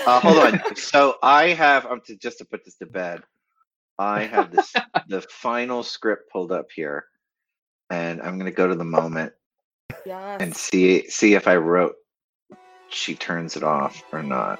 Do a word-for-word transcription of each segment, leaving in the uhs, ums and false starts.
Uh, hold on. So I have, um, to, just to put this to bed, I have this the final script pulled up here, and I'm gonna go to the moment Yes. and see see if I wrote she turns it off or not.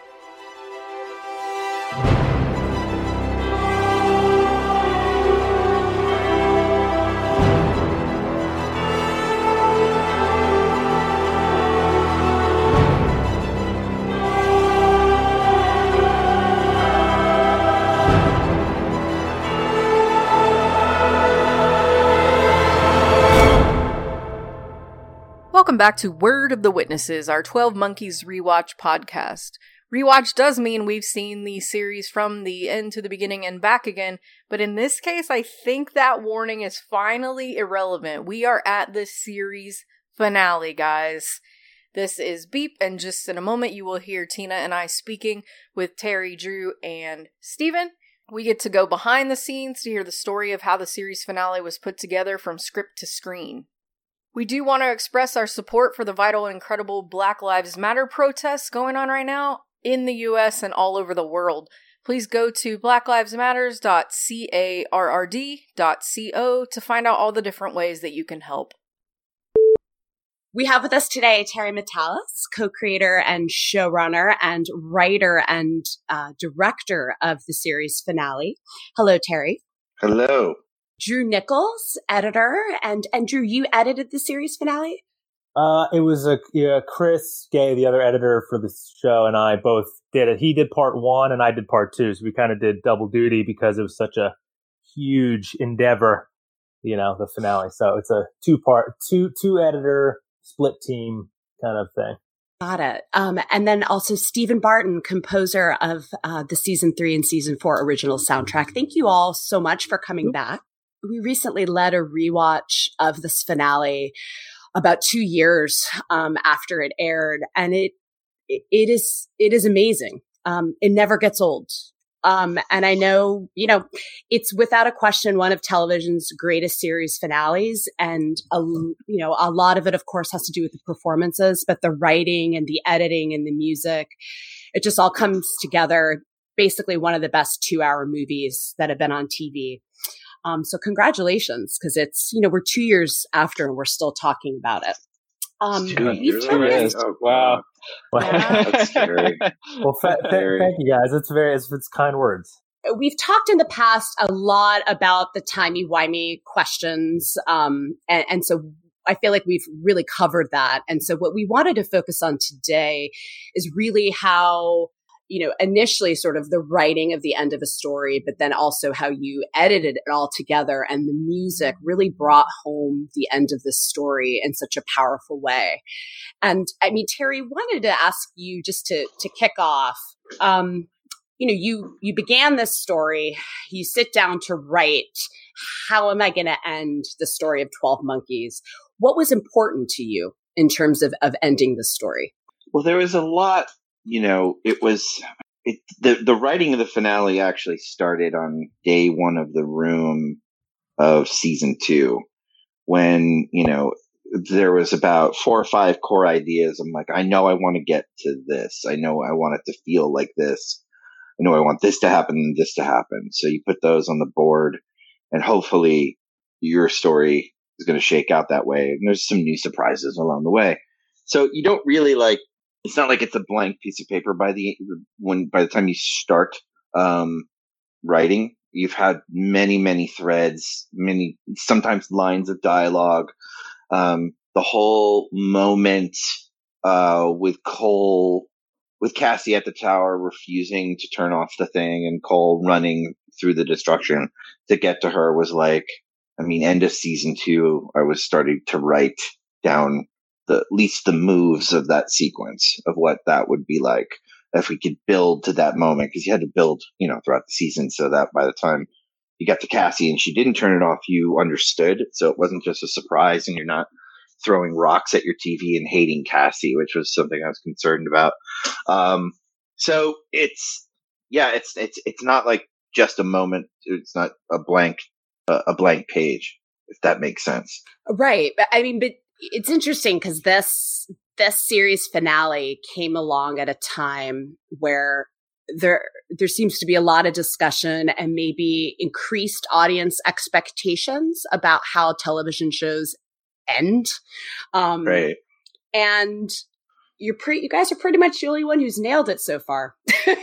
Welcome back to Word of the Witnesses, our twelve Monkeys rewatch podcast. Rewatch does mean we've seen the series from the end to the beginning and back again, but in this case, I think that warning is finally irrelevant. We are at the series finale, guys. This is Beep, and just in a moment you will hear Tina and I speaking with Terry, Drew, and Steven. We get to go behind the scenes to hear the story of how the series finale was put together from script to screen. We do want to express our support for the vital and incredible Black Lives Matter protests going on right now in the U S and all over the world. Please go to black lives matters dot carrd dot co to find out all the different ways that you can help. We have with us today Terry Matalas, co-creator and showrunner and writer and uh, director of the series finale. Hello, Terry. Hello. Drew Nichols, editor, and and Drew, you edited the series finale? Uh, it was a yeah, Chris Gay, the other editor for the show, and I both did it. He did part one, and I did part two, so we kind of did double duty because it was such a huge endeavor, you know, the finale. So it's a two part, two two editor split team kind of thing. Got it. Um, and then also Stephen Barton, composer of uh, the season three and season four original soundtrack. Thank you all so much for coming back. We recently led a rewatch of this finale about two years um, after it aired, and it it, it is it is amazing. Um, it never gets old, um, and I know you know it's without a question one of television's greatest series finales, and a, you know a lot of it, of course, has to do with the performances, but the writing and the editing and the music, it just all comes together. Basically, one of the best two-hour movies that have been on T V. Um, so congratulations, because it's, you know, we're two years after and we're still talking about it. Um, two years already? Oh, wow. wow. That's scary. Well, fa- th- thank you guys. It's very, it's, it's kind words. We've talked in the past a lot about the timey-wimey questions. Um, and, and so I feel like we've really covered that. And so what we wanted to focus on today is really how, you know, initially sort of the writing of the end of a story, but then also how you edited it all together and the music really brought home the end of the story in such a powerful way. And I mean, Terry, wanted to ask you just to, to kick off, um, you know, you, you began this story, you sit down to write, how am I going to end the story of twelve Monkeys? What was important to you in terms of, of ending the story? Well, there was a lot. You know, it was it, the the writing of the finale actually started on day one of The Room of season two, when you know there was about four or five core ideas. I'm like, I know I want to get to this. I know I want it to feel like this. I know I want this to happen and this to happen. So you put those on the board, and hopefully your story is going to shake out that way. And there's some new surprises along the way. So you don't really like. It's not like it's a blank piece of paper by the when by the time you start um, writing. You've had many, many threads, many sometimes lines of dialogue. Um, the whole moment uh, with Cole, with Cassie at the tower refusing to turn off the thing, and Cole running through the destruction to get to her was like, I mean, end of season two. I was starting to write down. The, at least the moves of that sequence of what that would be like if we could build to that moment, because you had to build, you know, throughout the season so that by the time you got to Cassie and she didn't turn it off, you understood. So it wasn't just a surprise and you're not throwing rocks at your T V and hating Cassie, which was something I was concerned about. Um, so it's, yeah, it's, it's, it's not like just a moment. It's not a blank, uh, a blank page, if that makes sense. Right. I mean, but it's interesting because this this series finale came along at a time where there there seems to be a lot of discussion and maybe increased audience expectations about how television shows end. Um, right. And you're pretty, you guys are pretty much the only one who's nailed it so far.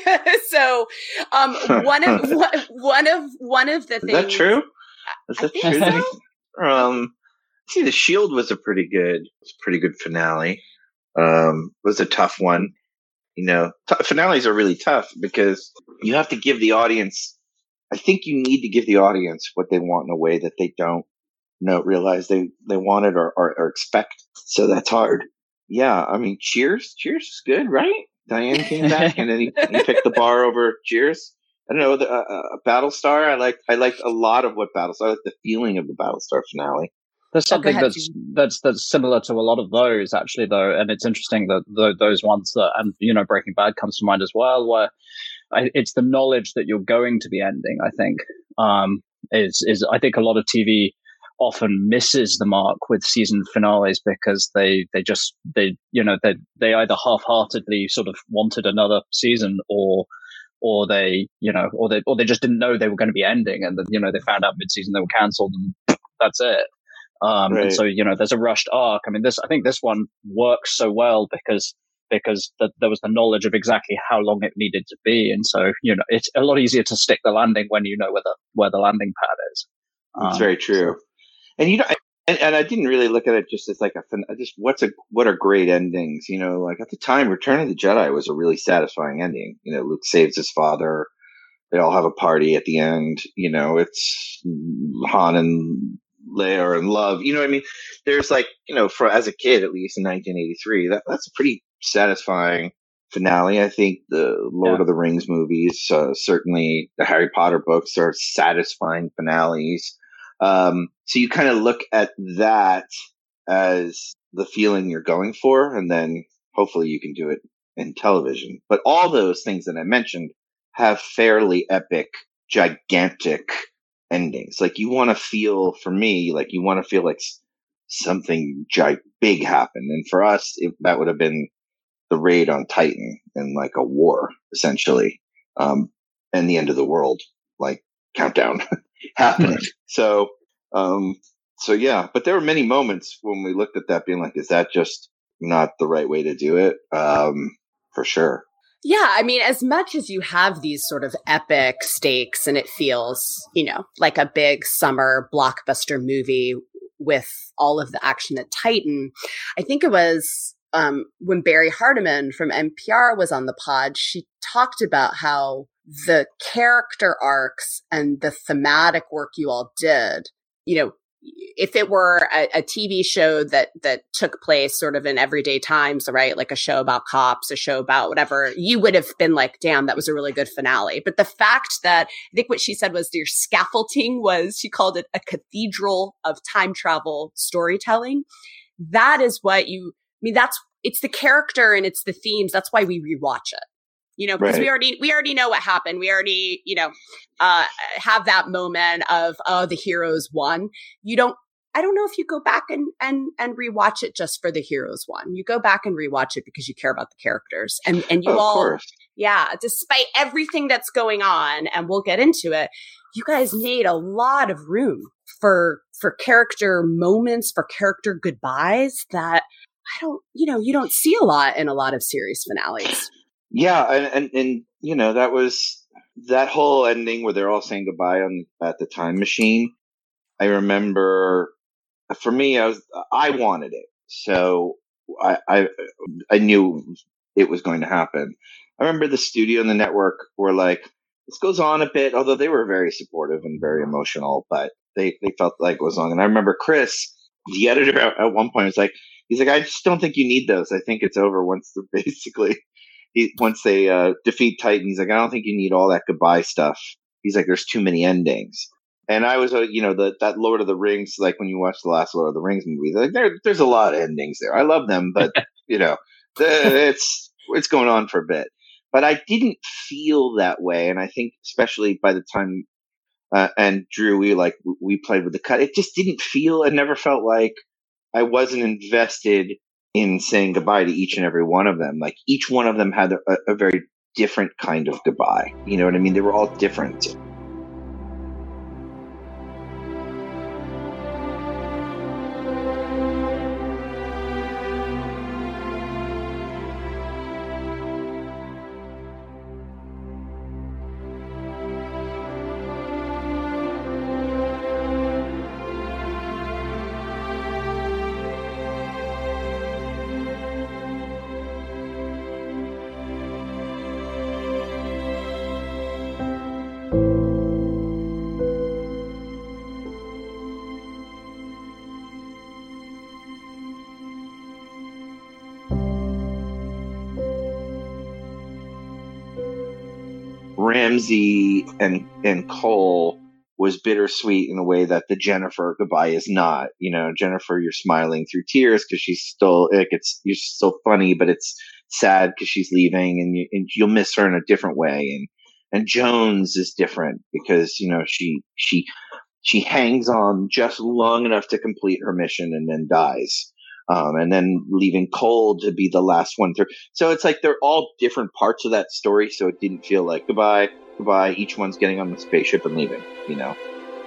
So, um, one of, one of, one of the Is things. that true? Is I that think true? so. Um, see, The Shield was a pretty good, was a pretty good finale. Um, it was a tough one. You know, t- finales are really tough because you have to give the audience, I think you need to give the audience what they want in a way that they don't know, realize they, they want it or, or, or expect. So that's hard. Yeah. I mean, Cheers, Cheers is good, right? Diane came back and then he, he picked the bar over Cheers. I don't know, the, uh, uh, Battlestar. I liked, I liked a lot of what Battlestar, I liked the feeling of the Battlestar finale. There's something ahead, that's that's that's similar to a lot of those actually, though, and it's interesting that th- those ones that, and you know, Breaking Bad comes to mind as well, where I, it's the knowledge that you're going to be ending. I think um, is is I think a lot of T V often misses the mark with season finales because they they just they you know they they either half-heartedly sort of wanted another season or or they you know or they or they just didn't know they were going to be ending, and then you know they found out mid-season they were cancelled and that's it. Um, Right. And so, you know, there's a rushed arc. I mean, this, I think this one works so well because, because the, there was the knowledge of exactly how long it needed to be. And so, you know, it's a lot easier to stick the landing when you know where the, where the landing pad is. It's Um, very true. so- And, you know, I, and, and I didn't really look at it just as like a, fin- just what's a, what are great endings? You know, like at the time, Return of the Jedi was a really satisfying ending. You know, Luke saves his father. They all have a party at the end. You know, it's Han and Leia are in love. You know what I mean? There's like, you know, for as a kid, at least in nineteen eighty-three, that, that's a pretty satisfying finale. I think the Lord Yeah. of the Rings movies, uh, certainly the Harry Potter books are satisfying finales. Um, so you kind of look at that as the feeling you're going for, and then hopefully you can do it in television. But all those things that I mentioned have fairly epic, gigantic endings. Like you want to feel, for me, like you want to feel like s- something gi- big happened. And for us, it, that would have been the raid on Titan and like a war, essentially, um, and the end of the world, like countdown happening. So, um, so yeah, but there were many moments when we looked at that being like, is that just not the right way to do it? Um, for sure. Yeah, I mean, as much as you have these sort of epic stakes and it feels, you know, like a big summer blockbuster movie with all of the action at Titan, I think it was um, when Barry Hardiman from N P R was on the pod, she talked about how the character arcs and the thematic work you all did, you know, if it were a, a T V show that that took place sort of in everyday times, right? Like a show about cops, a show about whatever, you would have been like, damn, that was a really good finale. But the fact that I think what she said was your scaffolding was, she called it a cathedral of time travel storytelling. That is what you, I mean, that's, it's the character and it's the themes. That's why we rewatch it. You know, because Right. we already we already know what happened. We already, you know, uh, have that moment of, oh, the heroes won. You don't. I don't know if you go back and and and rewatch it just for the heroes won. You go back and rewatch it because you care about the characters, and and you Oh, of all, course. yeah. Despite everything that's going on, and we'll get into it, you guys made a lot of room for for character moments, for character goodbyes that I don't, you know, you don't see a lot in a lot of series finales. Yeah, and, and and you know that was that whole ending where they're all saying goodbye on at the time machine. I remember, for me, I was I wanted it, so I I, I knew it was going to happen. I remember the studio and the network were like, "This goes on a bit," although they were very supportive and very emotional, but they they felt like it was long. And I remember Chris, the editor, at, at one point was like, "He's like, I just don't think you need those. I think it's over once they're basically." He, once they uh, defeat Titan, he's like, I don't think you need all that goodbye stuff. He's like, there's too many endings. And I was, uh, you know, the, that Lord of the Rings, like when you watch the last Lord of the Rings movie, like there, there's a lot of endings there. I love them, but you know, the, it's it's going on for a bit. But I didn't feel that way, and I think especially by the time uh, and Drew, we like we played with the cut, it just didn't feel. It never felt like I wasn't invested in saying goodbye to each and every one of them. Like each one of them had a, a very different kind of goodbye. You know what I mean? They were all different. Ramsey and and Cole was bittersweet in a way that the Jennifer goodbye is not. You know, Jennifer, you're smiling through tears because she's still, like, it's, you're still funny, but it's sad because she's leaving, and, you, and you'll miss her in a different way. And and Jones is different because, you know, she she she hangs on just long enough to complete her mission and then dies. Um, and then leaving Cole to be the last one through. So it's like they're all different parts of that story. So it didn't feel like goodbye, goodbye. Each one's getting on the spaceship and leaving, you know.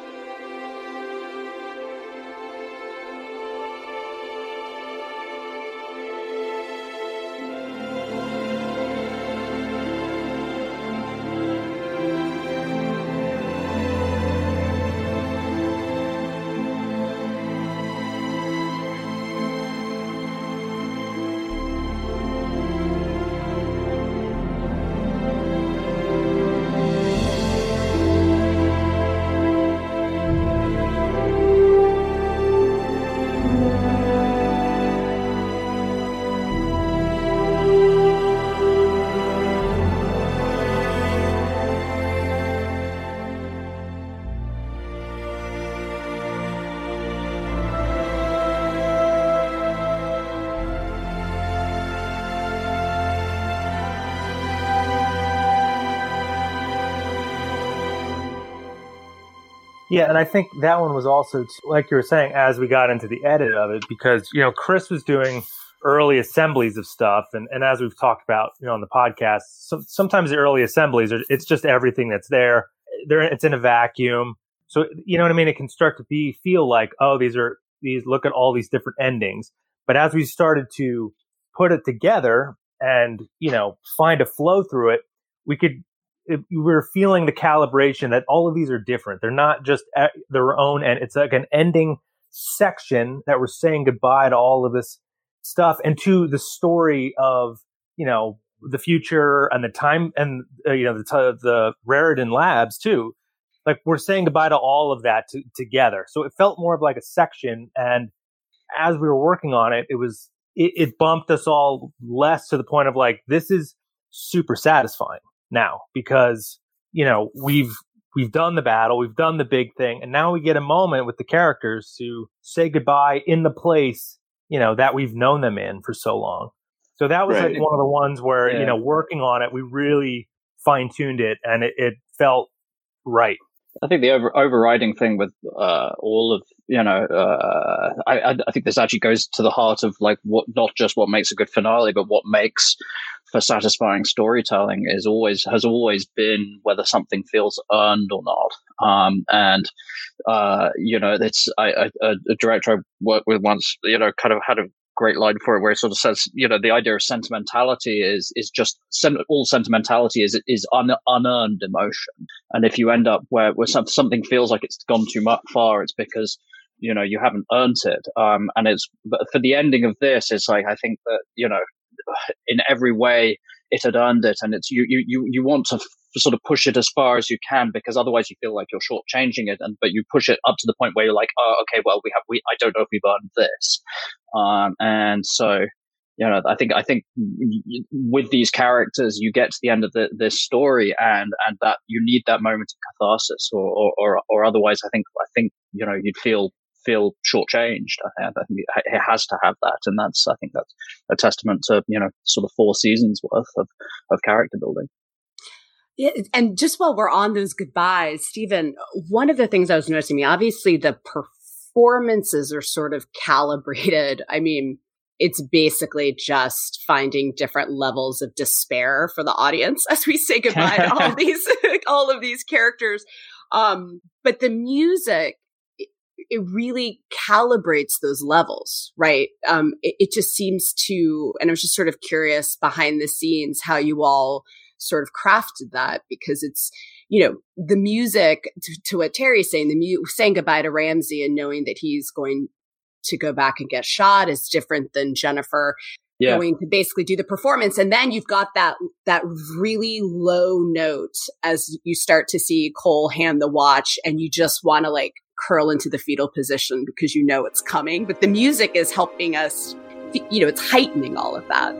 Yeah, and I think that one was also, like you were saying, as we got into the edit of it, because, you know, Chris was doing early assemblies of stuff, and, and as we've talked about, you know, on the podcast, so, sometimes the early assemblies, are, it's just everything that's there. There, it's in a vacuum. So, you know what I mean? It can start to be, feel like, oh, these are, these, look at all these different endings. But as we started to put it together and, you know, find a flow through it, we could, It, we were feeling the calibration that all of these are different. They're not just at their own, and it's like an ending section that we're saying goodbye to all of this stuff and to the story of, you know, the future and the time and, uh, you know, the, t- the Raritan Labs too. Like, we're saying goodbye to all of that to, together. So it felt more of like a section. And as we were working on it, it was, it, it bumped us all less to the point of like, this is super satisfying now, because, you know, we've we've done the battle, we've done the big thing, and now we get a moment with the characters to say goodbye in the place, you know, that we've known them in for so long. So that was right. Like one of the ones where, yeah. you know, working on it, we really fine-tuned it, and it, it felt right. I think the over, overriding thing with uh, all of, you know, uh, I, I think this actually goes to the heart of like what, not just what makes a good finale, but what makes for satisfying storytelling is always, has always been whether something feels earned or not. Um, and, uh, you know, it's, I, I, a director I worked with once, you know, kind of had a great line for it where it sort of says, you know, the idea of sentimentality is is just all sentimentality is is un, unearned emotion, and if you end up where where some, something feels like it's gone too much far, it's because, you know, you haven't earned it. Um, and it's, but for the ending of this, it's like, I think that, you know, in every way it had earned it, and it's you you you you want to f- sort of push it as far as you can, because otherwise you feel like you're shortchanging it. And but you push it up to the point where you're like, oh, okay, well, we have we I don't know if we've earned this. Um, and so, you know, I think I think with these characters, you get to the end of the, this story, and and that you need that moment of catharsis, or or or, or otherwise, I think I think you know you'd feel. feel shortchanged. I think, I think it has to have that, and that's I think that's a testament to, you know, sort of four seasons worth of of character building. Yeah, and just while we're on those goodbyes, Stephen, one of the things I was noticing, I mean, obviously the performances are sort of calibrated. I mean, it's basically just finding different levels of despair for the audience as we say goodbye to all these, all of these characters. Um, but the music, it, it really calibrates those levels, right? Um, it, it just seems to, and I was just sort of curious behind the scenes how you all sort of crafted that, because it's, you know, the music to, to what Terry's saying, the mu- saying goodbye to Ramsey and knowing that he's going to go back and get shot is different than Jennifer yeah. going to basically do the performance. And then you've got that, that really low note as you start to see Cole hand the watch and you just want to like curl into the fetal position because you know it's coming. But the music is helping us, you know, it's heightening all of that.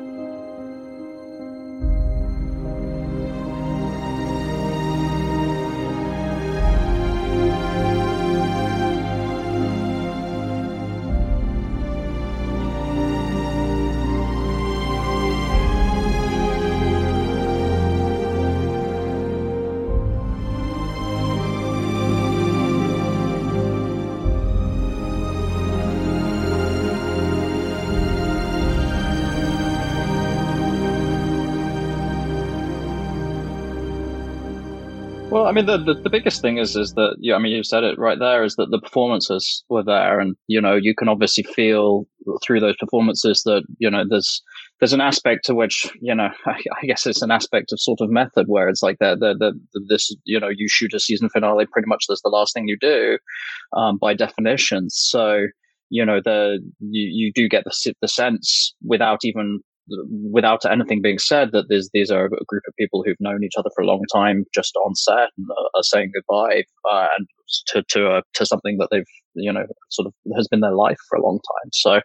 Well, I mean, the, the, the biggest thing is is that, yeah, I mean, you said it right there, is that the performances were there. And, you know, you can obviously feel through those performances that, you know, there's there's an aspect to which, you know, I, I guess it's an aspect of sort of method where it's like the, the, the, this, you know, you shoot a season finale, pretty much that's the last thing you do um, by definition. So, you know, the you, you do get the, the sense without even without anything being said that these these are a group of people who've known each other for a long time, just on set, and are saying goodbye uh, and to to uh, to something that they've, you know, sort of has been their life for a long time.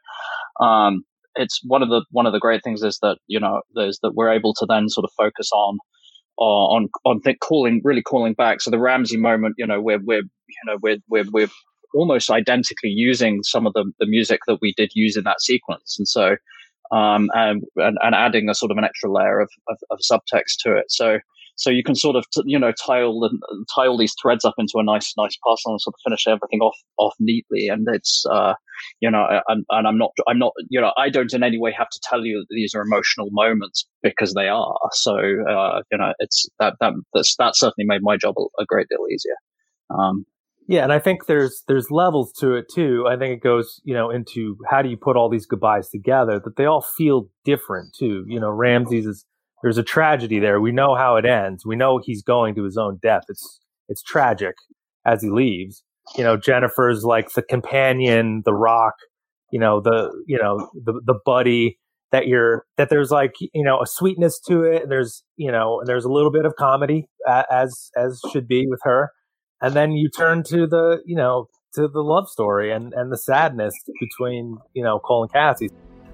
So um, it's one of the one of the great things is that, you know, is that we're able to then sort of focus on uh, on on think calling really calling back. So the Ramsey moment, you know, we're we're you know we're we're we're almost identically using some of the the music that we did use in that sequence, and so. Um, and, and and adding a sort of an extra layer of, of, of subtext to it, so so you can sort of t- you know tie all the, tie all these threads up into a nice nice puzzle and sort of finish everything off off neatly. And it's uh, you know, and, and I'm not I'm not you know I don't in any way have to tell you that these are emotional moments, because they are. So uh, you know, it's that that that's, that certainly made my job a, a great deal easier. Um, Yeah, and I think there's there's levels to it too. I think it goes, you know, into how do you put all these goodbyes together, that they all feel different too. You know, Ramsey's is, there's a tragedy there. We know how it ends. We know he's going to his own death. It's it's tragic as he leaves. You know, Jennifer's like the companion, the rock, you know, the you know, the the buddy that you're that there's like, you know, a sweetness to it. There's, you know, there's a little bit of comedy uh, as as should be with her. And then you turn to the, you know, to the love story and, and the sadness between, you know, Cole and Cassie.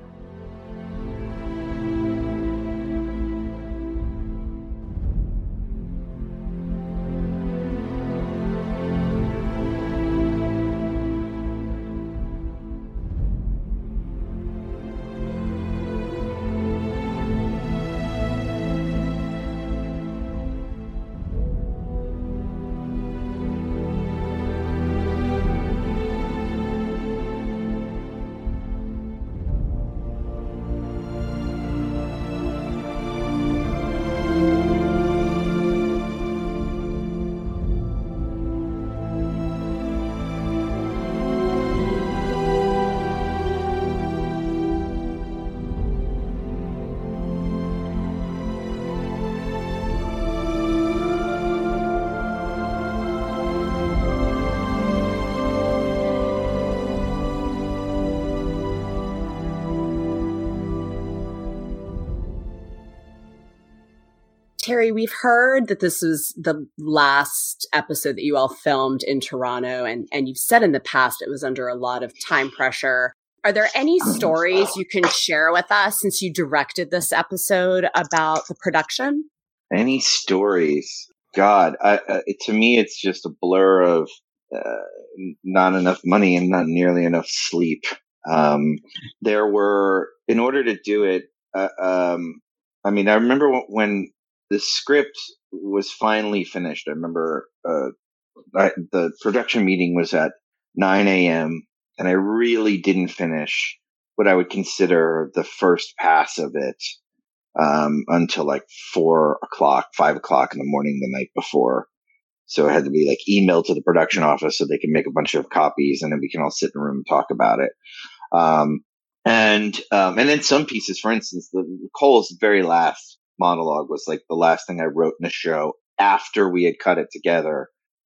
Terry, we've heard that this was the last episode that you all filmed in Toronto, and, and you've said in the past it was under a lot of time pressure. Are there any stories you can share with us, since you directed this episode, about the production? Any stories? God, I, uh, it, to me, it's just a blur of uh, not enough money and not nearly enough sleep. Um, there were, in order to do it, uh, um, I mean, I remember when the script was finally finished. I remember uh, I, the production meeting was at nine a.m. and I really didn't finish what I would consider the first pass of it um, until like four o'clock, five o'clock in the morning the night before. So it had to be like emailed to the production office so they can make a bunch of copies, and then we can all sit in a room and talk about it. Um, and um, and then some pieces, for instance, the Cole's very last monologue was like the last thing I wrote in the show after we had cut it together,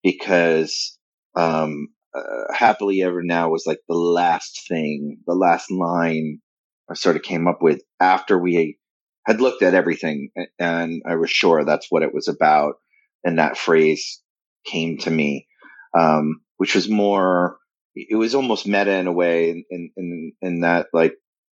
because um, uh, Happily Ever Now was like the last thing, the last line I sort of came up with after we had looked at everything, and I was sure that's what it was about. And that phrase came to me, um, which was more, it was almost meta in a way, in, in, in, in that, like,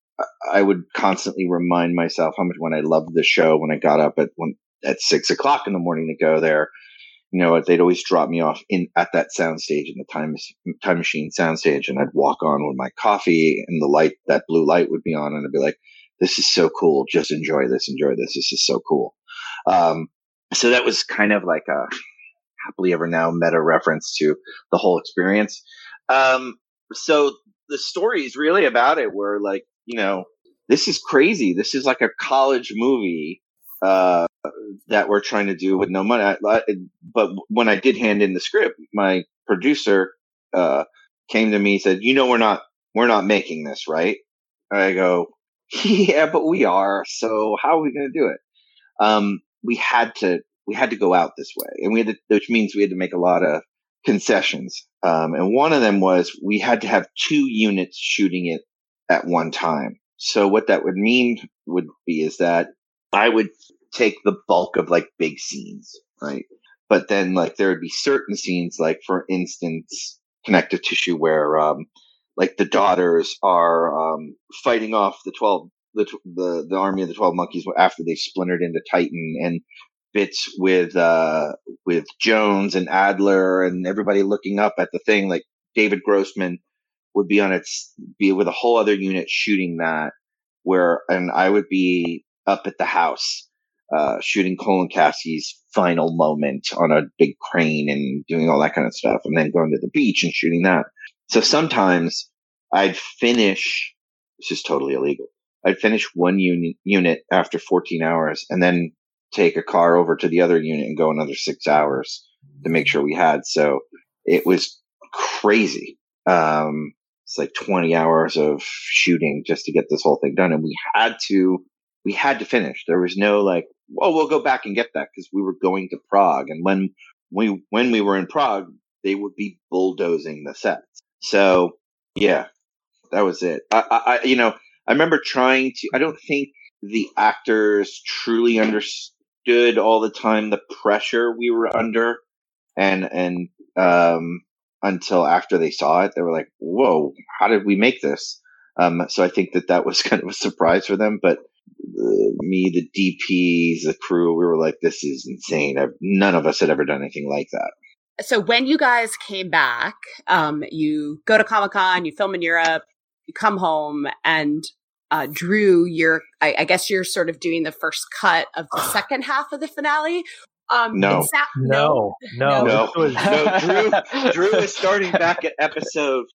I would constantly remind myself how much when I loved the show, when I got up at one, at six o'clock in the morning to go there, you know, they'd always drop me off in at that soundstage, in the time time machine soundstage, and I'd walk on with my coffee, and the light, that blue light would be on, and I'd be like, "This is so cool! Just enjoy this, enjoy this. This is so cool." Um, so that was kind of like a Happily Ever Now meta reference to the whole experience. Um, so the stories really about it were like, you know, this is crazy. This is like a college movie uh, that we're trying to do with no money. I, I, but when I did hand in the script, my producer uh, came to me and said, "You know, we're not we're not making this, right?" I go, "Yeah, but we are. So how are we going to do it?" Um, we had to we had to go out this way, and we had to, which means we had to make a lot of concessions. Um, and one of them was we had to have two units shooting it at one time. So what that would mean would be is that I would take the bulk of like big scenes, right? But then like there would be certain scenes, like for instance, Connective Tissue, where um, like the daughters are um, fighting off the twelve, the, the the army of the twelve monkeys after they splintered into Titan, and bits with uh, with Jones and Adler and everybody looking up at the thing. Like David Grossman would be on its be with a whole other unit shooting that, where and I would be up at the house uh, shooting Colin Cassie's final moment on a big crane and doing all that kind of stuff, and then going to the beach and shooting that. So sometimes I'd finish. This is totally illegal. I'd finish one unit unit after fourteen hours, and then take a car over to the other unit and go another six hours to make sure we had. So it was crazy. Um, it's like twenty hours of shooting just to get this whole thing done. And we had to, we had to finish. There was no like, well, we'll go back and get that, because we were going to Prague. And when we, when we were in Prague, they would be bulldozing the sets. So yeah, that was it. I, I, you know, I remember trying to, I don't think the actors truly understood all the time the pressure we were under, and and um, until after they saw it, they were like, "Whoa, how did we make this?" Um, so I think that that was kind of a surprise for them. But uh, me, the D Ps, the crew, we were like, "This is insane." I've, none of us had ever done anything like that. So when you guys came back, um, you go to Comic-Con, you film in Europe, you come home, and Uh, Drew, you're, I, I guess you're sort of doing the first cut of the second half of the finale. Um, no. Sa- no, no, no, no, no. Drew, Drew is starting back at episode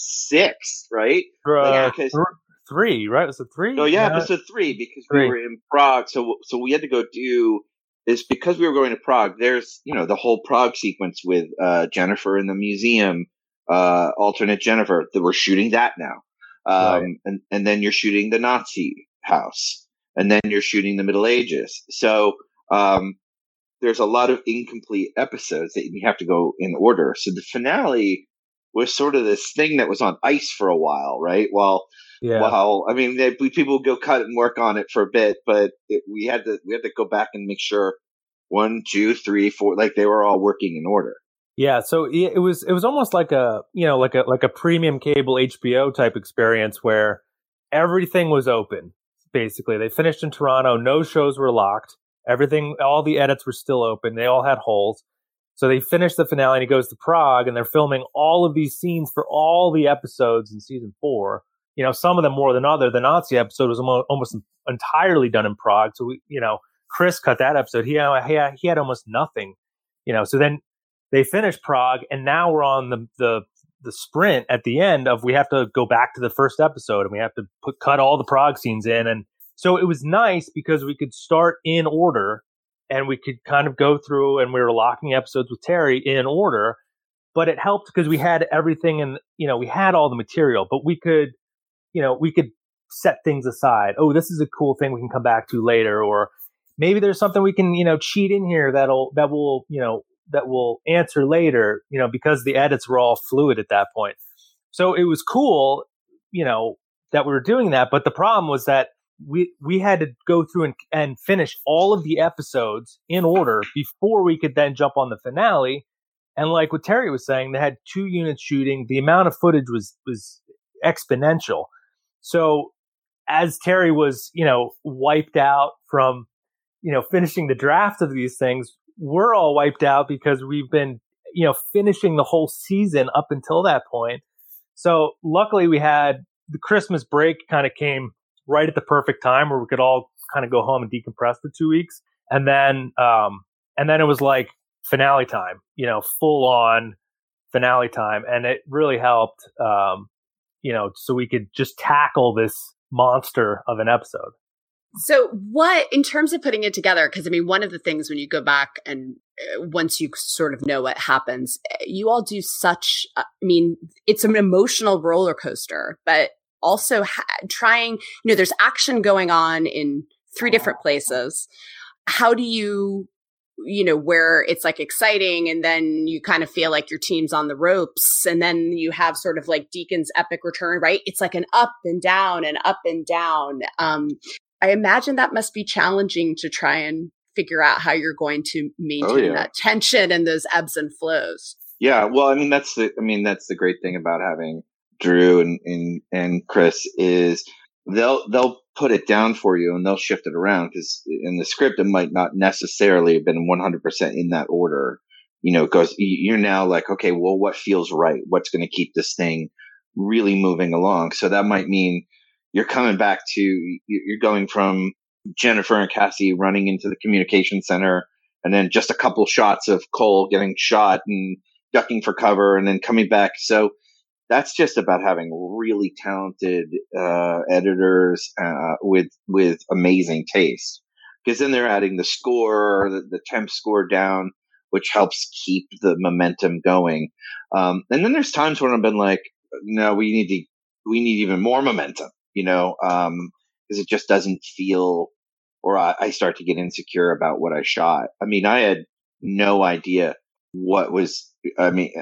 six, right? Uh, like, because, th- three, right? Was it three? Oh yeah, no. episode three, because three. we were in Prague. So, so we had to go do is because we were going to Prague. There's, you know, the whole Prague sequence with uh, Jennifer in the museum, uh, alternate Jennifer. That we're shooting that now. Um, right. and, and then you're shooting the Nazi house, and then you're shooting the Middle Ages. So, um, there's a lot of incomplete episodes that you have to go in order. So the finale was sort of this thing that was on ice for a while, right? While, yeah. while, I mean, they, people would go cut and work on it for a bit, but it, we had to, we had to go back and make sure one, two, three, four, like they were all working in order. Yeah, so it was it was almost like a you know like a like a premium cable H B O type experience where everything was open. Basically, they finished in Toronto. No shows were locked. Everything, all the edits were still open. They all had holes. So they finished the finale, and he goes to Prague, and they're filming all of these scenes for all the episodes in season four. You know, some of them more than other. The Nazi episode was almost, almost entirely done in Prague. So we, you know, Chris cut that episode. He he had, he had almost nothing. You know, so then. They finished Prague, and now we're on the, the the sprint at the end of we have to go back to the first episode and we have to put cut all the prog scenes in. And so it was nice because we could start in order and we could kind of go through and we were locking episodes with Terry in order, but it helped because we had everything and, you know, we had all the material, but we could, you know, we could set things aside. Oh, this is a cool thing we can come back to later, or maybe there's something we can, you know, cheat in here that'll, that will, you know, that will answer later, you know, because the edits were all fluid at that point. So it was cool, you know, that we were doing that. But the problem was that we, we had to go through and, and finish all of the episodes in order before we could then jump on the finale. And like what Terry was saying, they had two units shooting. The amount of footage was, was exponential. So as Terry was, you know, wiped out from, you know, finishing the draft of these things, we're all wiped out because we've been, you know, finishing the whole season up until that point. So luckily we had the Christmas break kind of came right at the perfect time where we could all kind of go home and decompress for two weeks. And then, um, and then it was like finale time, you know, full on finale time. And it really helped, um, you know, so we could just tackle this monster of an episode. So what, in terms of putting it together, because I mean, one of the things when you go back and uh, once you sort of know what happens, you all do such, uh, I mean, it's an emotional roller coaster, but also ha- trying, you know, there's action going on in three different places. How do you, you know, where it's like exciting and then you kind of feel like your team's on the ropes and then you have sort of like Deacon's epic return, right? It's like an up and down and up and down. Um, I imagine that must be challenging to try and figure out how you're going to maintain oh, yeah. that tension and those ebbs and flows. Yeah, well, I mean that's the I mean that's the great thing about having Drew and and, and Chris is they'll they'll put it down for you and they'll shift it around because in the script it might not necessarily have been one hundred percent in that order. You know, because you're now like, okay, well, what feels right? What's going to keep this thing really moving along? So that might mean you're coming back to, you're going from Jennifer and Cassie running into the communication center and then just a couple shots of Cole getting shot and ducking for cover and then coming back. So that's just about having really talented uh, editors uh, with, with amazing taste. Because then they're adding the score, the, the temp score down, which helps keep the momentum going. Um, and then there's times when I've been like, no, we need to, we need even more momentum. You know, um, because it just doesn't feel, or I, I start to get insecure about what I shot. I mean, I had no idea what was, I mean,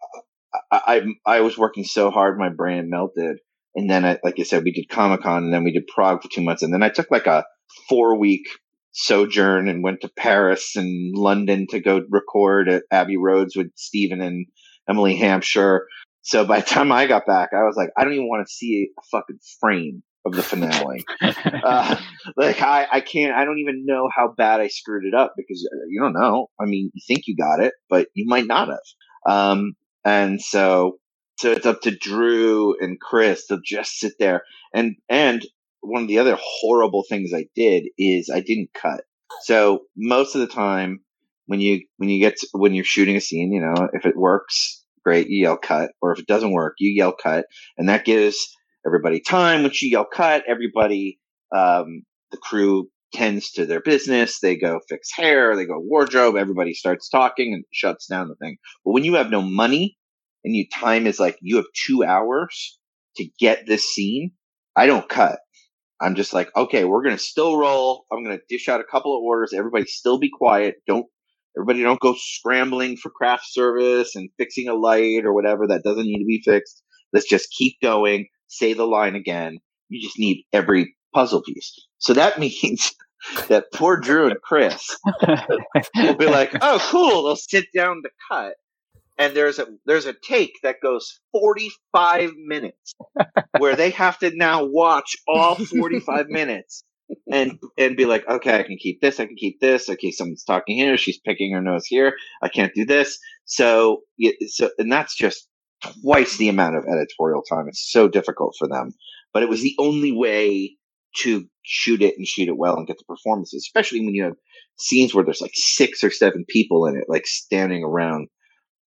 I, I, I was working so hard, my brain melted. And then, I, like I said, we did Comic-Con and then we did Prague for two months. And then I took like a four week sojourn and went to Paris and London to go record at Abbey Roads with Stephen and Emily Hampshire. So by the time I got back, I was like, I don't even want to see a fucking frame of the finale. uh, like I, I can't, I don't even know how bad I screwed it up because you don't know. I mean, you think you got it, but you might not have. Um, and so, so it's up to Drew and Chris to just sit there. And, and one of the other horrible things I did is I didn't cut. So most of the time when you, when you get, to, when you're shooting a scene, you know, if it works, great, you yell cut, or if it doesn't work, you yell cut, and that gives everybody time. When you yell cut, everybody, um, the crew tends to their business. They go fix hair, they go wardrobe, everybody starts talking and shuts down the thing. But when you have no money and you time is like you have two hours to get this scene, I don't cut. I'm just like, okay, we're gonna still roll. I'm gonna dish out a couple of orders. Everybody still be quiet. Don't Everybody don't go scrambling for craft service and fixing a light or whatever that doesn't need to be fixed. Let's just keep going. Say the line again. You just need every puzzle piece. So that means that poor Drew and Chris will be like, oh, cool. They'll sit down to cut. And there's a, there's a take that goes forty-five minutes where they have to now watch all forty-five minutes. And and be like, okay, I can keep this, I can keep this. Okay, someone's talking here, she's picking her nose here. I can't do this. So, so and that's just twice the amount of editorial time. It's so difficult for them. But it was the only way to shoot it and shoot it well and get the performances, especially when you have scenes where there's like six or seven people in it, like standing around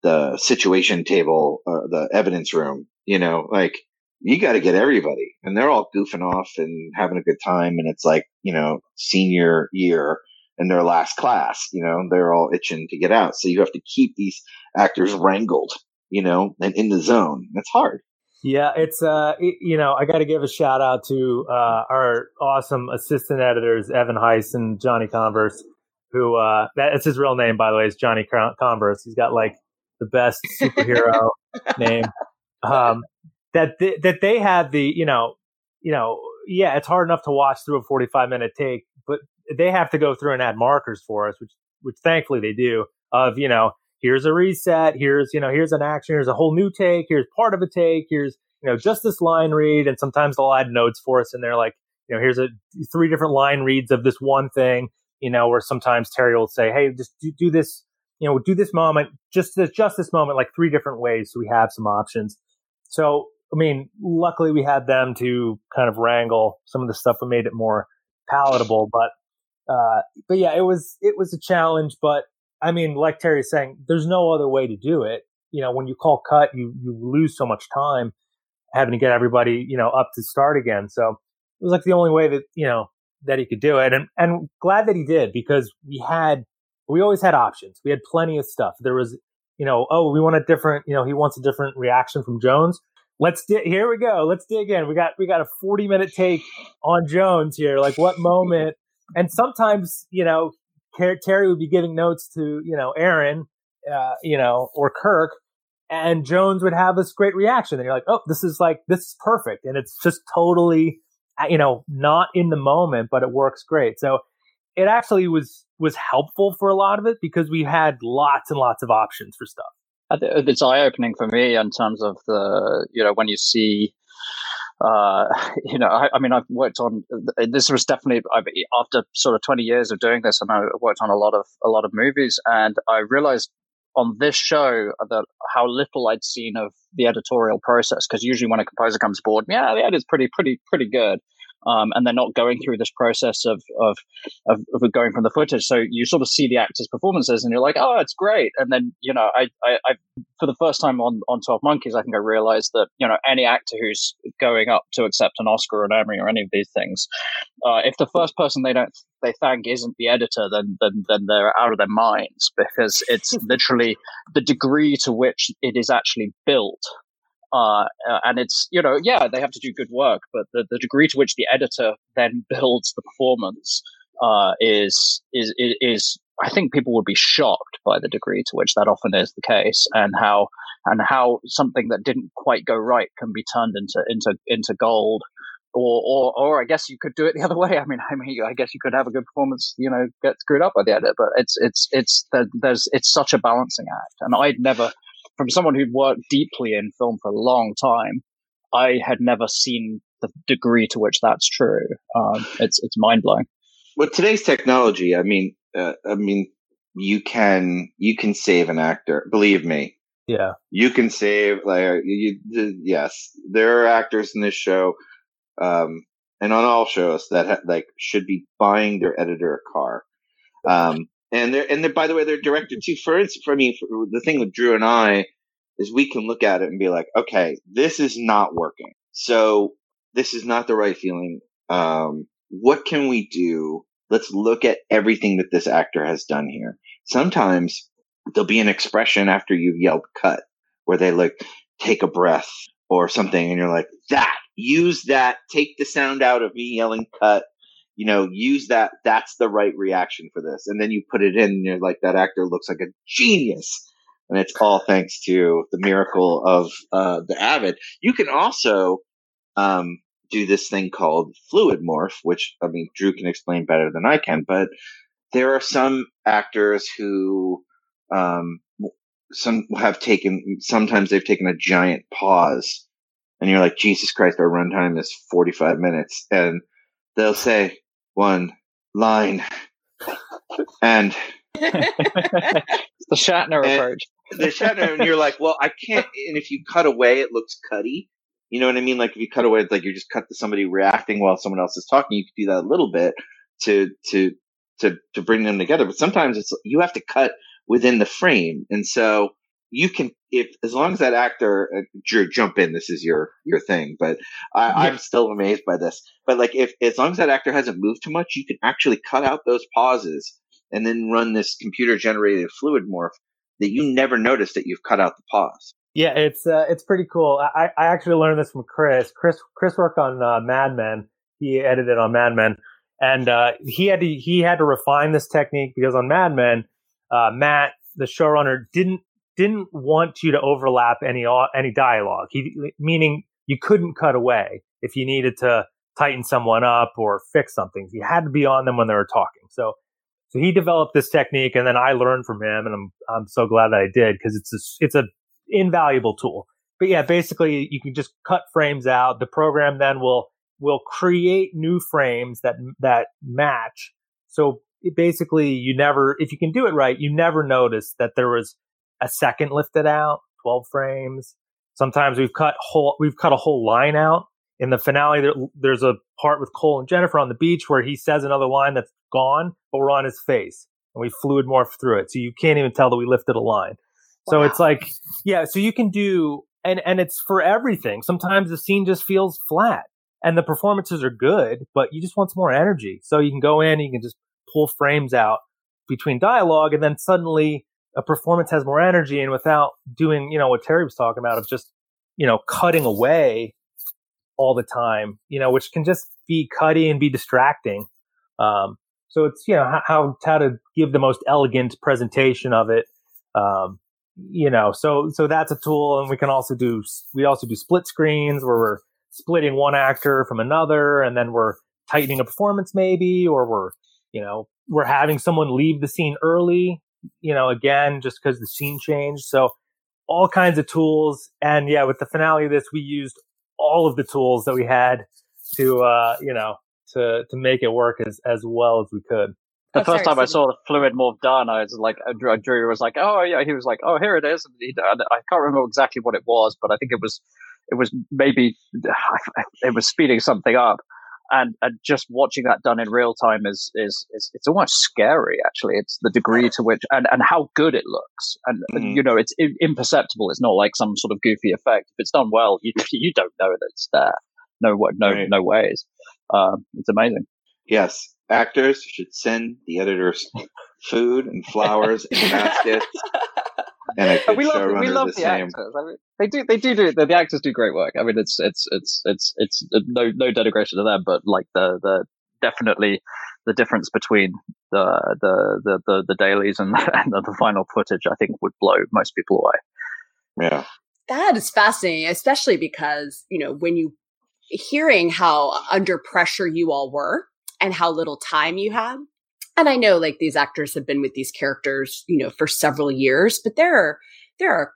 the situation table or the evidence room, you know, like you got to get everybody, and they're all goofing off and having a good time. And it's like, you know, senior year in their last class, you know, they're all itching to get out. So you have to keep these actors wrangled, you know, and in the zone. That's hard. Yeah, it's, uh, it, you know, I got to give a shout out to uh, our awesome assistant editors, Evan Heiss and Johnny Converse, who, uh, that's his real name, by the way, is Johnny Converse. He's got like the best superhero name. Um, that, th- that they had the, you know, you know, yeah, it's hard enough to watch through a forty-five minute take, but they have to go through and add markers for us, which, which thankfully they do, of, you know, here's a reset, here's, you know, here's an action, here's a whole new take, here's part of a take, here's, you know, just this line read. And sometimes they'll add notes for us, and they're like, you know, here's a three different line reads of this one thing, you know, where sometimes Terry will say, hey, just do, do this, you know, do this moment, just this, just this moment, like three different ways. So we have some options. So, I mean, luckily we had them to kind of wrangle some of the stuff that made it more palatable. But, uh, but yeah, it was, it was a challenge, but I mean, like Terry's saying, there's no other way to do it. You know, when you call cut, you, you lose so much time having to get everybody, you know, up to start again. So it was like the only way that, you know, that he could do it. And, and glad that he did, because we had, we always had options. We had plenty of stuff. There was, you know, oh, we want a different, you know, he wants a different reaction from Jones. Let's di- here we go. Let's dig in. We got, we got a forty minute take on Jones here. Like what moment? And sometimes, you know, Terry would be giving notes to, you know, Aaron, uh, you know, or Kirk, and Jones would have this great reaction. And you're like, oh, this is like, this is perfect. And it's just totally, you know, not in the moment, but it works great. So it actually was, was helpful for a lot of it, because we had lots and lots of options for stuff. It's eye-opening for me in terms of the, you know, when you see, uh, you know, I, I mean, I've worked on, this was definitely, I've, after sort of twenty years of doing this, and I worked on a lot of, a lot of movies, and I realized on this show that how little I'd seen of the editorial process. Because usually when a composer comes aboard, yeah, the edit's pretty, pretty, pretty good. Um, and they're not going through this process of, of of of going from the footage. So you sort of see the actors' performances, and you're like, oh, it's great. And then, you know, I, I, I for the first time on, on twelve Monkeys, I think I realized that, you know, any actor who's going up to accept an Oscar or an Emmy or any of these things, uh, if the first person they don't they thank isn't the editor, then then then they're out of their minds, because it's literally the degree to which it is actually built. Uh, and it's, you know, yeah, they have to do good work, but the, the degree to which the editor then builds the performance uh, is, is, is, I think people would be shocked by the degree to which that often is the case, and how, and how something that didn't quite go right can be turned into, into, into gold. Or, or, or I guess you could do it the other way. I mean, I mean, I guess you could have a good performance, you know, get screwed up by the edit, but it's, it's, it's, there's, it's such a balancing act. And I'd never, from someone who'd worked deeply in film for a long time, I had never seen the degree to which that's true. Um, it's it's mind blowing. With today's technology, I mean, uh, I mean, you can you can save an actor. Believe me. Yeah, you can save. Like, you, you, yes, there are actors in this show, um, and on all shows that ha- like should be buying their editor a car. Um, And they're, and they're, by the way, they're directed to, for instance, for me, for the thing with Drew and I is we can look at it and be like, okay, this is not working. So this is not the right feeling. Um, what can we do? Let's look at everything that this actor has done here. Sometimes there'll be an expression after you've yelled cut where they like take a breath or something. And you're like, that, use that, take the sound out of me yelling cut. You know, use that. That's the right reaction for this. And then you put it in and you're like, that actor looks like a genius. And it's all thanks to the miracle of uh, the Avid. You can also um, do this thing called fluid morph, which, I mean, Drew can explain better than I can. But there are some actors who um, some have taken, sometimes they've taken a giant pause. And you're like, Jesus Christ, our runtime is forty-five minutes. And they'll say, one line, and it's the Shatner approach. The Shatner, and you're like, well, I can't. And if you cut away, it looks cutty. You know what I mean? Like if you cut away, it's like you just cut to somebody reacting while someone else is talking. You can do that a little bit to to to to bring them together. But sometimes it's you have to cut within the frame, and so you can, if as long as that actor, uh, Drew, jump in. This is your your thing, but I, Yeah. I'm still amazed by this. But like, if as long as that actor hasn't moved too much, you can actually cut out those pauses and then run this computer generated fluid morph that you never notice that you've cut out the pause. Yeah, it's uh, it's pretty cool. I, I actually learned this from Chris. Chris Chris worked on uh, Mad Men. He edited on Mad Men, and uh, he had to he had to refine this technique because on Mad Men, uh, Matt, the showrunner, didn't didn't want you to overlap any any dialogue. He meaning you couldn't cut away if you needed to tighten someone up or fix something. You had to be on them when they were talking. So. So he developed this technique, and then I learned from him, and I'm I'm so glad that I did because it's a, it's a invaluable tool. But yeah, basically you can just cut frames out. The program then will will create new frames that that match. So it basically, you never, if you can do it right, you never notice that there was a second lifted out, twelve frames. Sometimes we've cut whole we've cut a whole line out. In the finale, there, there's a part with Cole and Jennifer on the beach where he says another line that's gone, but we're on his face, and we fluid morph through it. So you can't even tell that we lifted a line. So wow. It's like, yeah, so you can do, and, and it's for everything. Sometimes the scene just feels flat, and the performances are good, but you just want some more energy. So you can go in, you can just pull frames out between dialogue, and then suddenly a performance has more energy, and without doing, you know, what Terry was talking about of just, you know, cutting away all the time, you know, which can just be cutty and be distracting. Um, so it's, you know, how, how to give the most elegant presentation of it. Um, you know, so, so that's a tool. And we can also do, we also do split screens where we're splitting one actor from another, and then we're tightening a performance maybe, or we're, you know, we're having someone leave the scene early, you know, again, just because the scene changed. So all kinds of tools. And yeah, with the finale of this, we used all of the tools that we had to, uh, you know, to, to make it work as, as well as we could. The oh, first sorry, time I saw the fluid morph done, I was like, Drew, Drew was like, oh yeah, he was like, oh, here it is. And he, I can't remember exactly what it was, but I think it was, it was maybe, it was speeding something up. And, and just watching that done in real time is, is, is, it's almost scary, actually. It's the degree to which, and, and how good it looks. And, mm-hmm. you know, it's imperceptible. It's not like some sort of goofy effect. If it's done well, you, you don't know that it's there. No, no, right. no ways. Um, it's amazing. Yes. Actors should send the editors food and flowers and baskets. And a good we love, showrunner we love the, the same. actors. I mean, they do, they do, do the, the actors do great work. I mean, it's, it's, it's, it's, it's no, no denigration to them, but like the, the definitely the difference between the, the, the, the, the dailies and, and the, the final footage, I think would blow most people away. Yeah. That is fascinating, especially because, you know, when you hearing how under pressure you all were and how little time you had. And I know like these actors have been with these characters, you know, for several years, but there are, there are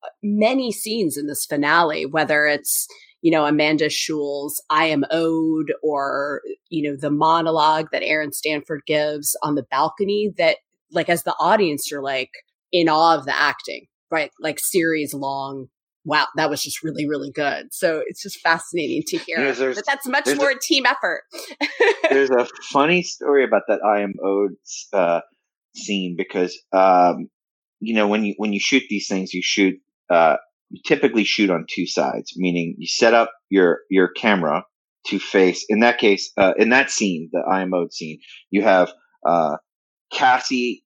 many scenes in this finale, whether it's, you know, Amanda Schul's I Am Owed, or, you know, the monologue that Aaron Stanford gives on the balcony that, like, as the audience, you're like in awe of the acting, right? Like series long. Wow, that was just really, really good. So it's just fascinating to hear you know, that that's much more a, a team effort. There's a funny story about that I Am Owed uh, scene because, um, you know, when you when you shoot these things, you shoot uh, you typically shoot on two sides, meaning you set up your your camera to face. In that case, uh, in that scene, the I Am Owed scene, you have uh, Cassie,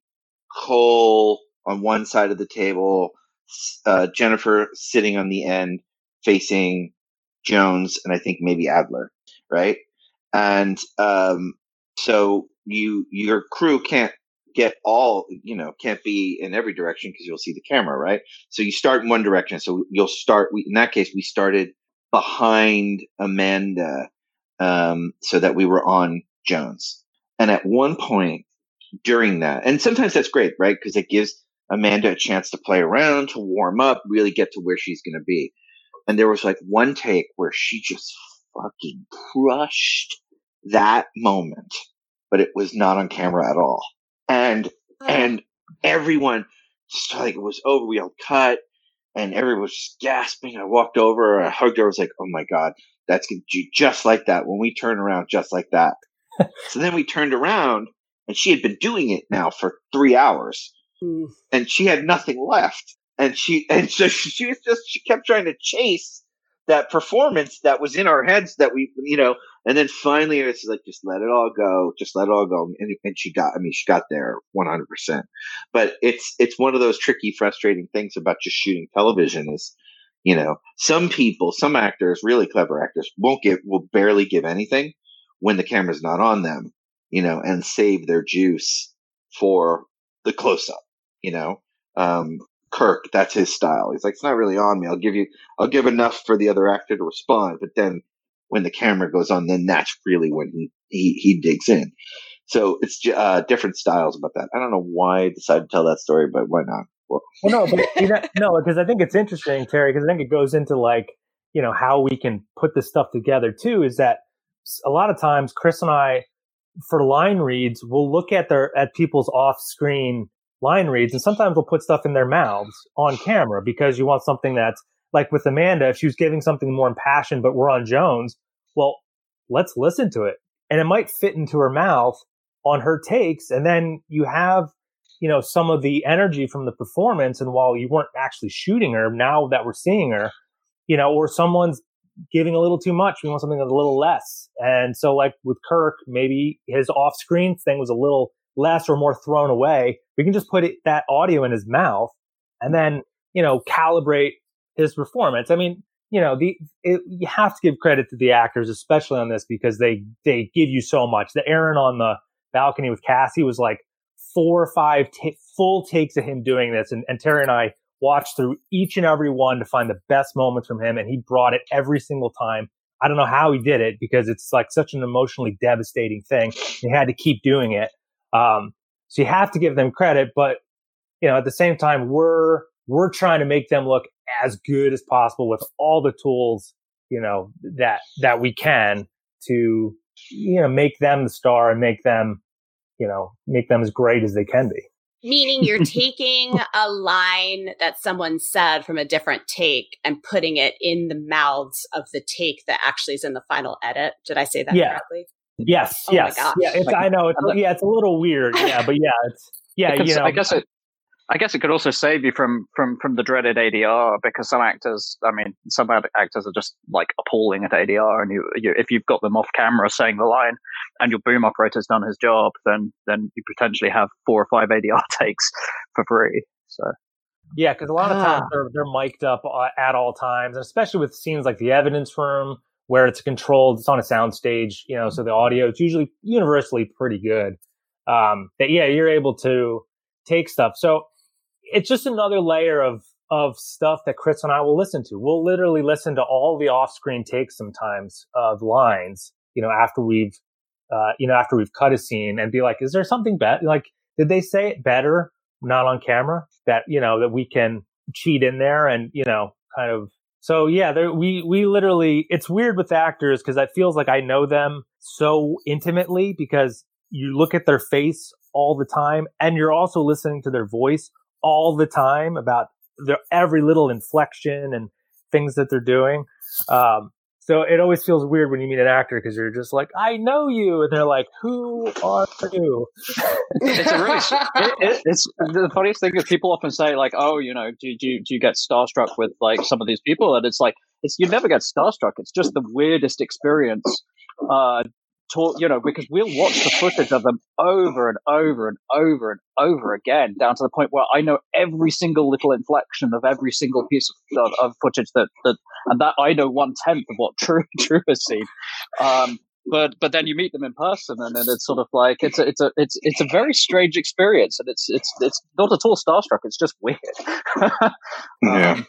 Cole on one side of the table. Uh, Jennifer sitting on the end facing Jones and I think maybe Adler, right? And um, so you your crew can't get all, you know, can't be in every direction because you'll see the camera, right? So you start in one direction. So you'll start, we, in that case, we started behind Amanda um, so that we were on Jones. And at one point during that, and sometimes that's great, right? Because it gives Amanda a chance to play around, to warm up, really get to where she's going to be. And there was like one take where she just fucking crushed that moment, but it was not on camera at all. And, and everyone just like it was over. We all cut and everyone was just gasping. I walked over, I hugged her. I was like, oh my God, that's going to just like that. When we turn around, just like that. So then we turned around and she had been doing it now for three hours. And she had nothing left. and she and so she was just she kept trying to chase that performance that was in our heads that we, you know, and then finally it's like, just let it all go, just let it all go. And, and she got, I mean, she got there one hundred percent. But it's, it's one of those tricky, frustrating things about just shooting television is, you know, some people, some actors, really clever actors won't give, will barely give anything when the camera's not on them, you know, and save their juice for the close up, you know. Um, Kirk, that's his style. He's like, it's not really on me. I'll give you, I'll give enough for the other actor to respond. But then when the camera goes on, then that's really when he, he, he digs in. So it's uh, different styles about that. I don't know why I decided to tell that story, but why not? Well, well no, but you know, no, because I think it's interesting, Terry, because I think it goes into like, you know, how we can put this stuff together too, is that a lot of times Chris and I, for line reads, we'll look at their, at people's off screen line reads, and sometimes we'll put stuff in their mouths on camera because you want something that's like with Amanda, if she was giving something more impassioned, but we're on Jones, well, let's listen to it. And it might fit into her mouth on her takes. And then you have, you know, some of the energy from the performance. And while you weren't actually shooting her, now that we're seeing her, you know, or someone's giving a little too much, we want something that's a little less. And so like with Kirk, maybe his off screen thing was a little less or more thrown away. We can just put it, that audio in his mouth and then, you know, calibrate his performance. I mean, you know, the it, you have to give credit to the actors, especially on this, because they, they give you so much. The Aaron on the balcony with Cassie was like four or five t- full takes of him doing this. And, and Terry and I watched through each and every one to find the best moments from him. And he brought it every single time. I don't know how he did it because it's like such an emotionally devastating thing. He had to keep doing it. Um, so you have to give them credit, but you know, at the same time, we're, we're trying to make them look as good as possible with all the tools, you know, that, that we can to, you know, make them the star and make them, you know, make them as great as they can be. Meaning you're taking a line that someone said from a different take and putting it in the mouths of the take that actually is in the final edit. Did I say that yeah. correctly? Yes, oh yes, my gosh. yeah. It's, I know. It's, yeah, it's a little weird. Yeah, but yeah, it's yeah. Could, you know, I guess it. I guess it could also save you from from from the dreaded A D R, because some actors, I mean, some actors are just like appalling at A D R, and you, you if you've got them off camera saying the line, and your boom operator's done his job, then then you potentially have four or five A D R takes for free. So. Yeah, because a lot of ah. times they're they're mic'd up at all times, and especially with scenes like the evidence room, where it's controlled, it's on a sound stage, you know, so the audio is usually universally pretty good. Um, that yeah, you're able to take stuff. So it's just another layer of of stuff that Chris and I will listen to. We'll literally listen to all the off-screen takes sometimes of lines, you know, after we've, uh, you know, after we've cut a scene, and be like, is there something better? Like, did they say it better, not on camera? That, you know, that we can cheat in there and, you know, kind of. So yeah, there, we, we literally, it's weird with actors because it feels like I know them so intimately because you look at their face all the time and you're also listening to their voice all the time about their every little inflection and things that they're doing. Um, so it always feels weird when you meet an actor because you're just like, I know you. And they're like, who are you? It's a really, it, it, it's the funniest thing is people often say like, oh, you know, do, do, do you get starstruck with like some of these people? And it's like, it's, you never get starstruck. It's just the weirdest experience, uh, to, you know, because we'll watch the footage of them over and over and over and over again, down to the point where I know every single little inflection of every single piece of, of, of footage that, that, and that I know one tenth of what Drew, Drew has seen. Um, but, but then you meet them in person and then it's sort of like, it's a, it's a, it's, it's a very strange experience, and it's, it's, it's not at all starstruck. It's just weird. Yeah. Um,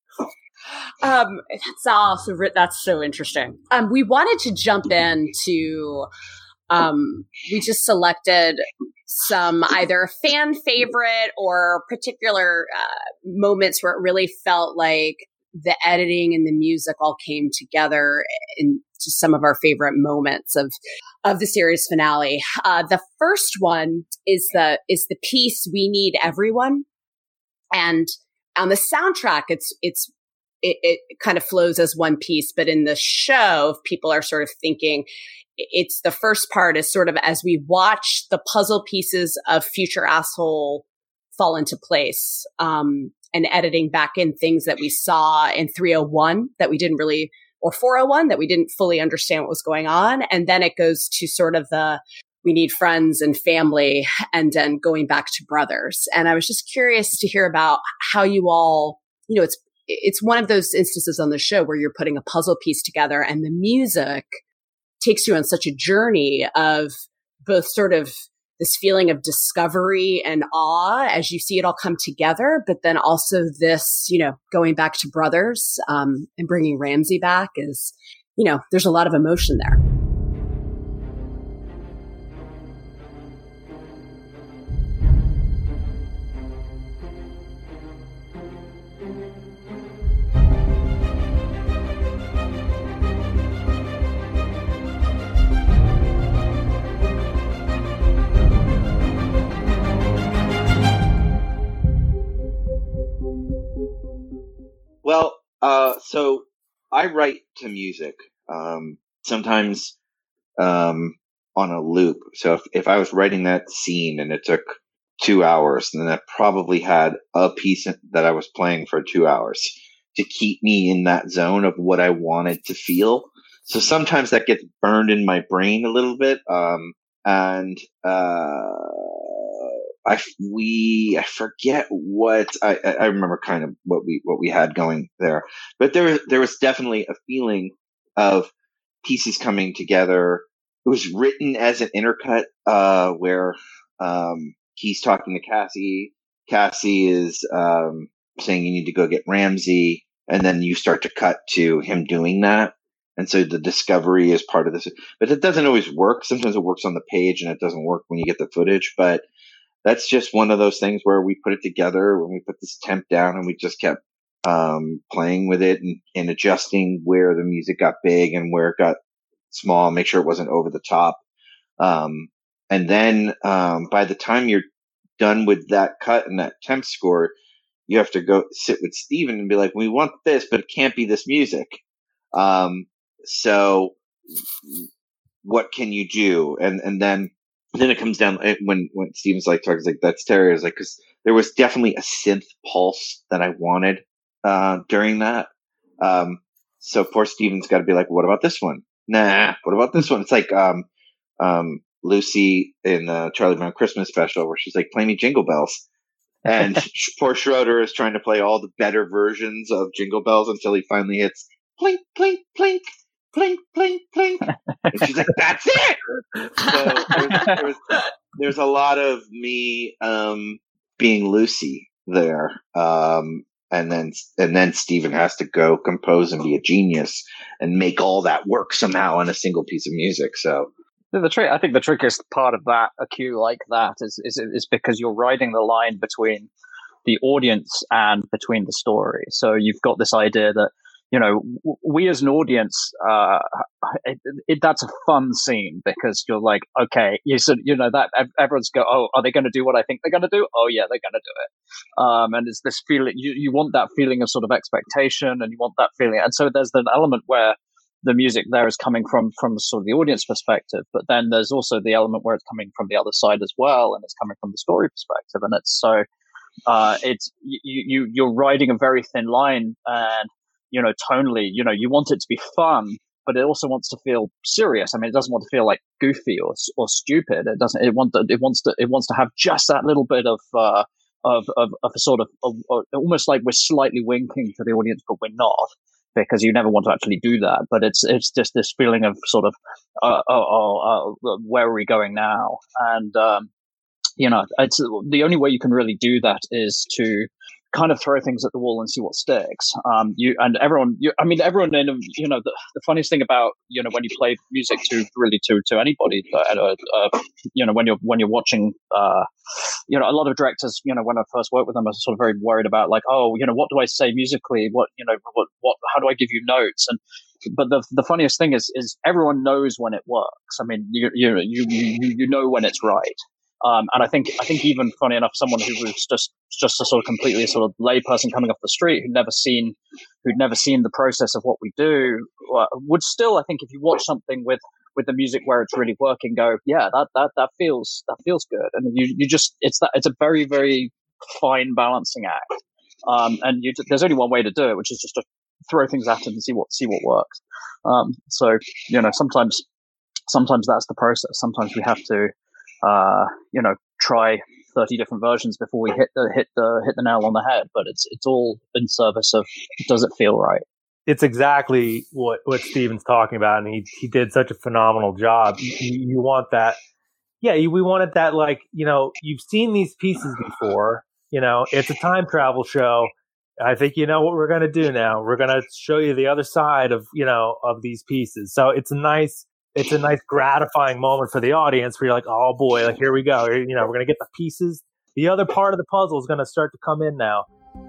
Um, that's also that's so interesting. Um, we wanted to jump into. Um, we just selected some either fan favorite or particular uh, moments where it really felt like the editing and the music all came together into some of our favorite moments of of the series finale. Uh, the first one is the is the piece "We Need Everyone," and on the soundtrack, it's it's. It, it kind of flows as one piece, but in the show, people are sort of thinking it's the first part is sort of as we watch the puzzle pieces of Future Asshole fall into place. Um, and editing back in things that we saw in three oh one that we didn't really, or four oh one that we didn't fully understand what was going on. And then it goes to sort of the, we need friends and family, and then going back to brothers. And I was just curious to hear about how you all, you know, it's, it's one of those instances on the show where you're putting a puzzle piece together and the music takes you on such a journey of both sort of this feeling of discovery and awe as you see it all come together, but then also this, you know, going back to brothers um, and bringing Ramsey back is, you know, there's a lot of emotion there. Well, uh, so I write to music, um, sometimes um, on a loop. So if, if I was writing that scene and it took two hours, then I probably had a piece that I was playing for two hours to keep me in that zone of what I wanted to feel. So sometimes that gets burned in my brain a little bit. Um, and uh, I we I forget what I I remember kind of what we what we had going there, but there was there was definitely a feeling of pieces coming together. It was written as an intercut uh, where um, he's talking to Cassie. Cassie is um, saying you need to go get Ramsey, and then you start to cut to him doing that. And so the discovery is part of this, but it doesn't always work. Sometimes it works on the page and it doesn't work when you get the footage, but that's just one of those things where we put it together when we put this temp down and we just kept um, playing with it and, and adjusting where the music got big and where it got small, make sure it wasn't over the top. Um, and then um, by the time you're done with that cut and that temp score, you have to go sit with Steven and be like, we want this, but it can't be this music. Um, so what can you do? And, and then, then it comes down when, when Steven's like, talks like, that's Terry. I was like, cause there was definitely a synth pulse that I wanted, uh, during that. Um, so poor Steven's got to be like, what about this one? Nah. What about this one? It's like, um, um, Lucy in the Charlie Brown Christmas special where she's like, play me Jingle Bells. And poor Schroeder is trying to play all the better versions of Jingle Bells until he finally hits plink, plink, plink, plink, plink, plink. And she's like, that's it. So there's, there's, there's a lot of me um, being Lucy there. Um, and then and then Steven has to go compose and be a genius and make all that work somehow on a single piece of music. So the trick, I think the trickiest part of that, a cue like that, is, is is because you're riding the line between the audience and between the story. So you've got this idea that, you know, we as an audience, uh, it, it, that's a fun scene because you're like, okay, you said, you know, that everyone's go, oh, are they going to do what I think they're going to do? Oh yeah, they're going to do it. Um, and it's this feeling, you, you want that feeling of sort of expectation and you want that feeling. And so there's an element where the music there is coming from, from sort of the audience perspective, but then there's also the element where it's coming from the other side as well. And it's coming from the story perspective. And it's so, uh, it's, you, you, you're riding a very thin line and, you know, tonally, you know, you want it to be fun, but it also wants to feel serious. I mean, it doesn't want to feel like goofy or or stupid. It doesn't. It wants to. It wants to. It wants to have just that little bit of uh, of, of of a sort of, of, of almost like we're slightly winking to the audience, but we're not, because you never want to actually do that. But it's it's just this feeling of sort of, uh, oh, oh, uh, where are we going now? And um, you know, it's the only way you can really do that is to kind of throw things at the wall and see what sticks. Um, you and everyone, you, I mean, everyone, in, you know, the, the funniest thing about, you know, when you play music to really to, to anybody, uh, uh, you know, when you're, when you're watching, uh, you know, a lot of directors, you know, when I first worked with them, I was sort of very worried about like, oh, you know, what do I say musically? What, you know, what, what, how do I give you notes? And, but the the funniest thing is, is everyone knows when it works. I mean, you, you, you, you, you know when it's right. Um, and I think, I think even funny enough, someone who was just, just a sort of completely sort of lay person coming off the street who'd never seen, who'd never seen the process of what we do, uh, would still, I think if you watch something with, with the music where it's really working, go, yeah, that, that, that feels, that feels good. And you, you just, it's that, it's a very, very fine balancing act. Um, and you, there's only one way to do it, which is just to throw things at it and see what see what works. Um, so you know, sometimes sometimes that's the process. Sometimes we have to, uh, you know, try thirty different versions before we hit the hit the hit the nail on the head. But it's it's all in service of, does it feel right? It's exactly what what Steven's talking about, and he he did such a phenomenal job. You, you want that. Yeah, we wanted that, like, you know, you've seen these pieces before, you know, it's a time travel show. I think you know what we're going to do now. We're going to show you the other side of, you know, of these pieces. So it's a nice, it's a nice gratifying moment for the audience where you're like, oh boy, like, here we go. You know, we're going to get the pieces. The other part of the puzzle is going to start to come in now.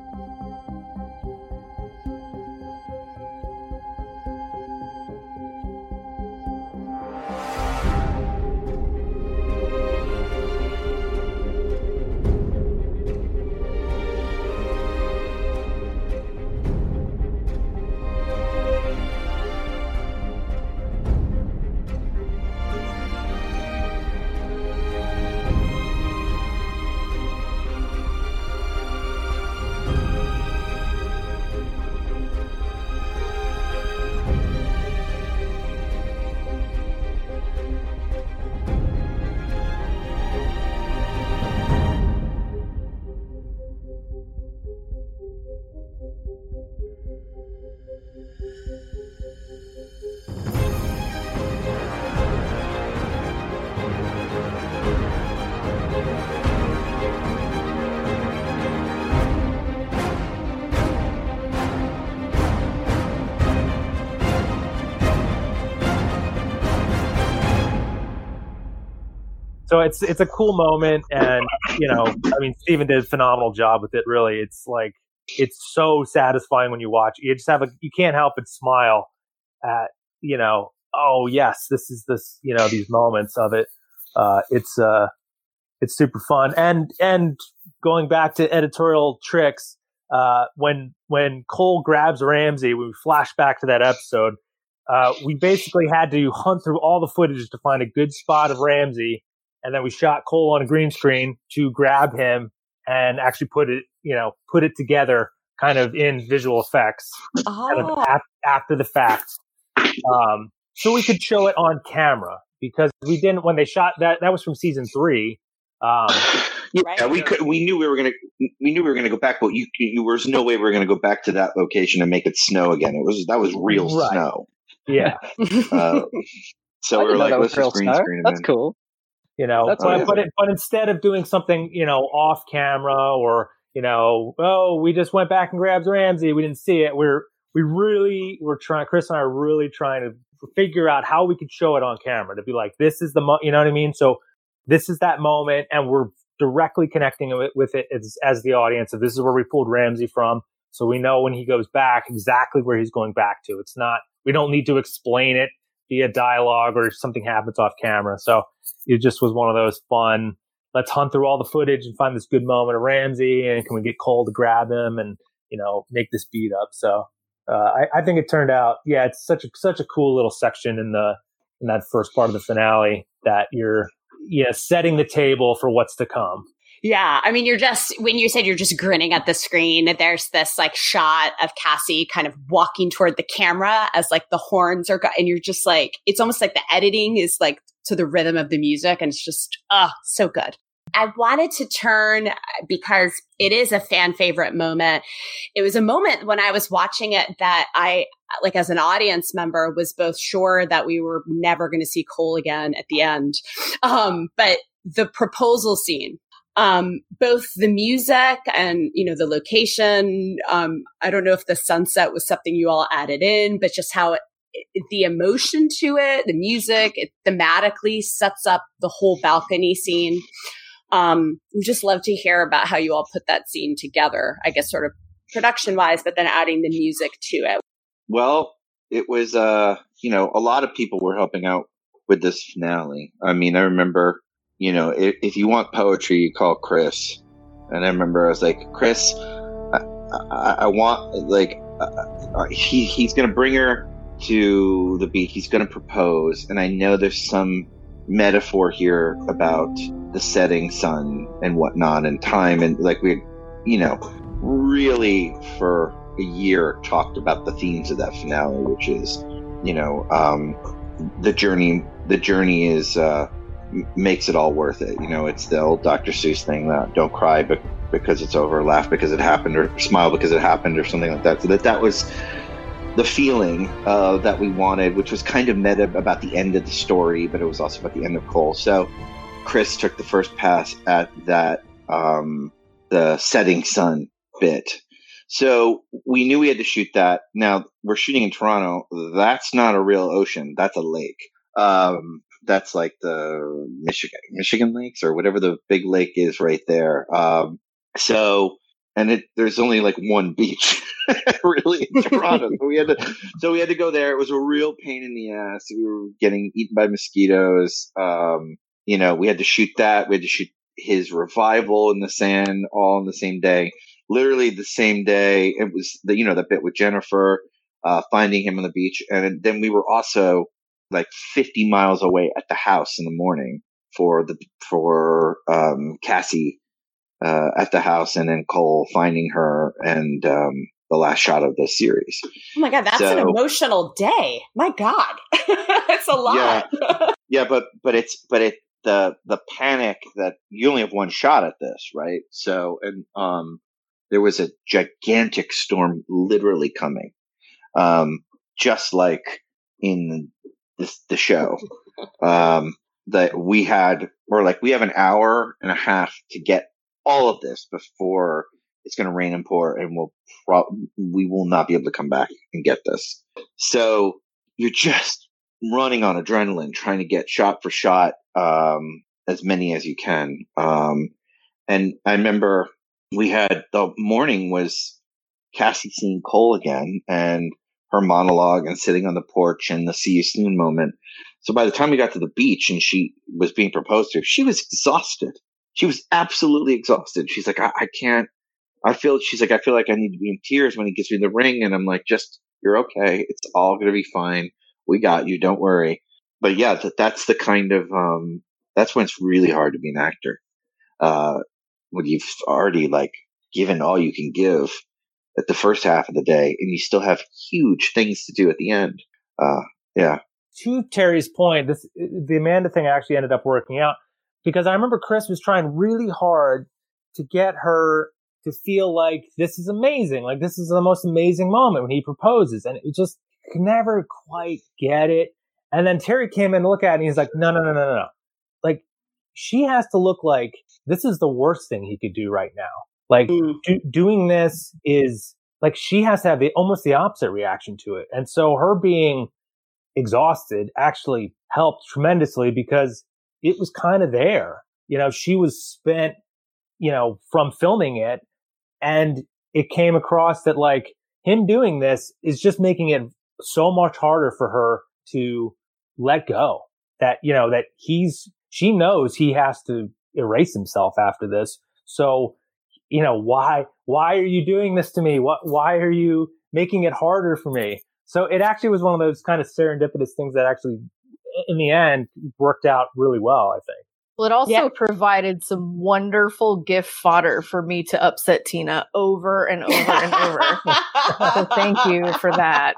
So it's it's a cool moment, and you know, I mean, Steven did a phenomenal job with it. Really, it's like it's so satisfying when you watch. You just have a you can't help but smile at, you know, oh yes, this is this you know these moments of it. Uh, it's uh, it's super fun, and and going back to editorial tricks, uh, when when Cole grabs Ramsey, we flash back to that episode. Uh, we basically had to hunt through all the footage to find a good spot of Ramsey. And then we shot Cole on a green screen to grab him and actually put it, you know, put it together kind of in visual effects Oh. kind of ap- after the fact. Um, so we could show it on camera, because we didn't, when they shot that, that was from season three. Um, yeah, Right. we could, we knew we were going to, we knew we were going to go back, but you, you, there was no way we were going to go back to that location and make it snow again. It was, that was real Right. snow. yeah. Uh, so I we didn't were know like, that was let's real just green snow. screen it That's in. cool. You know, That's but, awesome. but, it, but instead of doing something, you know, off camera, or, you know, oh, we just went back and grabbed Ramsey, we didn't see it. We're, we really were trying, Chris and I are really trying to figure out how we could show it on camera to be like, this is the, mo-, you know what I mean? So this is that moment, and we're directly connecting it with it as, as the audience. So this is where we pulled Ramsey from. So we know when he goes back exactly where he's going back to. It's not, we don't need to explain it via dialogue or something happens off camera. So it just was one of those fun, let's hunt through all the footage and find this good moment of Ramsey, and can we get Cole to grab him and, you know, make this beat up. So uh, I, I think it turned out, yeah, it's such a, such a cool little section in the, in that first part of the finale that you're, yeah, setting the table for what's to come. Yeah, I mean, you're just, when you said you're just grinning at the screen, there's this like shot of Cassie kind of walking toward the camera as like the horns are, go- and you're just like, it's almost like the editing is like to the rhythm of the music, and it's just, oh, so good. I wanted to turn, because it is a fan favorite moment. It was a moment when I was watching it that I, like as an audience member, was both sure that we were never going to see Cole again at the end. Um, but the proposal scene, Um, both the music and, you know, the location. Um, I don't know if the sunset was something you all added in, but just how it, it, the emotion to it, the music, it thematically sets up the whole balcony scene. Um, we just love to hear about how you all put that scene together, I guess, sort of production wise, but then adding the music to it. Well, it was, uh, you know, a lot of people were helping out with this finale. I mean, I remember, you know, if, if you want poetry, you call Chris. And I remember I was like, Chris, I, I, I want, like, uh, he he's going to bring her to the beach. He's going to propose. And I know there's some metaphor here about the setting sun and whatnot and time. And like, we, you know, really for a year talked about the themes of that finale, which is, you know, um, the journey. The journey is uh, makes it all worth it. You know, it's the old Doctor Seuss thing that don't cry but because it's over, laugh because it happened, or smile because it happened, or something like that. So that that was the feeling uh, that we wanted, which was kind of meta about the end of the story, but it was also about the end of Cole. So Chris took the first pass at that, um, the setting sun bit. So we knew we had to shoot that. Now we're shooting in Toronto. That's not a real ocean. That's a lake. Um, that's like the Michigan, Michigan lakes or whatever the big lake is right there. Um, so, and it, there's only like one beach really in Toronto. So we had to, so we had to go there. It was a real pain in the ass. We were getting eaten by mosquitoes. Um, you know, we had to shoot that. We had to shoot his revival in the sand all in the same day, literally the same day. It was the, you know, the bit with Jennifer, uh, finding him on the beach. And then we were also like fifty miles away at the house in the morning for the, for, um, Cassie, uh, at the house, and then Cole finding her, and, um, the last shot of the series. Oh my God, that's so, an emotional day. My God. It's a lot. Yeah, yeah, but, but it's, but it, the, the panic that you only have one shot at this, right? So, and, um, there was a gigantic storm literally coming, um, just like in this, the show, um, that we had, or like we have an hour and a half to get all of this before it's going to rain and pour, and we'll pro- we will not be able to come back and get this. So you're just running on adrenaline, trying to get shot for shot, um, as many as you can. Um, and I remember we had, the morning was Cassie seeing Cole again and her monologue and sitting on the porch and the see you soon moment. So by the time we got to the beach and she was being proposed to, she was exhausted. She was absolutely exhausted. She's like, I, I can't, I feel, she's like, I feel like I need to be in tears when he gives me the ring. And I'm like, just, you're okay. It's all going to be fine. We got you. Don't worry. But yeah, that, that's the kind of, um, that's when it's really hard to be an actor. Uh, when you've already like given all you can give at the first half of the day, and you still have huge things to do at the end. Uh, yeah. To Terry's point, this, the Amanda thing actually ended up working out, because I remember Chris was trying really hard to get her to feel like this is amazing. Like this is the most amazing moment when he proposes, and it just could never quite get it. And then Terry came in and looked at it and he's like, no, no, no, no, no. Like she has to look like this is the worst thing he could do right now. Like mm. do, doing this is like, she has to have the, almost the opposite reaction to it. And so her being exhausted actually helped tremendously, because it was kind of there. You know, she was spent, you know, from filming it, and it came across that like him doing this is just making it so much harder for her to let go, that, you know, that he's, she knows he has to erase himself after this. So, you know, why, why are you doing this to me? What, why are you making it harder for me? So it actually was one of those kind of serendipitous things that actually in the end worked out really well, I think. Well, it also yeah. provided some wonderful gift fodder for me to upset Tina over and over and over. So thank you for that.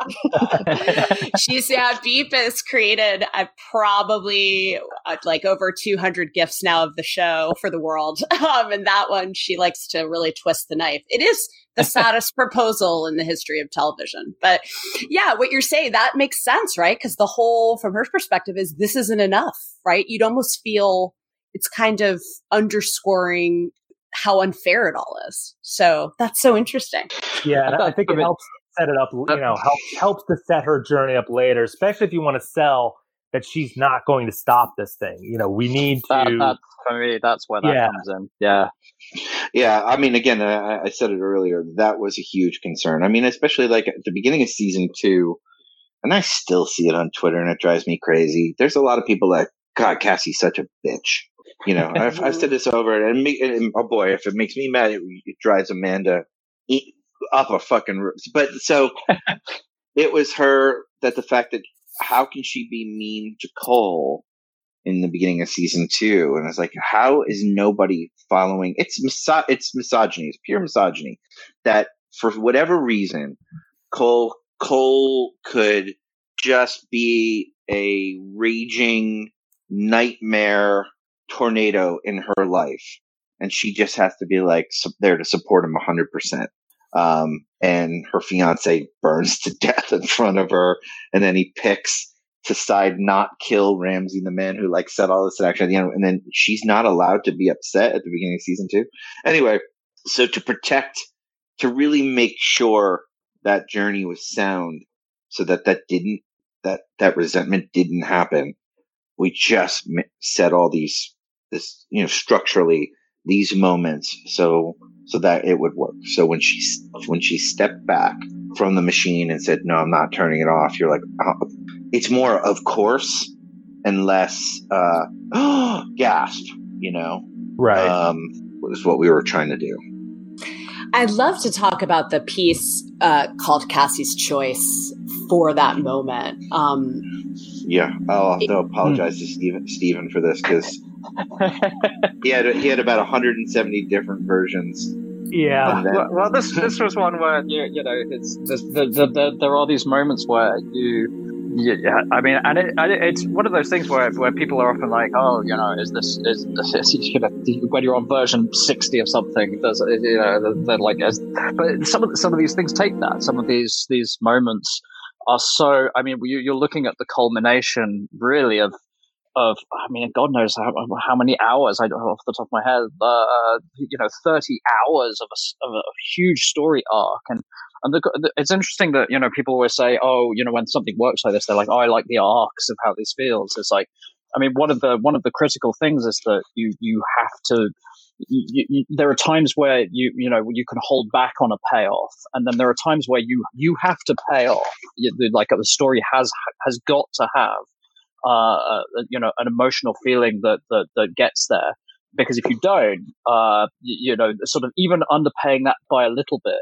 She's, yeah, Beep has created uh, probably uh, like over two hundred gifts now of the show for the world. Um, and that one, she likes to really twist the knife. It is the saddest proposal in the history of television. But yeah, what you're saying, that makes sense, right? Because the whole, from her perspective, is this isn't enough, right? You'd almost feel it's kind of underscoring how unfair it all is. So that's so interesting. Yeah, and I think it helps set it up, you know, helps helps to set her journey up later, especially if you want to sell that she's not going to stop this thing. You know, we need to. That, that's, for me, that's where that yeah. comes in. Yeah. Yeah. I mean, again, I, I said it earlier, that was a huge concern. I mean, especially like at the beginning of season two, and I still see it on Twitter and it drives me crazy. There's a lot of people like, God, Cassie's such a bitch. You know, I've, I've said this over, and, me, and oh boy, if it makes me mad, it, it drives Amanda eat, up a fucking roof. But so it was her that the fact that how can she be mean to Cole in the beginning of season two. And it's like, how is nobody following? It's miso- it's misogyny. It's pure misogyny that for whatever reason, Cole, Cole could just be a raging nightmare tornado in her life. And she just has to be like su- there to support him one hundred percent. Um, and her fiance burns to death in front of her. And then he picks to side not kill Ramsay, the man who like set all this in action at the end. And then she's not allowed to be upset at the beginning of season two. Anyway, so to protect, to really make sure that journey was sound so that that didn't, that, that resentment didn't happen. We just set all these, this, you know, structurally these moments so, so that it would work. So when she, when she stepped back from the machine and said, no, I'm not turning it off. You're like, oh. It's more of course and less, uh, oh, gasp, you know, right. Um, was what we were trying to do. I'd love to talk about the piece uh, called Cassie's Choice for that moment. Um, yeah, I'll have to apologize to Stephen, Stephen for this because he had he had about one hundred seventy different versions. Yeah. Well, well, this this was one where you you know it's this, the, the, the, there are these moments where you. Yeah, I mean, and, it, and it, it's one of those things where where people are often like, oh, you know, is this is, is you know, when you're on version sixty of something, there's you know, they're like, as, but some of some of these things take that. Some of these these moments are so. I mean, you, you're looking at the culmination, really, of of. I mean, God knows how, how many hours. I don't off the top of my head, uh, you know, thirty hours of a, of a huge story arc and. And the, the, it's interesting that, you know, people always say, oh, you know, when something works like this, they're like, oh, I like the arcs of how this feels. It's like, I mean, one of the one of the critical things is that you you have to. You, you, there are times where you you know you can hold back on a payoff, and then there are times where you you have to pay off. You, like the story has has got to have, uh, you know, an emotional feeling that that that gets there. Because if you don't, uh, you, you know, sort of even underpaying that by a little bit.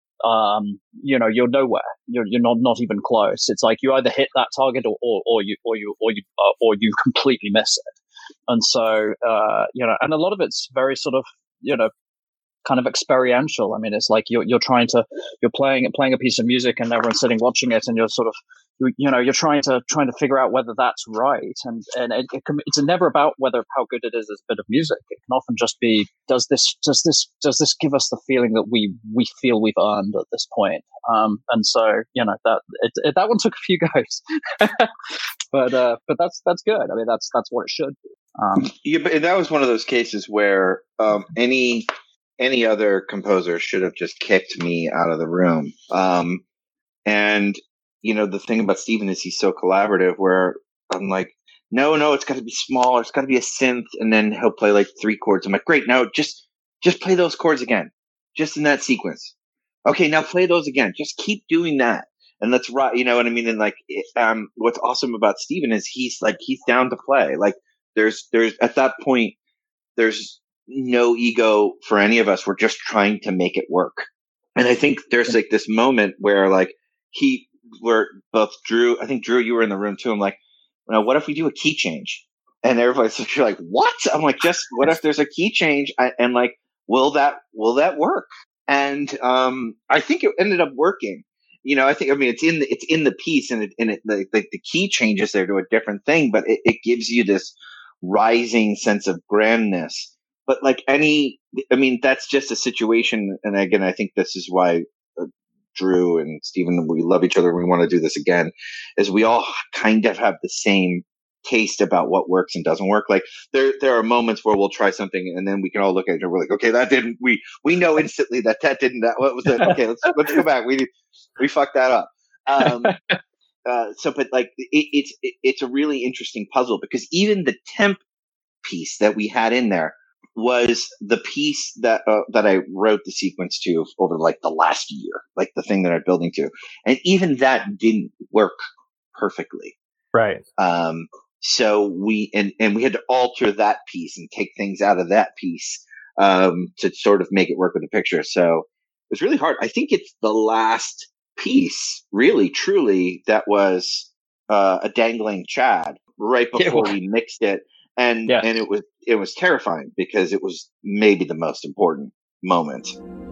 Um, you know, you're nowhere. You're you're not not even close. It's like you either hit that target or or, or you or you or you uh, or you completely miss it. And so, uh, you know, and a lot of it's very sort of, you know, kind of experiential. I mean, it's like you're you're trying to you're playing playing a piece of music and everyone's sitting watching it, and you're sort of you, you know you're trying to trying to figure out whether that's right. And and it, it can, it's never about whether how good it is as a bit of music. It can often just be does this does this does this give us the feeling that we we feel we've earned at this point. Um, and so you know that it, it, that one took a few goes, but uh, but that's that's good. I mean, that's that's what it should be. Um, yeah, but that was one of those cases where um, any. Any other composer should have just kicked me out of the room. Um, and, you know, the thing about Stephen is he's so collaborative where I'm like, no, no, it's got to be smaller. It's got to be a synth. And then he'll play like three chords. I'm like, great. Now just, just play those chords again, just in that sequence. Okay. Now play those again. Just keep doing that. And let's rock, you know what I mean? And like, um, what's awesome about Stephen is he's like, he's down to play. Like there's, there's at that point, there's, no ego for any of us. We're just trying to make it work. And I think there's like this moment where like he, where both Drew, I think Drew, you were in the room too. I'm like, well, what if we do a key change? And everybody's like, what? I'm like, just what if there's a key change? I, and like, will that, will that work? And, um, I think it ended up working. You know, I think, I mean, it's in the, it's in the piece and it, and it, the, the, the key changes there to a different thing, but it, it gives you this rising sense of grandness. But like any, I mean, that's just a situation. And again, I think this is why uh, Drew and Stephen, we love each other. And we want to do this again, is we all kind of have the same taste about what works and doesn't work. Like there, there are moments where we'll try something and then we can all look at it and we're like, okay, that didn't, we, we know instantly that that didn't, that, what was it? Okay, let's, let's go back. We, we fucked that up. Um, uh, so, but like it, it's, it, it's a really interesting puzzle because even the temp piece that we had in there was the piece that uh, that I wrote the sequence to over like the last year, like the thing that I'm building to, and even that didn't work perfectly. Right. Um. So we and and we had to alter that piece and take things out of that piece um to sort of make it work with the picture. So it was really hard. I think it's the last piece, really, truly, that was uh, a dangling Chad. right before we mixed it. And, yeah. and it was, it was terrifying because it was maybe the most important moment.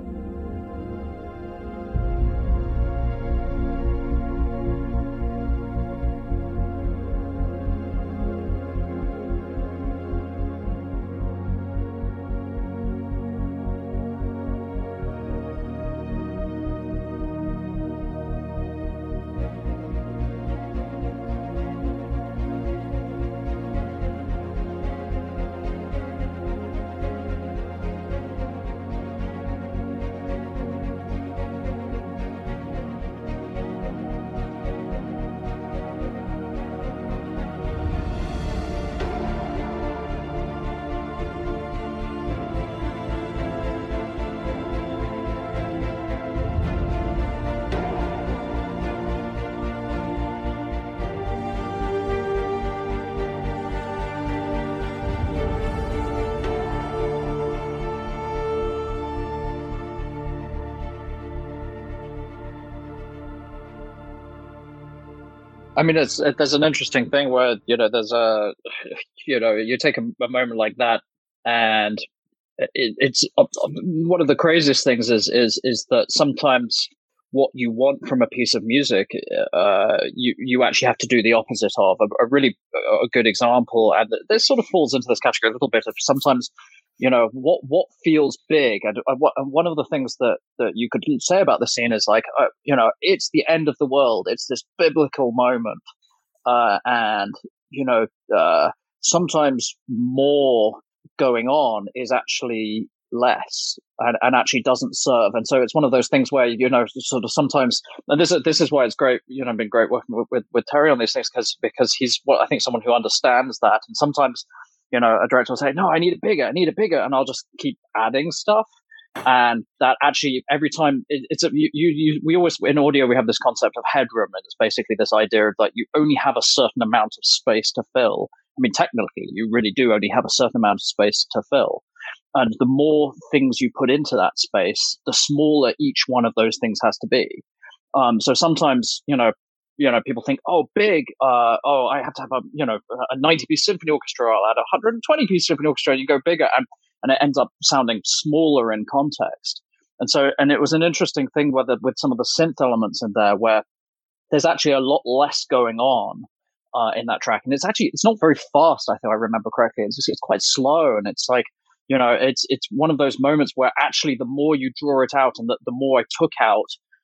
I mean, it's it, there's an interesting thing where, you know, there's a, you know, you take a, a moment like that, and it, it's uh, one of the craziest things is is is that sometimes what you want from a piece of music, uh, you you actually have to do the opposite of. A, a really a good example, and this sort of falls into this category a little bit of sometimes, you know, what what feels big, and, and, what, and one of the things that that you could say about the scene is like, uh, you know, it's the end of the world. It's this biblical moment, uh, and you know, uh, sometimes more going on is actually less and, and actually doesn't serve. And so it's one of those things where, you know, sort of sometimes, and this is this is why it's great, you know, been great working with, with, with Terry on these things, because because he's what I think someone who understands that. And sometimes, you know, a director will say, no, I need it bigger, I need it bigger, and I'll just keep adding stuff. And that actually every time it, it's a you, you you we always in audio we have this concept of headroom, and it's basically this idea of that you only have a certain amount of space to fill. I mean, technically, you really do only have a certain amount of space to fill. And the more things you put into that space, the smaller each one of those things has to be. Um, so sometimes, you know, you know, people think, oh, big, uh, oh, I have to have a, you know, a ninety-piece symphony orchestra. I'll add a one hundred twenty-piece symphony orchestra, and you go bigger, and, and it ends up sounding smaller in context. And so, and it was an interesting thing whether with some of the synth elements in there, where there's actually a lot less going on uh, in that track, and it's actually it's not very fast. I think I remember correctly. It's just, it's quite slow, and it's like, you know, it's it's one of those moments where actually the more you draw it out, and the, the more I took out,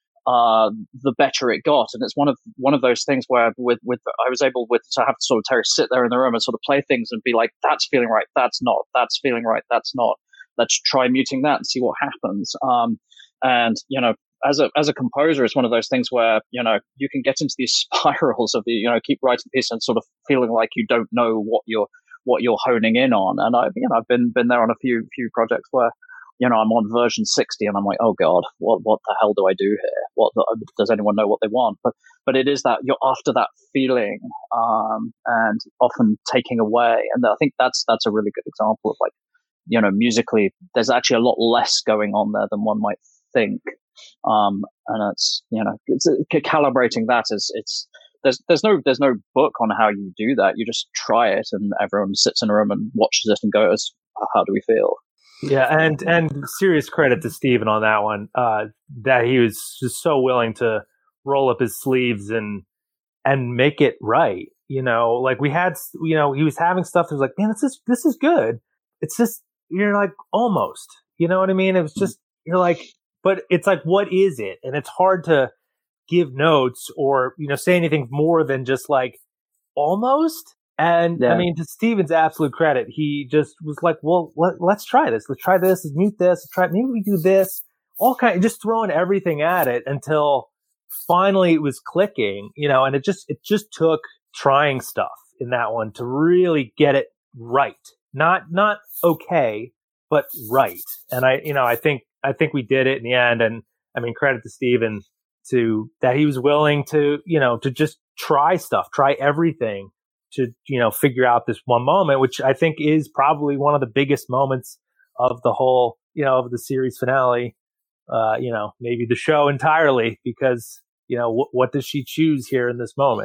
uh, the better it got. And it's one of one of those things where with with I was able with to have sort of Terry sit there in the room and sort of play things and be like, that's feeling right, that's not, that's feeling right, that's not. Let's try muting that and see what happens. Um, and you know, as a as a composer, it's one of those things where, you know, you can get into these spirals of, you know, keep writing pieces and sort of feeling like you don't know what you're what you're honing in on. And I, you know, I've been been there on a few few projects where, you know, I'm on version sixty and I'm like, oh God, what what the hell do I do here? What the, does anyone know what they want? But but it is that you're after that feeling, um, and often taking away. And I think that's that's a really good example of, like, you know, musically, there's actually a lot less going on there than one might think. Um, and it's, you know, it's, uh, calibrating that is it's. There's there's no there's no book on how you do that. You just try it, and everyone sits in a room and watches it and goes, "How do we feel?" Yeah, and and serious credit to Steven on that one. Uh, that he was just so willing to roll up his sleeves and and make it right. You know, like we had, you know, he was having stuff that was like, man, this is this is good. It's just, you're like, almost. You know what I mean? It was just, you're like, but it's like, what is it? And it's hard to give notes or, you know, say anything more than just like almost. And yeah. I mean, to Steven's absolute credit, he just was like, well, let, let's try this. Let's try this. Let's mute this. Let's try, maybe we do this. All kind of just throwing everything at it until finally it was clicking, you know, and it just, it just took trying stuff in that one to really get it right. Not, not okay, but right. And I, you know, I think, I think we did it in the end. And I mean, credit to Steven to that he was willing to, you know, to just try stuff, try everything to, you know, figure out this one moment, which I think is probably one of the biggest moments of the whole, you know, of the series finale, uh, you know, maybe the show entirely, because, you know, w- what does she choose here in this moment?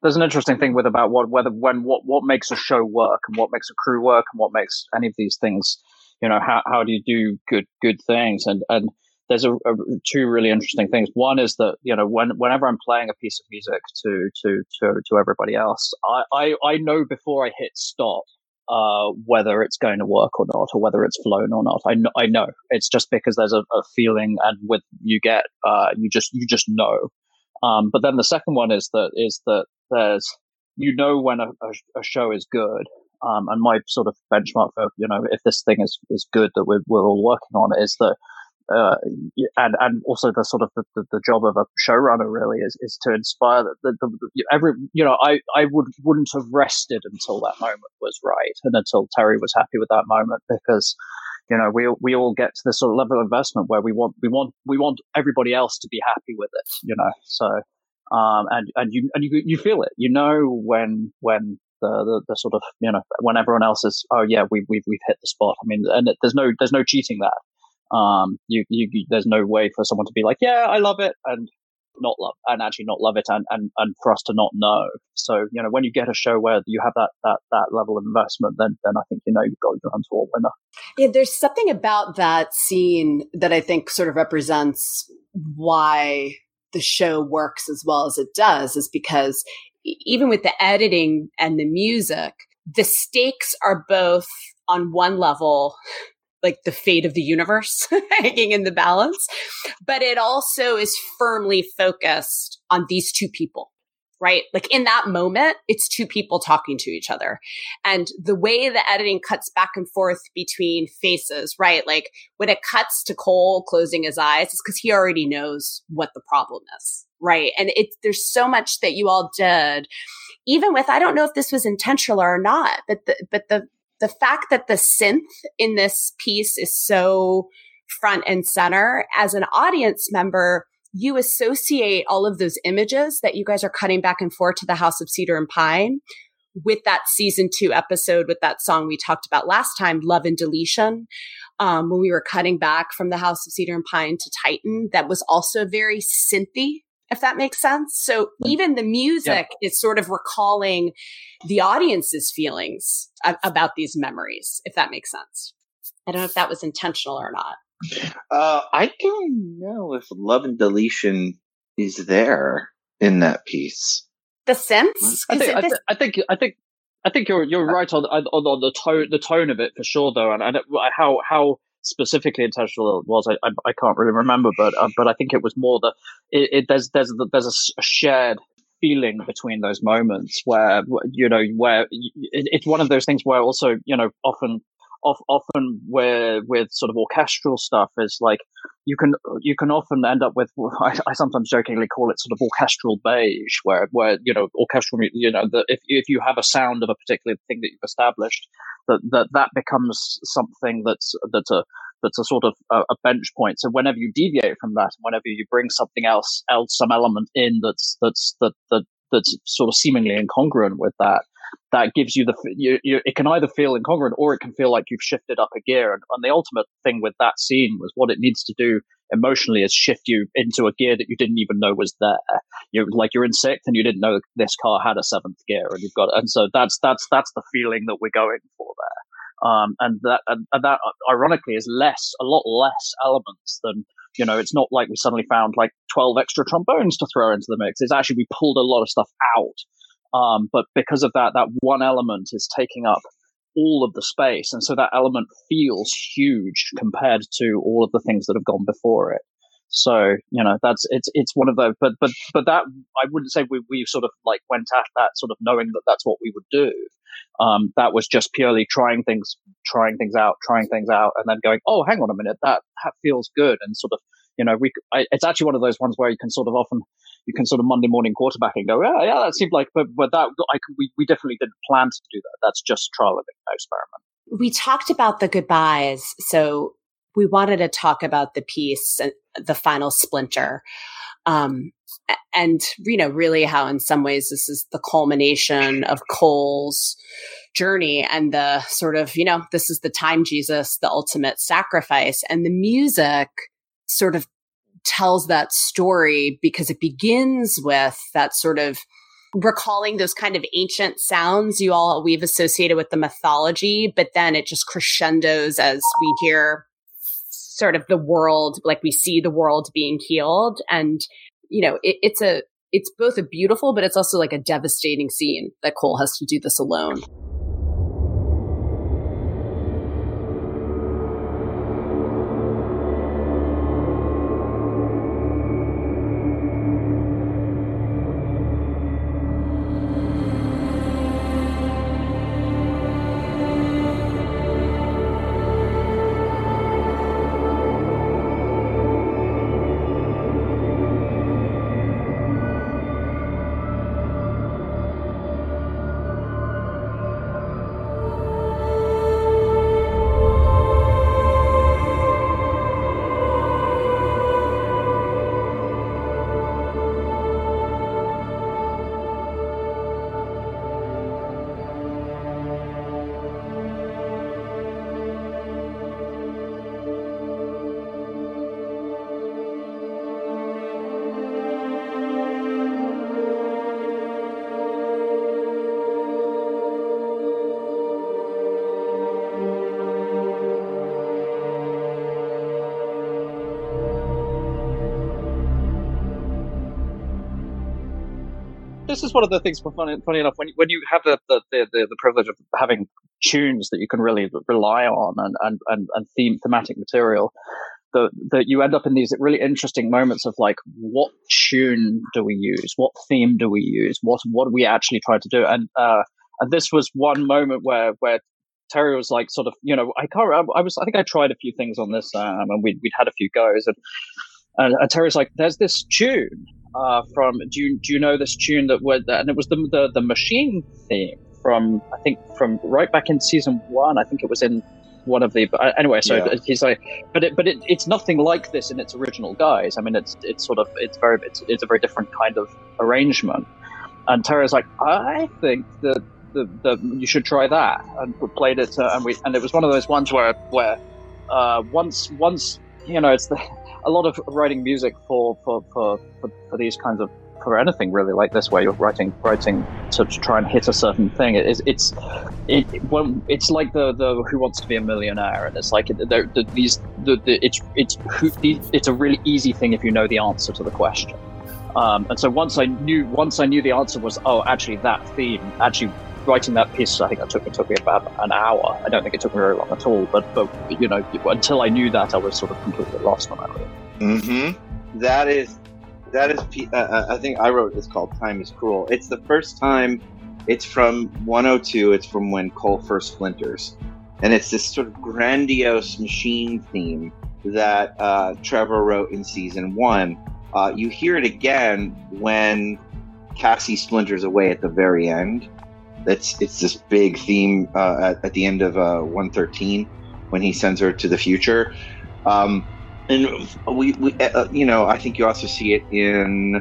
there's an interesting thing with about what whether when what what makes a show work and what makes a crew work and what makes any of these things, you know, how how do you do good good things? And and there's a, a two really interesting things. One is that, you know, when whenever I'm playing a piece of music to to to to everybody else, I I, I know before I hit stop uh whether it's going to work or not, or whether it's flown or not. I know I know it's just because there's a, a feeling, and with you get uh you just you just know. Um, but then the second one is that is that there's, you know, when a, a, a show is good, um, and my sort of benchmark for, you know, if this thing is, is good that we're we're all working on is that, uh, and and also the sort of the, the, the job of a showrunner really is is to inspire the, the, the every, you know, I I would wouldn't have rested until that moment was right, and until Terry was happy with that moment, because, you know, we we all get to this sort of level of investment where we want we want we want everybody else to be happy with it, you know. So, um, and and you and you you feel it, you know, when when the, the the sort of, you know, when everyone else is, oh yeah, we we've we've hit the spot. I mean, and it, there's no there's no cheating that. Um, you, you you there's no way for someone to be like, yeah, I love it, and not love and actually not love it, and, and and for us to not know. So, you know, when you get a show where you have that that that level of investment, then then I think, you know, you've got your hands full winner. Yeah, there's something about that scene that I think sort of represents why the show works as well as it does, is because even with the editing and the music, the stakes are both on one level like the fate of the universe hanging in the balance, but it also is firmly focused on these two people, right? Like in that moment, it's two people talking to each other. And the way the editing cuts back and forth between faces, right? Like when it cuts to Cole closing his eyes, it's because he already knows what the problem is, right? And it, there's so much that you all did, even with, I don't know if this was intentional or not, but the, but the, The fact that the synth in this piece is so front and center, as an audience member, you associate all of those images that you guys are cutting back and forth to the House of Cedar and Pine with that season two episode, with that song we talked about last time, Love and Deletion, um, when we were cutting back from the House of Cedar and Pine to Titan. That was also very synthy, if that makes sense. So even the music yeah. is sort of recalling the audience's feelings a- about these memories, if that makes sense. I don't know if that was intentional or not. Uh, I don't know if Love and Deletion is there in that piece. The sense? I think, it, I, th- I think, I think, I think you're you're right on on, on the tone the tone of it for sure, though, and, and how how. specifically intentional it was, I, I I can't really remember, but uh, but I think it was more the it, it there's there's there's a shared feeling between those moments where, you know, where it, it's one of those things where also, you know, often off, often where with sort of orchestral stuff is like you can you can often end up with, I, I sometimes jokingly call it sort of orchestral beige, where where you know orchestral, you know, the, if if you have a sound of a particular thing that you've established, that that that becomes something that's that's a that's a sort of a, a bench point. So whenever you deviate from that, whenever you bring something else else some element in that's that's that that that's sort of seemingly incongruent with that, that gives you the you, you, it can either feel incongruent or it can feel like you've shifted up a gear. And, and the ultimate thing with that scene was what it needs to do emotionally is shift you into a gear that you didn't even know was there. You're like you're in sixth and you didn't know this car had a seventh gear, and you've got and so that's that's that's the feeling that we're going for there. Um, and that and, and that ironically is less a lot less elements than, you know, it's not like we suddenly found like twelve extra trombones to throw into the mix. It's actually we pulled a lot of stuff out. Um, but because of that, that one element is taking up all of the space. And so that element feels huge compared to all of the things that have gone before it. So, you know, that's, it's, it's one of those, but, but, but that, I wouldn't say we, we sort of like went at that sort of knowing that that's what we would do. Um, that was just purely trying things, trying things out, trying things out, and then going, oh, hang on a minute, that, that feels good. And sort of, you know, we, I, it's actually one of those ones where you can sort of often, you can sort of Monday morning quarterback and go, yeah, yeah, that seemed like, but, but that, I could, we, we definitely didn't plan to do that. That's just trial and experiment. We talked about the goodbyes. So we wanted to talk about the piece, the final splinter. Um, and, you know, really how in some ways this is the culmination of Cole's journey and the sort of, you know, this is the time Jesus, the ultimate sacrifice. And the music sort of tells that story because it begins with that sort of recalling those kind of ancient sounds you all we've associated with the mythology, but then it just crescendos as we hear sort of the world, like we see the world being healed. And, you know, it, it's a, it's both a beautiful, but it's also like a devastating scene that Cole has to do this alone. This is one of the things, funny, funny enough, when, when you have the, the, the, the privilege of having tunes that you can really rely on and, and, and, and theme, thematic material, that that you end up in these really interesting moments of like, what tune do we use? What theme do we use? What what do we actually try to do? And uh, and this was one moment where where Terry was like, sort of, you know, I can't remember, I was, I think I tried a few things on this, um, and we we'd had a few goes, and and, and Terry's like, there's this tune. Uh, from do you do you know this tune that was and it was the, the the machine theme from I think from right back in season one. I think it was in one of the uh, anyway. So yeah. He's like, but it but it, it's nothing like this in its original guise. I mean, it's it's sort of it's very it's it's a very different kind of arrangement. And Terry's like, I think that the, the you should try that, and we played it uh, and we and it was one of those ones where where uh, once once you know it's the. A lot of writing music for for, for, for, for these kinds of for anything really like this, where you're writing writing to try and hit a certain thing. It, it's it well, it's like the, the Who Wants to Be a Millionaire, and it's like the, these the, the it's it's it's a really easy thing if you know the answer to the question. Um, and so once I knew once I knew the answer was oh actually that theme actually. Writing that piece, I think it took it took me about an hour. I don't think it took me very long at all. But but you know, until I knew that, I was sort of completely lost on that. Mm-hmm. That is that is. Uh, I think I wrote this called "Time Is Cruel." It's the first time. It's from one oh two. It's from when Cole first splinters, and it's this sort of grandiose machine theme that uh, Trevor wrote in season one. Uh, you hear it again when Cassie splinters away at the very end. That's it's this big theme uh, at, at the end of uh, one thirteen when he sends her to the future, um, and we, we uh, you know I think you also see it in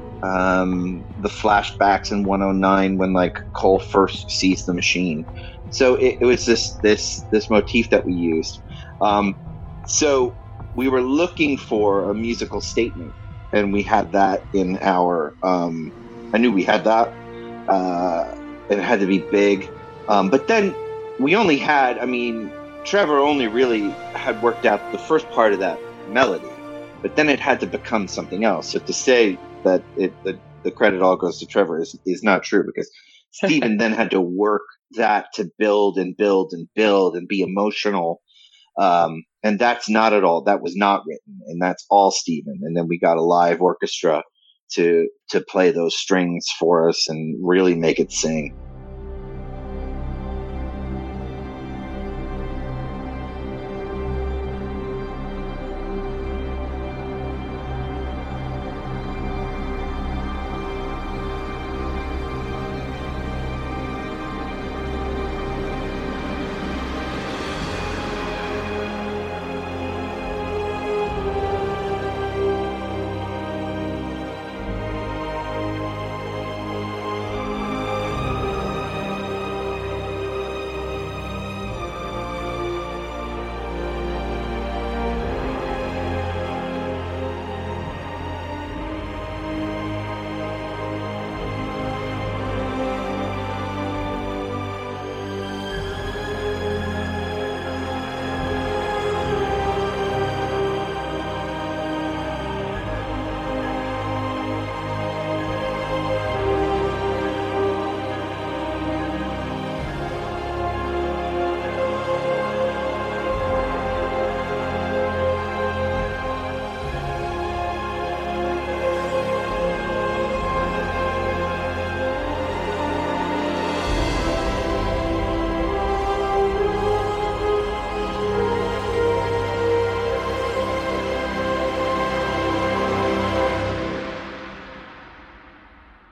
um, the flashbacks in one oh nine when like Cole first sees the machine. So it, it was this this this motif that we used. Um, so we were looking for a musical statement, and we had that in our. Um, I knew we had that. Uh, It had to be big. Um, but then we only had, I mean, Trevor only really had worked out the first part of that melody, but then it had to become something else. So to say that it, the, the credit all goes to Trevor is, is not true, because Stephen then had to work that to build and build and build and be emotional. Um, and that's not at all, that was not written, and that's all Stephen. And then we got a live orchestra to to play those strings for us and really make it sing.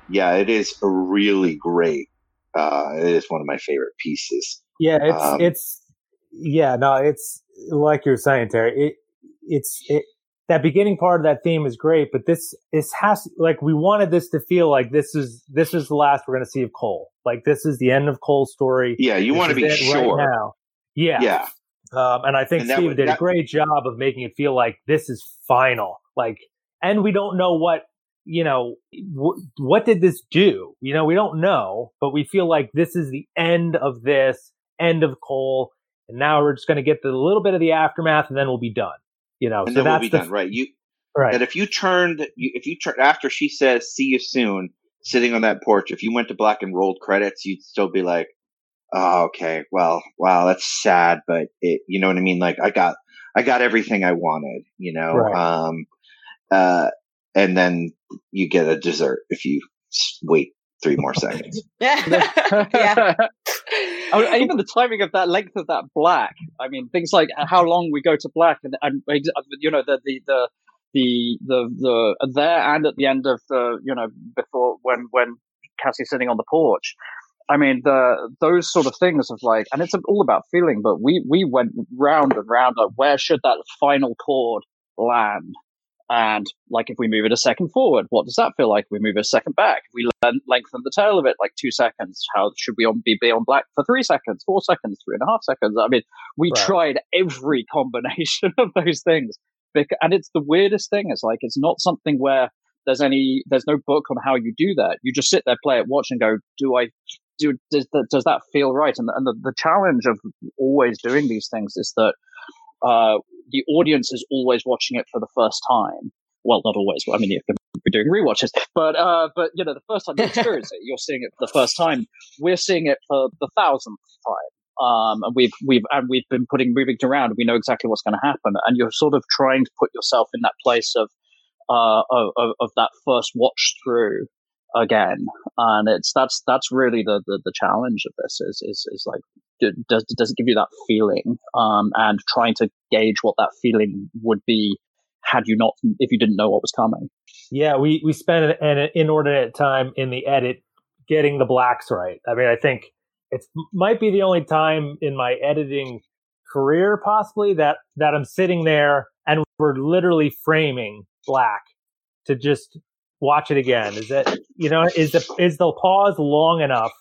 yeah, it is a really great. Uh, it is one of my favorite pieces. Yeah, it's Um, it's yeah, no, it's like you're saying, Terry. It it's it that beginning part of that theme is great, but this this has like we wanted this to feel like this is this is the last we're going to see of Cole. Like this is the end of Cole's story. Yeah, you want to be sure. Right now. Yeah, yeah. Um, and I think And that Steve would- did that- a great job of making it feel like this is final. Like, and we don't know what, you know, w- what did this do? You know, we don't know, but we feel like this is the end of this, end of Cole. And now we're just going to get the little bit of the aftermath and then we'll be done. You know, And so then we'll that's be the, done, right? You right. that if you turned, you, if you turn after she says "see you soon," sitting on that porch, if you went to black and rolled credits, you'd still be like, "Oh, okay, well, wow, that's sad," but it, you know what I mean? Like, I got, I got everything I wanted, you know. Right. Um, uh, and then you get a dessert if you s- wait three more seconds. yeah. Oh, even the timing of that length of that black. I mean, things like how long we go to black, and, and you know the the the the the, the there and at the end of the you know before when when Cassie's sitting on the porch. I mean, the those sort of things of like, and it's all about feeling. But we we went round and round. Like, where should that final chord land? And like, if we move it a second forward, what does that feel like? If we move it a second back. If we lengthen the tail of it like two seconds, how should we on be, be on black for three seconds, four seconds, three and a half seconds? I mean, we Right. tried every combination of those things. And it's the weirdest thing. It's like, it's not something where there's any, there's no book on how you do that. You just sit there, play it, watch and go, do I, do, does that, does that feel right? And, and the, the challenge of always doing these things is that, uh, the audience is always watching it for the first time. Well, not always. I mean, you can be doing rewatches, but uh, but you know, the first time you experience it, you're seeing it for the first time. We're seeing it for the thousandth time, um, and we've we've and we've been putting moving it around. We know exactly what's going to happen, and you're sort of trying to put yourself in that place of uh of, of, of that first watch through again, and it's that's that's really the the, the challenge of this is is is like. Does does it give you that feeling? Um, and trying to gauge what that feeling would be had you not, if you didn't know what was coming. Yeah, we, we spent an inordinate time in the edit getting the blacks right. I mean, I think it might be the only time in my editing career, possibly, that, that I'm sitting there and we're literally framing black to just watch it again. Is that, you know, is the, is the pause long enough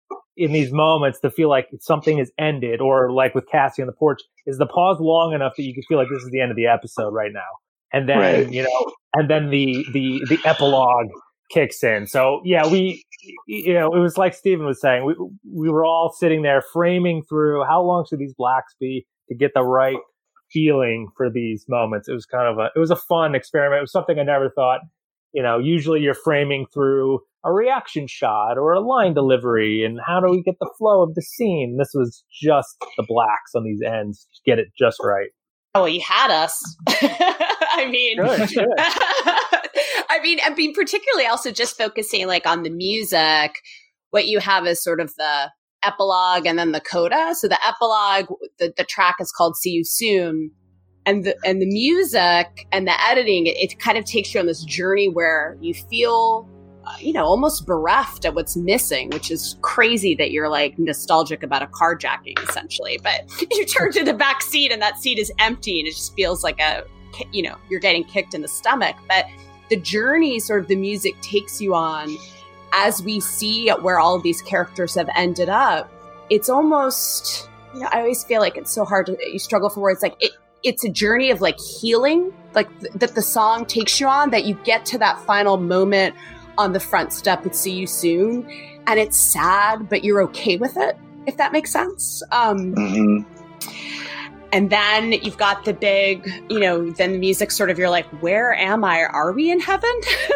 in these moments to feel like something has ended, or like with Cassie on the porch, is the pause long enough that you can feel like this is the end of the episode right now? And then, Right. you know, and then the, the, the epilogue kicks in. So yeah, we, you know, it was like Steven was saying, we, we were all sitting there framing through how long should these blacks be to get the right feeling for these moments. It was kind of a, it was a fun experiment. It was something I never thought, you know, usually you're framing through a reaction shot or a line delivery, and how do we get the flow of the scene? This was just the blacks on these ends to get it just right. Oh, you had us. I mean, Good, good. I mean, I mean, particularly also just focusing like on the music. What you have is sort of the epilogue and then the coda. So the epilogue, the, the track is called "See You Soon," and the and the music and the editing, it, it kind of takes you on this journey where you feel, uh, you know, almost bereft of what's missing, which is crazy that you're like nostalgic about a carjacking essentially. But you turn to the back seat and that seat is empty, and it just feels like a, you know, you're getting kicked in the stomach. But the journey, sort of the music takes you on as we see where all of these characters have ended up. It's almost, you know, I always feel like it's so hard to, you struggle for words. Like it, it's a journey of like healing, like th- that the song takes you on, that you get to that final moment on the front step with "See You Soon," and it's sad, but you're okay with it, if that makes sense. Um, Mm-hmm. And then you've got the big, you know, then the music sort of, you're like, where am I? Are we in heaven?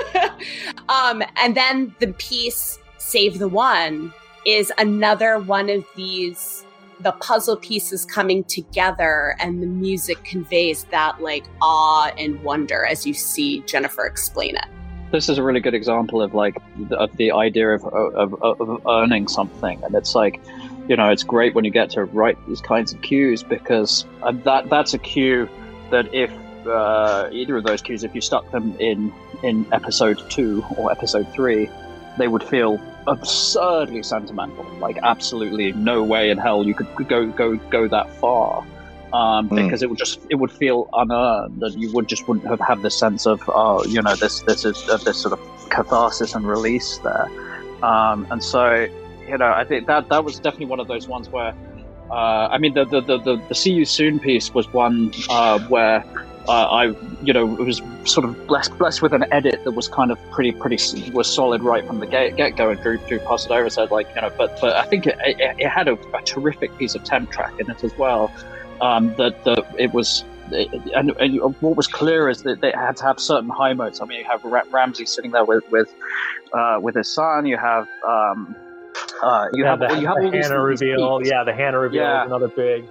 um, and then the piece, Save the One, is another one of these, the puzzle pieces coming together, and the music conveys that like awe and wonder as you see Jennifer explain it. This is a really good example of like the, of the idea of, of, of earning something. And it's like, you know, it's great when you get to write these kinds of cues, because that that's a cue that if uh, either of those cues, if you stuck them in, in episode two or episode three, they would feel absurdly sentimental. Like absolutely no way in hell you could go go go that far, um, mm. because it would just it would feel unearned, and you would just wouldn't have had this sense of oh you know this this is uh, this sort of catharsis and release there, um, and so you know I think that that was definitely one of those ones where uh, I mean the the, the the the See You Soon piece was one uh, where. Uh, I, you know, was sort of blessed, blessed with an edit that was kind of pretty, pretty was solid right from the get get go. And Drew, Drew passed it over, said like, you know, but but I think it, it, it had a, a terrific piece of temp track in it as well. Um, that that it was, it, and, and what was clear is that they had to have certain high notes. I mean, you have Ramsey sitting there with with uh, with his son. You have um, uh, you yeah, have the, well, you have the all these, Hannah these reveal. beats. Yeah, the Hannah reveal yeah. is another big.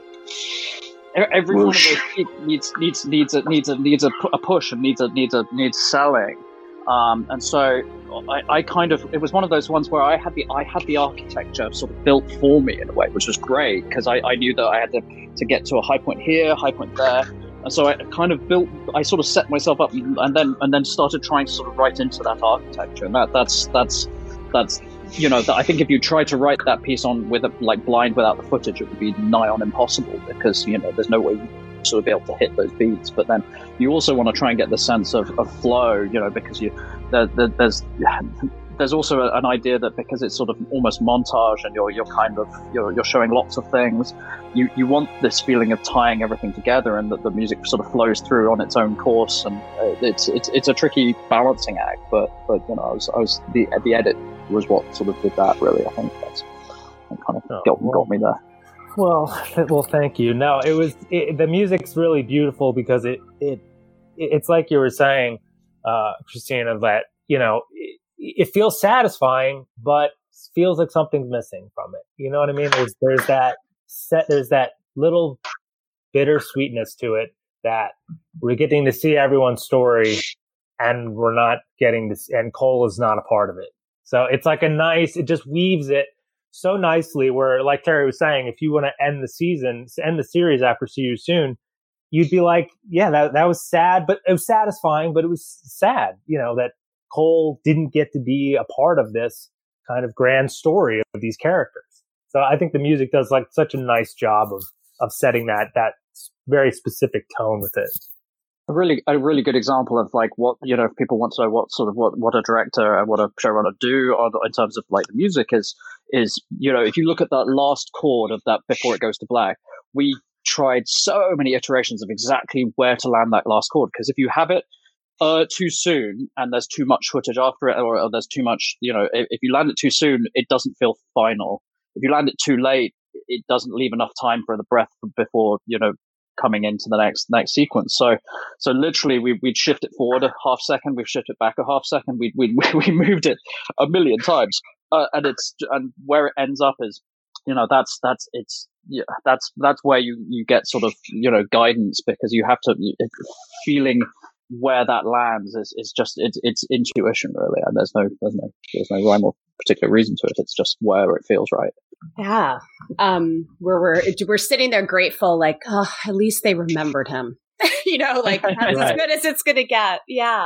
Every one of those needs needs needs a needs a needs a, a push and needs a needs a needs selling, um, and so I, I kind of it was one of those ones where I had the I had the architecture sort of built for me in a way, which was great because I, I knew that I had to, to get to a high point here, high point there, and so I kind of built I sort of set myself up and then and then started trying to sort of write into that architecture, and that that's that's that's. You know, I think if you try to write that piece on with a, like blind without the footage, it would be nigh on impossible because you know there's no way you sort of be able to hit those beats. But then you also want to try and get the sense of, of flow, you know, because you there, there, there's there's also an idea that because it's sort of almost montage and you're you're kind of you're you're showing lots of things, you you want this feeling of tying everything together and that the music sort of flows through on its own course, and it's it's it's a tricky balancing act. But but you know, I was I was the the edit. was what sort of did that really. I think that's that kind of oh, got, well, got me there. Well, well, thank you. No, it was it, the music's really beautiful because it it it's like you were saying, uh, Christina, that you know it, it feels satisfying, but feels like something's missing from it. You know what I mean? There's there's that set there's that little bittersweetness to it that we're getting to see everyone's story, and we're not getting this, and Cole is not a part of it. So it's like a nice, it just weaves it so nicely where, like Terry was saying, if you want to end the season, end the series after See You Soon, you'd be like, yeah, that that was sad, but it was satisfying, but it was sad, you know, that Cole didn't get to be a part of this kind of grand story of these characters. So I think the music does like such a nice job of, of setting that, that very specific tone with it. A really, a really good example of like what, you know, if people want to know what sort of what, what a director and what a showrunner do on, in terms of like the music is, is, you know, if you look at that last chord of that Before It Goes to Black, we tried so many iterations of exactly where to land that last chord. Because if you have it uh, too soon and there's too much footage after it, or, or there's too much, you know, if, if you land it too soon, it doesn't feel final. If you land it too late, it doesn't leave enough time for the breath before, you know, coming into the next next sequence. So so literally we we'd shift it forward a half second, we've shifted it back a half second, we we we moved it a million times, uh, and it's and where it ends up is, you know, that's that's it's yeah, that's that's where you you get sort of, you know, guidance, because you have to it, feeling where that lands is is just it's it's intuition really, and there's no there's no there's no rhyme or particular reason to it. It's just where it feels right. Yeah. Um, where we're, we're sitting there grateful, like, oh, at least they remembered him, you know, like that's right. As good as it's going to get. Yeah.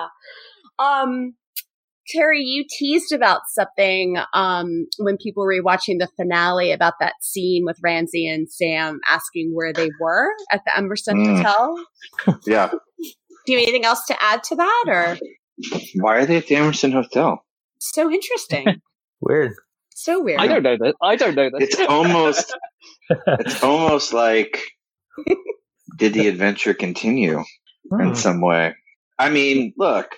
Um, Terry, you teased about something, um, when people were watching the finale about that scene with Ramsey and Sam asking where they were at the Emerson mm. Hotel. Yeah. Do you have anything else to add to that, or? Why are they at the Emerson Hotel? So interesting. Weird. So weird. I don't know that. I don't know that. It's almost, it's almost like, did the adventure continue hmm. in some way? I mean, look,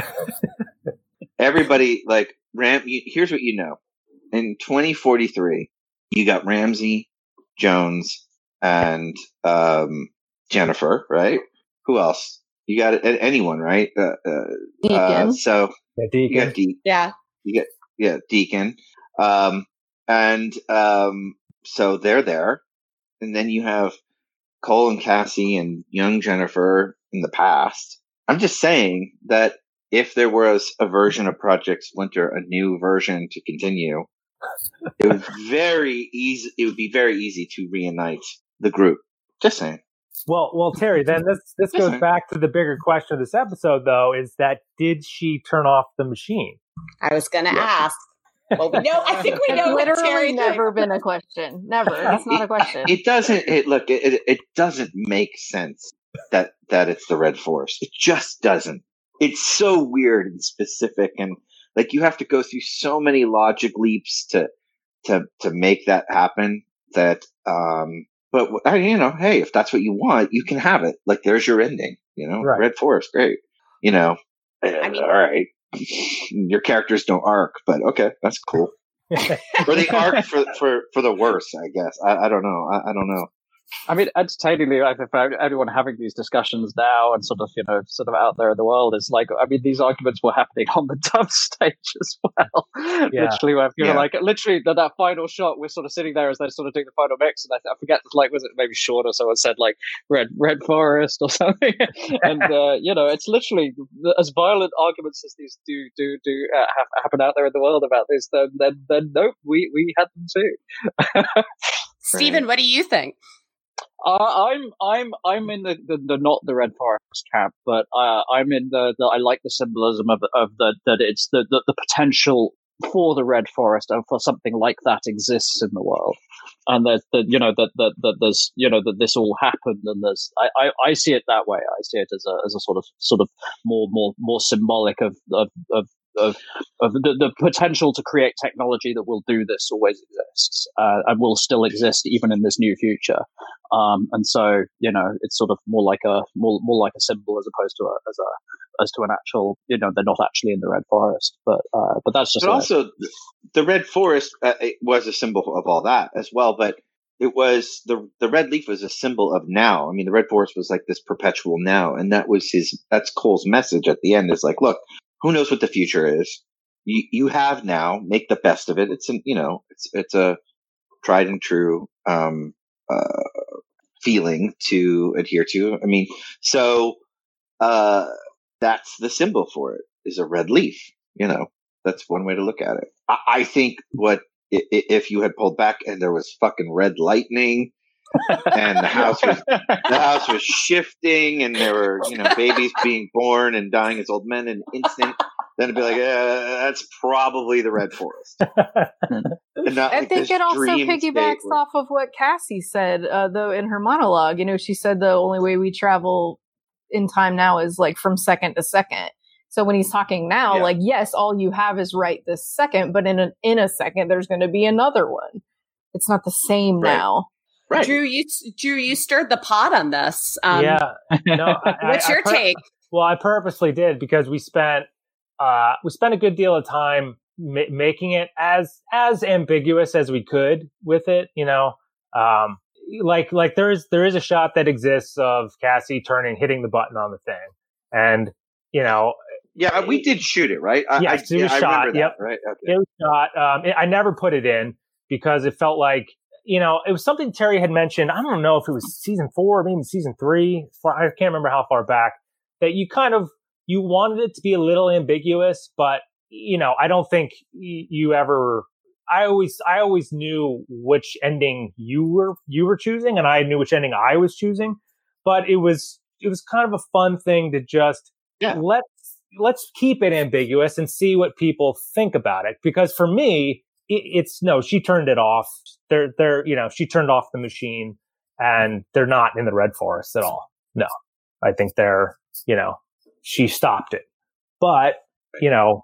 everybody like Ram. You, here's what you know: in twenty forty-three, you got Ramsey, Jones, and um, Jennifer, right? Who else? You got anyone, right? Uh, uh, Deacon. Uh, so yeah, Deacon. You got De- yeah. You got yeah, Deacon. Um, and, um, so they're there. And then you have Cole and Cassie and young Jennifer in the past. I'm just saying that if there was a version of Project Splinter, a new version to continue, it would very easy, it would be very easy to reunite the group. Just saying. Well, well, Terry, then this, this goes back to the bigger question of this episode, though, is that did she turn off the machine? I was going to yeah. ask. Well, we know. I think we know. It's literally Terry never been a question. Never. It's not a question. It, it doesn't. It look. It it doesn't make sense that that it's the Red Forest. It just doesn't. It's so weird and specific, and like you have to go through so many logic leaps to to to make that happen. That um. But you know, hey, if that's what you want, you can have it. Like, there's your ending. You know, right. Red Forest, great. You know, I mean, all right. Your characters don't arc, but okay, that's cool. Or they arc for, for, for the worse, I guess. I, I don't know. I, I don't know. I mean, entertainingly, I think for everyone having these discussions now and sort of, you know, sort of out there in the world, is like, I mean, these arguments were happening on the dub stage as well. Yeah. Literally, where people yeah. are like, literally, that, that final shot, we're sort of sitting there as they're sort of doing the final mix, and I, I forget, like, was it maybe Sean or someone said, like, Red Red Forest or something? And, uh, you know, it's literally, as violent arguments as these do do do uh, have, happen out there in the world about this, then, then, then nope, we, we had them too. Stephen, what do you think? Uh, I'm I'm I'm in the, the, the not the Red Forest camp, but uh, I'm in the, the I like the symbolism of of the that it's the, the, the potential for the Red Forest and for something like that exists in the world, and that that you know that, that that there's you know that this all happened, and there's I, I, I see it that way. I see it as a as a sort of sort of more more more symbolic of of of Of, of the, the potential to create technology that will do this always exists uh, and will still exist even in this new future. Um, and so, you know, it's sort of more like a more more like a symbol as opposed to a as a as to an actual. You know, they're not actually in the Red Forest, but uh, but that's just. But also, the Red Forest uh, it was a symbol of all that as well. But it was the the red leaf was a symbol of now. I mean, the Red Forest was like this perpetual now, and that was his. That's Cole's message at the end. Is like, look. Who knows what the future is? You you have now. Make the best of it. It's an you know it's it's a tried and true um, uh, feeling to adhere to. I mean, so uh, that's the symbol for it. Is a red leaf. You know, that's one way to look at it. I, I think what if you had pulled back and there was fucking red lightning. And the house was the house was shifting, and there were you know babies being born and dying as old men in an instant. Then it'd be like, uh, that's probably the Red Forest. And not I like think it also piggybacks where... off of what Cassie said, uh, though, in her monologue. You know, she said the only way we travel in time now is like from second to second. So when he's talking now, yeah. like, yes, all you have is right this second, but in a, in a second, there's going to be another one. It's not the same right. now. Right. Drew, you Drew, you stirred the pot on this. Um, yeah. No, I, what's I, your I pur- take? Well, I purposely did because we spent uh, we spent a good deal of time ma- making it as as ambiguous as we could with it. You know, um, like like there is there is a shot that exists of Cassie turning, hitting the button on the thing, and you know. Yeah, we did shoot it, right? I, yes, I, it was yeah, shot. That, yep, right. Okay. It was shot. Um, it, I never put it in because it felt like. You know, it was something Terry had mentioned. I don't know if it was season four or maybe season three. I can't remember how far back. That you kind of you wanted it to be a little ambiguous, but you know, I don't think you ever. I always, I always knew which ending you were you were choosing, and I knew which ending I was choosing. But it was it was kind of a fun thing to just yeah. let's let's keep it ambiguous and see what people think about it. Because for me. It's no, she turned it off. They're, they're, you know, she turned off the machine and they're not in the Red Forest at all. No, I think they're, you know, she stopped it. But, you know,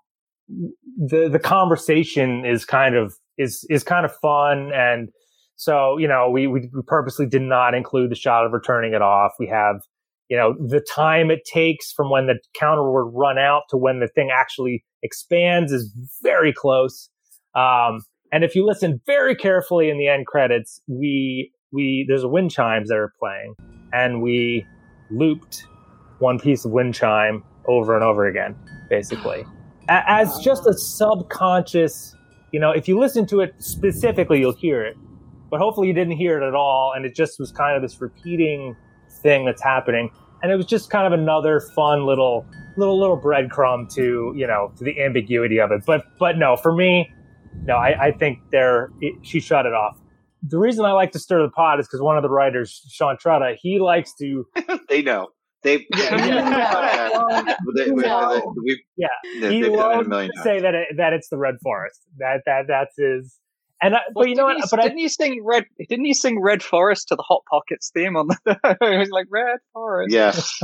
the, the conversation is kind of, is, is kind of fun. And so, you know, we, we purposely did not include the shot of her turning it off. We have, you know, the time it takes from when the counter would run out to when the thing actually expands is very close. Um, and if you listen very carefully in the end credits, we, we, there's wind chimes that are playing and we looped one piece of wind chime over and over again, basically as just a subconscious, you know, if you listen to it specifically, you'll hear it, but hopefully you didn't hear it at all. And it just was kind of this repeating thing that's happening. And it was just kind of another fun little, little, little breadcrumb to, you know, to the ambiguity of it. But, but no, for me, No, I, I think they're, it, she shut it off. The reason I like to stir the pot is because one of the writers, Sean Trotta, he likes to... they know. They, Yeah, yeah. they, we, No. we, Yeah, they, he they've done it a loves million to times. say that it, that it's the Red Forest. That that that's his. And I, Well, but you know didn't what? He, but didn't I, you sing Red? Didn't you sing Red Forest to the Hot Pockets theme on the? It was like Red Forest. Yes.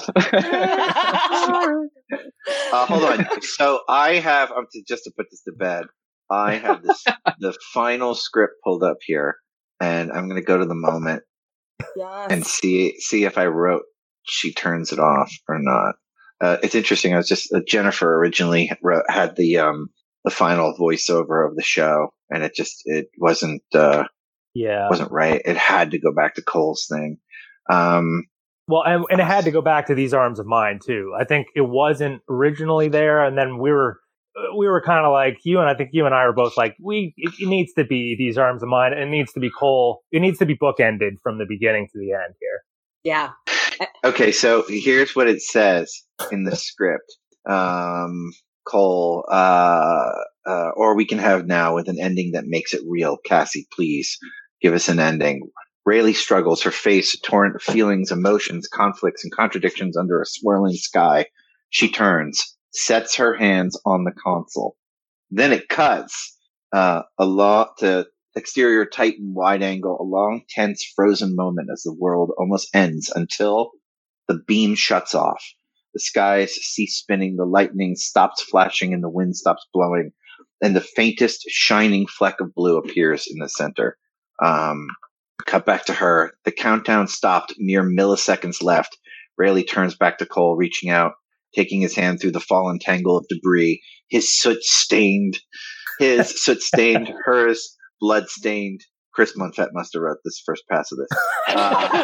Uh, hold on. So I have, um, to, just to put this to bed, I have this the final script pulled up here, and I'm going to go to the moment Yes. and see see if I wrote "She turns it off" or not. Uh, it's interesting. I was just uh, Jennifer originally wrote, had the um the final voiceover of the show, and it just it wasn't uh, yeah, wasn't right. It had to go back to Cole's thing. Um, well, and, and it had to go back to These Arms of Mine too. I think it wasn't originally there, and then we were we were kind of like you, and I think you and I were both like, we it, it needs to be These Arms of Mine. It needs to be Cole. It needs to be bookended from the beginning to the end here. Yeah. Okay, so here's what it says in the script. Um, Cole, uh, uh, or we can have now with an ending that makes it real. Cassie, please give us an ending. Rayleigh struggles, her face a torrent of feelings, emotions, conflicts, and contradictions under a swirling sky. She turns, sets her hands on the console. Then it cuts uh, a lot to exterior Titan wide angle, a long, tense, frozen moment as the world almost ends until the beam shuts off. The skies cease spinning, the lightning stops flashing, and the wind stops blowing, and the faintest shining fleck of blue appears in the center. Um, cut back to her. The countdown stopped, mere milliseconds left. Rayleigh turns back to Cole, reaching out, taking his hand through the fallen tangle of debris. His soot-stained, his soot-stained, hers blood-stained. Chris Monfett must have wrote this first pass of this. Uh,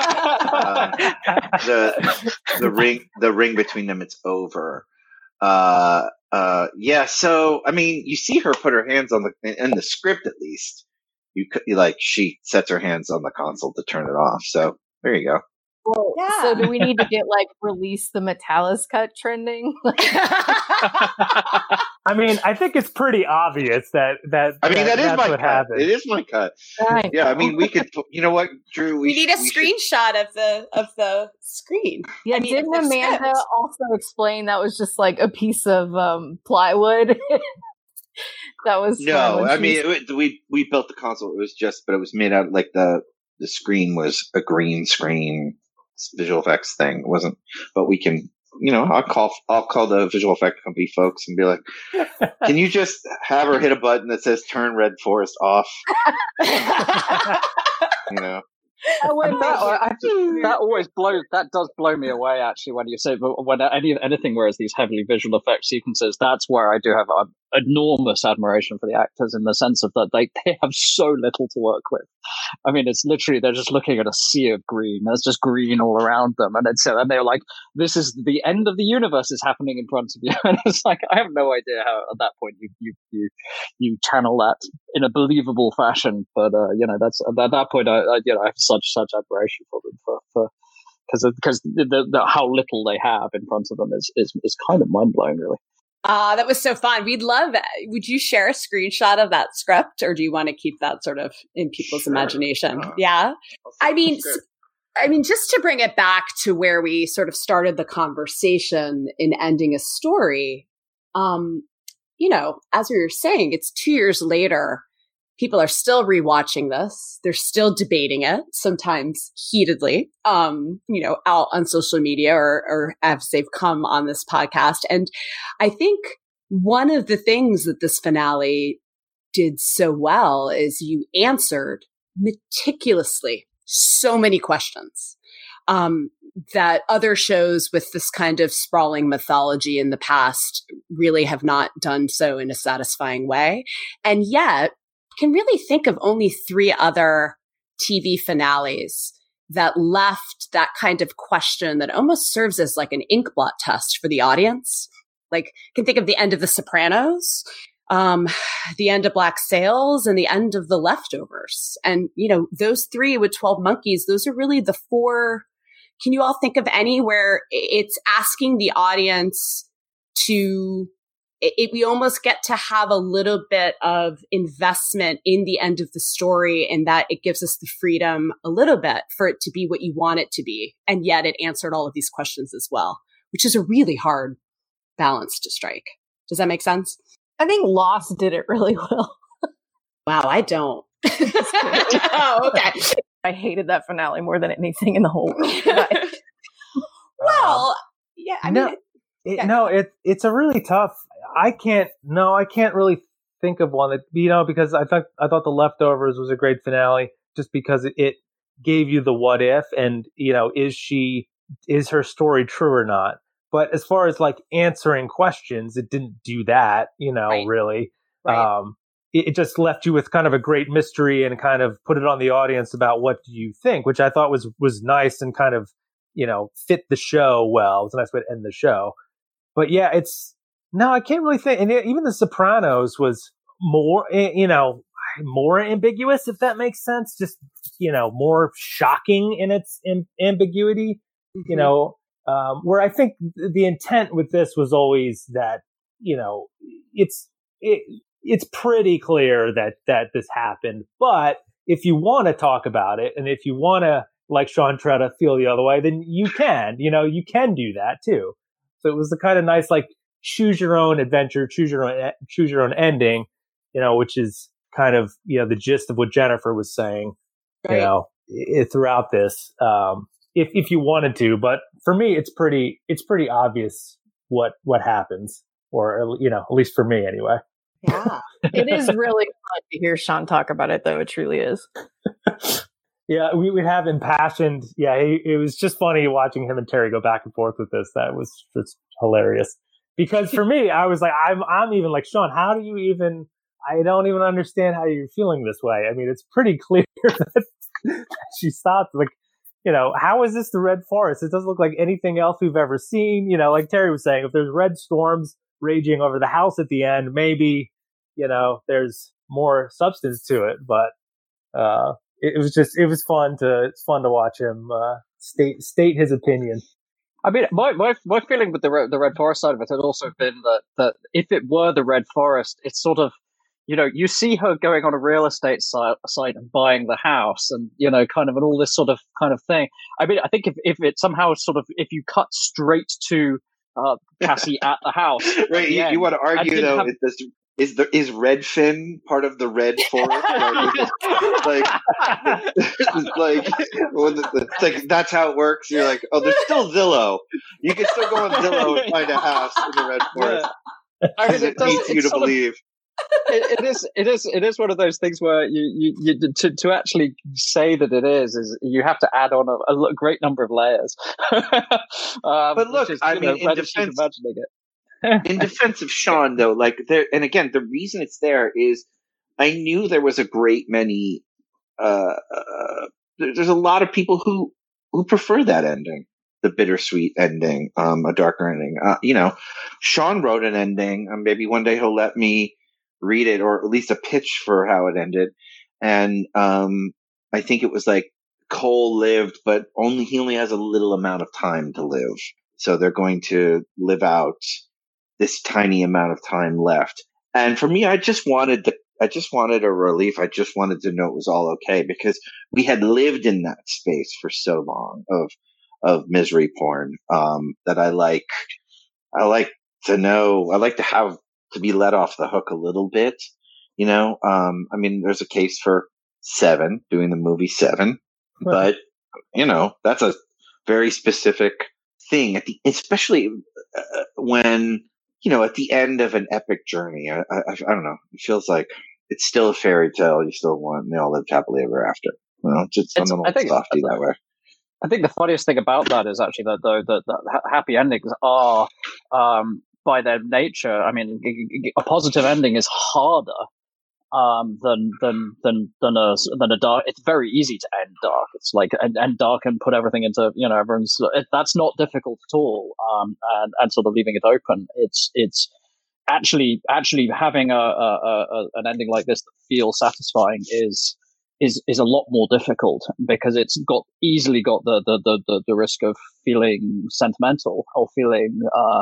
uh, the the ring the ring between them, it's over. Uh, uh, yeah. So I mean, you see her put her hands on the in the script at least. You could like she sets her hands on the console to turn it off. So there you go. Well, Yeah. So do we need to get like release the Metalis cut trending? I mean, I think it's pretty obvious that that. I mean, that, that is that's my what cut. happened. It is my cut. I Yeah, I know. mean, we could. You know what, Drew? We, We, need a sh- we screenshot of the of the screen. Yeah, I mean, didn't of the Amanda script. also explain that was just like a piece of um, plywood? That was fun No, when I she mean, was- it, we we built the console. It was just, but it was made out like the the screen was a green screen visual effects thing. It wasn't, but we can. You know, I'll call I'll call the visual effect company folks and be like, "Can you just have her hit a button that says turn Red Forest off?" You know. I would And that, I, that always blows. That does blow me away, actually, when you say, but when any anything where it's these heavily visual effect sequences, that's where I do have um, enormous admiration for the actors in the sense of that they they have so little to work with. I mean, it's literally they're just looking at a sea of green. There's just green all around them, and it's and they're like, "This is the end of the universe is happening in front of you." And it's like I have no idea how at that point you you you you channel that in a believable fashion. But uh, you know, that's at that point, I, I you know I have such such admiration for them for for because because the, the, the, how little they have in front of them is is is kind of mind blowing, really. Ah, uh, that was so fun. We'd love. Would you share a screenshot of that script, or do you want to keep that sort of in people's Sure. imagination? Uh, Yeah, I mean, Sure. s- I mean, just to bring it back to where we sort of started the conversation in ending a story. Um, you know, as we were saying, it's two years later. People are still rewatching this. They're still debating it, sometimes heatedly, um, you know, out on social media or, or as they've come on this podcast. And I think one of the things that this finale did so well is you answered meticulously so many questions um, that other shows with this kind of sprawling mythology in the past really have not done so in a satisfying way. And yet, can really think of only three other T V finales that left that kind of question that almost serves as like an inkblot test for the audience. Like, can think of the end of The Sopranos, um, the end of Black Sails, and the end of The Leftovers. And, you know, those three with twelve Monkeys, those are really the four. Can you all think of any where it's asking the audience to it, it, we almost get to have a little bit of investment in the end of the story, in that it gives us the freedom a little bit for it to be what you want it to be. And yet it answered all of these questions as well, which is a really hard balance to strike. Does that make sense? I think Lost did it really well. Wow, I don't. Oh, okay. I hated that finale more than anything in the whole world. Well, yeah, I no, mean, it, yeah. no, it it's a really tough. I can't. No, I can't really think of one that, you know, because I thought I thought The Leftovers was a great finale, just because it, it gave you the what if, and you know, is she is her story true or not? But as far as like answering questions, it didn't do that, you know, Right. really. Right. Um, it, it just left you with kind of a great mystery and kind of put it on the audience about what do you think, which I thought was was nice and kind of, you know, fit the show well. It was a nice way to end the show. But yeah, it's, no, I can't really think. And it, even The Sopranos was more, you know, more ambiguous, if that makes sense. Just, you know, more shocking in its in, ambiguity, mm-hmm. you know, um, where I think the intent with this was always that, you know, it's, it, it's pretty clear that, that this happened. But if you want to talk about it, and if you want to, like Sean Tretta, feel the other way, then you can, you know, you can do that too. So it was the kind of nice, like, choose your own adventure, choose your own, choose your own ending, you know, which is kind of, you know, the gist of what Jennifer was saying, right. you know, it, throughout this, um, if, if you wanted to, but for me, it's pretty, it's pretty obvious what, what happens, or, you know, at least for me anyway. Yeah. It is really fun to hear Sean talk about it, though. It truly is. Yeah, we would have impassioned. Yeah, he, it was just funny watching him and Terry go back and forth with this. That was just hilarious. Because for me, I was like, I'm, I'm even like, Sean, how do you even? I don't even understand how you're feeling this way. I mean, it's pretty clear that she stopped. Like, you know, how is this the Red Forest? It doesn't look like anything else we've ever seen. You know, like Terry was saying, if there's red storms raging over the house at the end, maybe, you know, there's more substance to it. But uh, it, it was just, it was fun to, it's fun to watch him uh, state state his opinion. I mean, my, my my feeling with the Red, the Red Forest side of it had also been that, that if it were the Red Forest, it's sort of, you know, you see her going on a real estate site, site and buying the house, and, you know, kind of, and all this sort of kind of thing. I mean, I think if, if it somehow sort of, if you cut straight to uh, Cassie at the house, right? You, end, you want to argue though, have... is, this, is the is Redfin part of the Red Forest? like, like, it's like that's how it works. You're like, oh, there's still Zillow. You can still go on Zillow and find a house in the Red Forest. Yeah. I mean, it, it needs you to believe. Of... It, it is, it is, it is one of those things where you, you, you to, to actually say that it is, is you have to add on a, a great number of layers. um, but look, is, I know, mean, in defense, imagining it. in defense of Sean, though, like there, and again, the reason it's there is I knew there was a great many. Uh, uh, there's a lot of people who who prefer that ending, the bittersweet ending, um, a darker ending. Uh, you know, Sean wrote an ending. Um, maybe one day he'll let me read it, or at least a pitch for how it ended. And um, I think it was like Cole lived, but only he only has a little amount of time to live. So they're going to live out this tiny amount of time left. And for me, I just wanted the, I just wanted a relief. I just wanted to know it was all okay, because we had lived in that space for so long of, of misery porn, um, that I like, I like to know, I like to have, to be let off the hook a little bit, you know? Um, I mean, there's a case for Seven, doing the movie Seven, but you know, that's a very specific thing at the, especially uh, when, you know, at the end of an epic journey. I, I, I don't know. It feels like it's still a fairy tale. You still want, they all live happily ever after. You know, just I'm a little softy that way. I think the funniest thing about that is actually that though that, that happy endings are, um, by their nature, I mean, a positive ending is harder um, than than than than a than a dark. It's very easy to end dark. It's like end, end dark and put everything into, you know, everyone's. It, that's not difficult at all. Um, and and sort of leaving it open. It's it's actually actually having a, a, a an ending like this that feels satisfying is is is a lot more difficult, because it's got easily got the the the the, the risk of feeling sentimental or feeling uh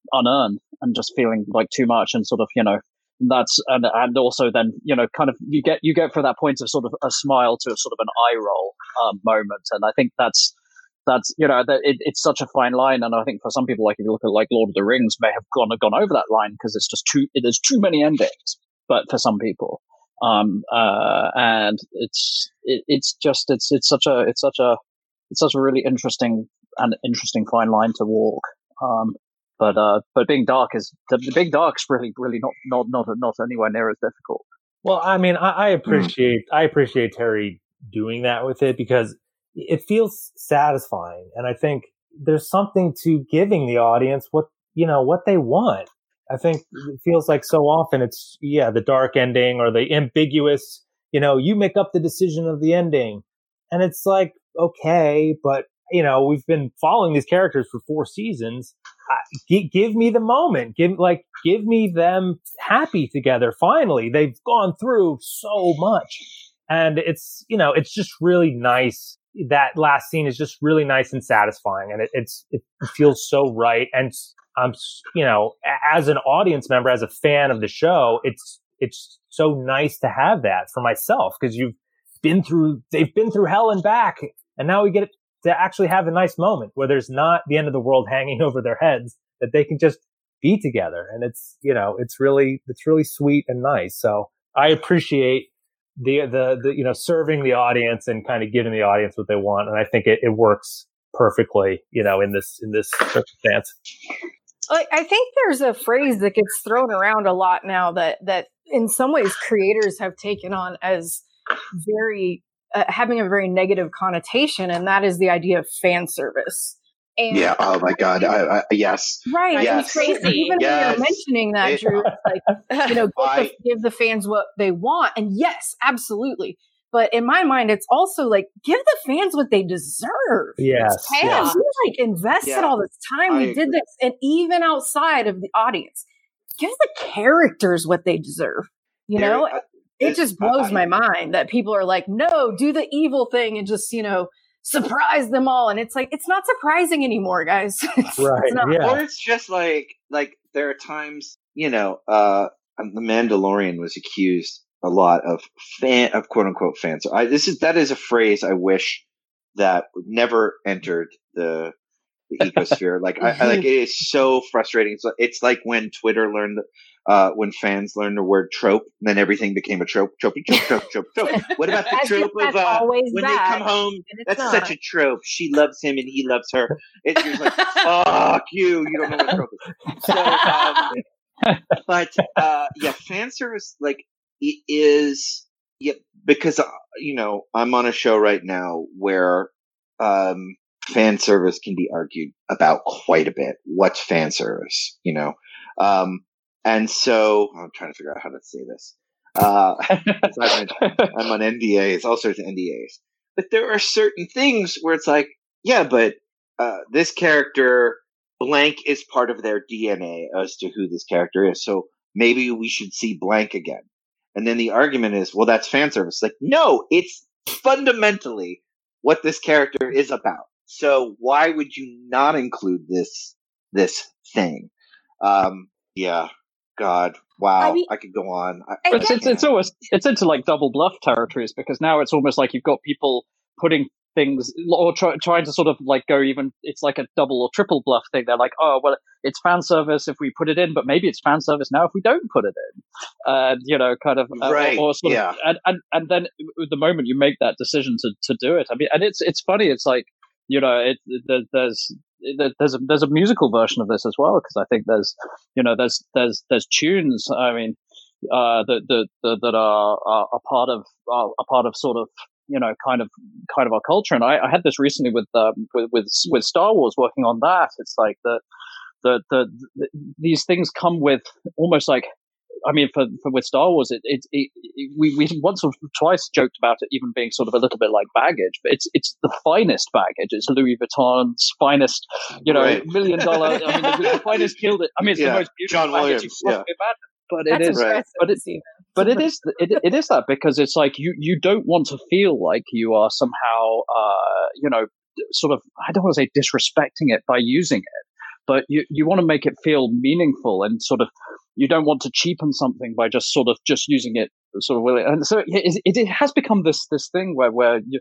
unearned and just feeling like too much, and sort of, you know, that's and and also then, you know, kind of you get you get for that point of sort of a smile to a sort of an eye roll um, moment, and I think that's that's you know that it, it's such a fine line, and I think for some people, like if you look at like Lord of the Rings, may have gone gone over that line because it's just too there's too many endings, but for some people, um, uh, and it's it, it's just it's it's such a it's such a it's such a really interesting and interesting fine line to walk. Um, But uh, but being dark is the, the being dark's really really not not not not anywhere near as difficult. Well, I mean, I, I appreciate mm. I appreciate Terry doing that with it because it feels satisfying, and I think there's something to giving the audience what you know what they want. I think it feels like so often it's yeah the dark ending or the ambiguous. You know, you make up the decision of the ending, and it's like okay, but you know we've been following these characters for four seasons. Uh, g- give me the moment. Give like give me them happy together. Finally, they've gone through so much, and it's you know it's just really nice. That last scene is just really nice and satisfying, and it, it's it feels so right. And I'm you know as an audience member, as a fan of the show, it's it's so nice to have that for myself because you've been through they've been through hell and back, and now we get it. To actually have a nice moment where there's not the end of the world hanging over their heads, that they can just be together. And it's, you know, it's really, it's really sweet and nice. So I appreciate the, the, the, you know, serving the audience and kind of giving the audience what they want. And I think it, it works perfectly, you know, in this, in this circumstance. I think there's a phrase that gets thrown around a lot now that, that in some ways creators have taken on as very, Uh, having a very negative connotation, and that is the idea of fan service. And yeah. Oh my God. I, I, yes. Right. Yes. Crazy. Even yes. when you're mentioning that, it, Drew, it's like, you know, give, I, the, give the fans what they want. And yes, absolutely. But in my mind, it's also like, give the fans what they deserve. Yes. Fans, yes. we like invested yeah, all this time. I we agree. did this. And even outside of the audience, give the characters what they deserve. You there, know? Uh, It just blows my mind that people are like, no, do the evil thing and just, you know, surprise them all. And it's like, it's not surprising anymore, guys. It's, right. It's not. Yeah. Or it's just like, like there are times, you know, uh, The Mandalorian was accused a lot of fan, of quote unquote fans. So I, this is, that is a phrase I wish that never entered the, the ecosphere. Like, I, I like, it is so frustrating. It's like, it's like when Twitter learned Uh, when fans learned the word trope, then everything became a trope, trope, trope, trope, trope, trope. What about the trope of uh, when that, they come home? That's not. Such a trope. She loves him and he loves her. It's just like, fuck you. You don't know what trope is. So, um, but uh, yeah, fan service, like, it is, yeah, because, uh, you know, I'm on a show right now where um, fan service can be argued about quite a bit. What's fan service, you know? Um, And so I'm trying to figure out how to say this. Uh, I'm on N D As, all sorts of N D As. But there are certain things where it's like, yeah, but uh, this character blank is part of their D N A as to who this character is. So maybe we should see blank again. And then the argument is, well, that's fan service. Like, no, it's fundamentally what this character is about. So why would you not include this this thing? Um, yeah. God, wow, I, mean, I could go on. I, but it's, it's, it's almost, it's into like double bluff territories because now it's almost like you've got people putting things or try, trying to sort of like go even, it's like a double or triple bluff thing. They're like, oh, well, it's fan service if we put it in, but maybe it's fan service now if we don't put it in. Uh, you know, kind of, uh, right. or, or sort yeah. of, and, and, and then the moment you make that decision to, to do it, I mean, and it's, it's funny. It's like, you know, it, it there's, there's a there's a musical version of this as well because I think there's you know there's there's there's tunes I mean uh that that that are, are a part of are a part of sort of you know kind of kind of our culture, and I, I had this recently with um with, with with Star Wars working on that. It's like the the the, the these things come with almost like I mean, for, for with Star Wars, it, it, it, it we we once or twice joked about it even being sort of a little bit like baggage, but it's it's the finest baggage. It's Louis Vuitton's finest, you know, right. million dollar. I mean, the, the finest gilded. It. I mean, it's yeah. the most beautiful John baggage Williams, you can possibly yeah. imagine. But That's it is, right. but it, but it is, it, it is that because it's like you you don't want to feel like you are somehow, uh, you know, sort of. I don't want to say disrespecting it by using it. but you, you want to make it feel meaningful, and sort of, you don't want to cheapen something by just sort of just using it sort of willing. And so it, it, it has become this this thing where where you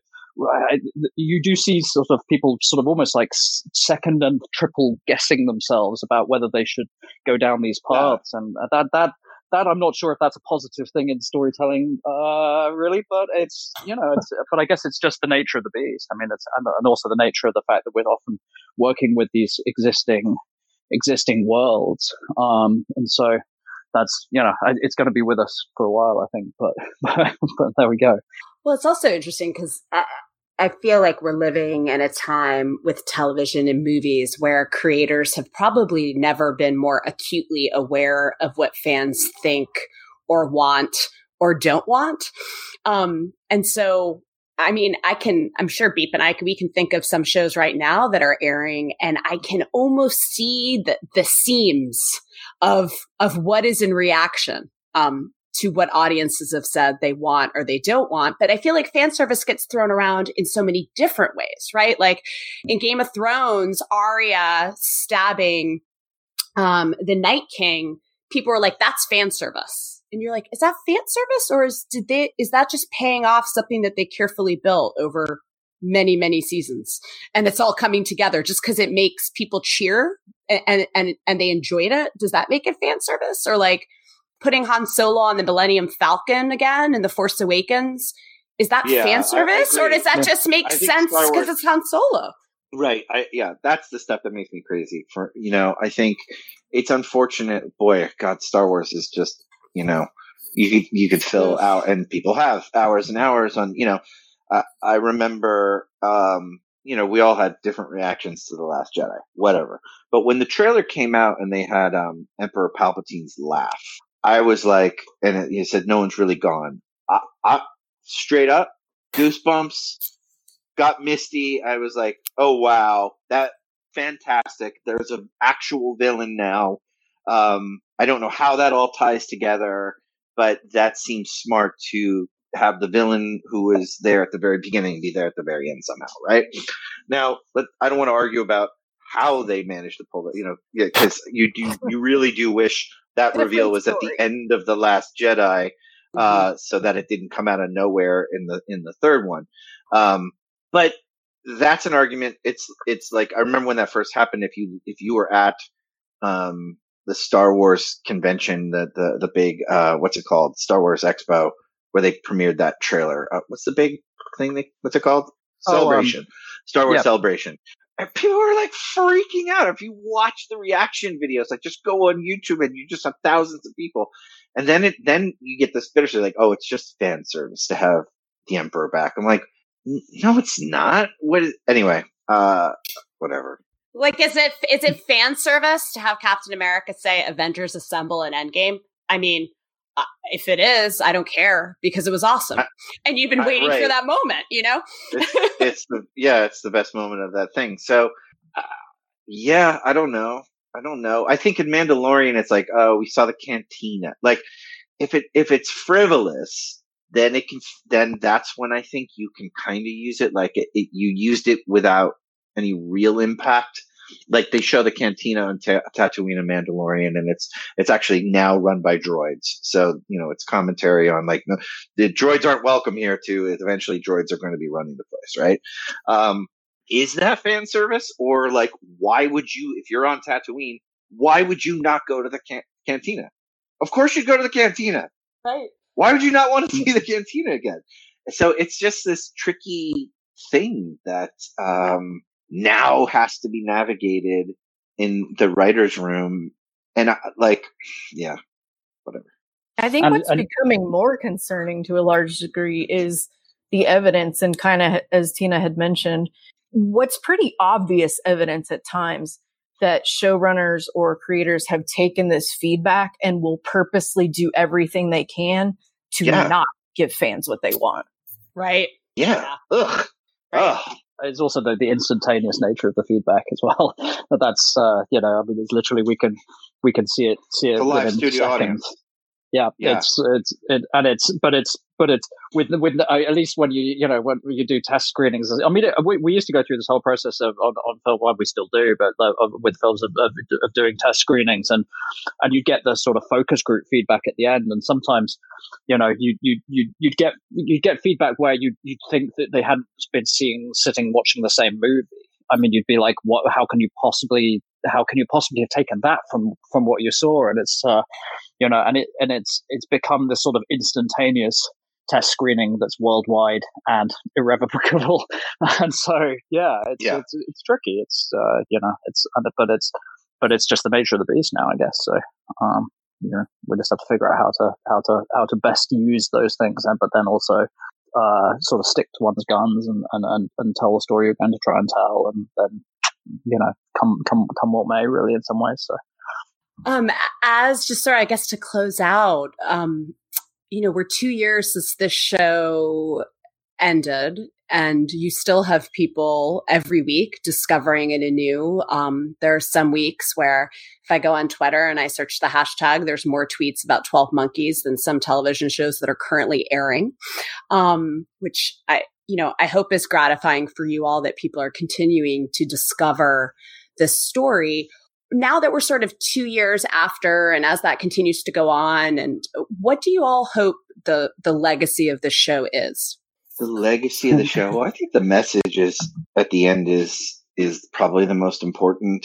you do see sort of people sort of almost like second and triple guessing themselves about whether they should go down these paths, yeah. and that that. That I'm not sure if that's a positive thing in storytelling, uh, really, but it's, you know, it's, but I guess it's just the nature of the beast. I mean, it's, and, and also the nature of the fact that we're often working with these existing, existing worlds. Um, and so that's, you know, it's going to be with us for a while, I think, but, but, but there we go. Well, it's also interesting because I, I feel like we're living in a time with television and movies where creators have probably never been more acutely aware of what fans think or want or don't want. Um, and so, I mean, I can, I'm sure Beep and I, we can think of some shows right now that are airing, and I can almost see the, the seams of, of what is in reaction. Um, to what audiences have said they want or they don't want. But I feel like fan service gets thrown around in so many different ways, right? Like in Game of Thrones, Arya stabbing um, the Night King, people are like, that's fan service. And you're like, is that fan service, or is did they is that just paying off something that they carefully built over many, many seasons? And it's all coming together just because it makes people cheer and, and and they enjoyed it. Does that make it fan service? Or like putting Han Solo on the Millennium Falcon again in The Force Awakens, is that yeah, fan service, or does that yeah. just make sense because it's Han Solo? Right. I, yeah, that's the stuff that makes me crazy. For you know, I think it's unfortunate. Boy, God, Star Wars is just, you know, you could you could fill out, and people have hours and hours on. You know, uh, I remember, um, you know, we all had different reactions to The Last Jedi, whatever. But when the trailer came out and they had um, Emperor Palpatine's laugh, I was like, and it, you said, no one's really gone. I, I, straight up, goosebumps, got misty. I was like, oh, wow, that fantastic. There's an actual villain now. Um, I don't know how that all ties together, but that seems smart to have the villain who was there at the very beginning be there at the very end somehow, right? Now, but I don't want to argue about how they managed to pull it, you know, because yeah, you do, you really do wish that reveal was at the end of The Last Jedi, uh, mm-hmm. so that it didn't come out of nowhere in the in the third one. Um, but that's an argument. It's it's like, I remember when that first happened. If you if you were at um, the Star Wars convention, the the the big uh, what's it called, Star Wars Expo, where they premiered that trailer. Uh, what's the big thing? They, what's it called? Celebration. Oh, um, Star Wars yeah. Celebration. And people were like freaking out. If you watch the reaction videos, like just go on YouTube and you just have thousands of people. And then it, then you get this bittersweet, like, oh, it's just fan service to have the Emperor back. I'm like, no, it's not. What is, anyway, uh, whatever. Like, is it, is it fan service to have Captain America say Avengers Assemble in Endgame? I mean, uh, if it is, I don't care, because it was awesome. I, and you've been I, waiting right. for that moment, you know? it's, it's the, yeah, it's the best moment of that thing. So, uh, yeah, I don't know. I don't know. I think in Mandalorian, it's like, oh, we saw the cantina. Like, if it, if it's frivolous, then it can, then that's when I think you can kind of use it. Like it, it, you used it without any real impact. Like they show the cantina on Ta- Tatooine and Mandalorian, and it's it's actually now run by droids. So you know, it's commentary on like no, the droids aren't welcome here. Too, eventually, droids are going to be running the place, right? Um, is that fan service, or like why would you, if you're on Tatooine, why would you not go to the can- cantina? Of course, you'd go to the cantina, right? Why would you not want to see the cantina again? So it's just this tricky thing that. Um, now has to be navigated in the writer's room. And I, like, yeah, whatever. I think and, what's and, becoming more concerning to a large degree is the evidence, and kind of, as Tina had mentioned, what's pretty obvious evidence at times that showrunners or creators have taken this feedback and will purposely do everything they can to yeah. not give fans what they want. Right? Yeah. yeah. Ugh. Right. Ugh. It's also the, the instantaneous nature of the feedback as well. That that's uh, you know, I mean, it's literally we can we can see it see it the live within studio seconds. Audience. Yeah, yeah, it's it's it, and it's but it's but it's with with uh, at least when you you know when you do test screenings. I mean, we, we used to go through this whole process of on, on film. Well, we still do, but uh, of, with films of, of, of doing test screenings, and and you get the sort of focus group feedback at the end, and sometimes you know you you you you'd get you get feedback where you you'd think that they hadn't been seeing sitting watching the same movie. I mean, you'd be like, what? How can you possibly? How can you possibly have taken that from from what you saw? And it's uh, you know, and it and it's it's become this sort of instantaneous test screening that's worldwide and irrevocable. And so, yeah, it's yeah. it's, it's tricky. It's uh, you know, it's but it's but it's just the nature of the beast now, I guess. So, um, you know, we just have to figure out how to how to how to best use those things, and but then also. Uh, sort of stick to one's guns and, and, and, and tell the story you're going to try and tell, and then you know come come come what may, really, in some ways. So, um, as just sort of, I guess, to close out, um, you know, we're two years since this show ended, and you still have people every week discovering it anew. Um, there are some weeks where if I go on Twitter and I search the hashtag, there's more tweets about twelve Monkeys than some television shows that are currently airing, um, which I, you know, I hope is gratifying for you all that people are continuing to discover this story. Now that we're sort of two years after, and as that continues to go on, and what do you all hope the the legacy of the show is? The legacy of the show. Well, I think the message is at the end is is probably the most important.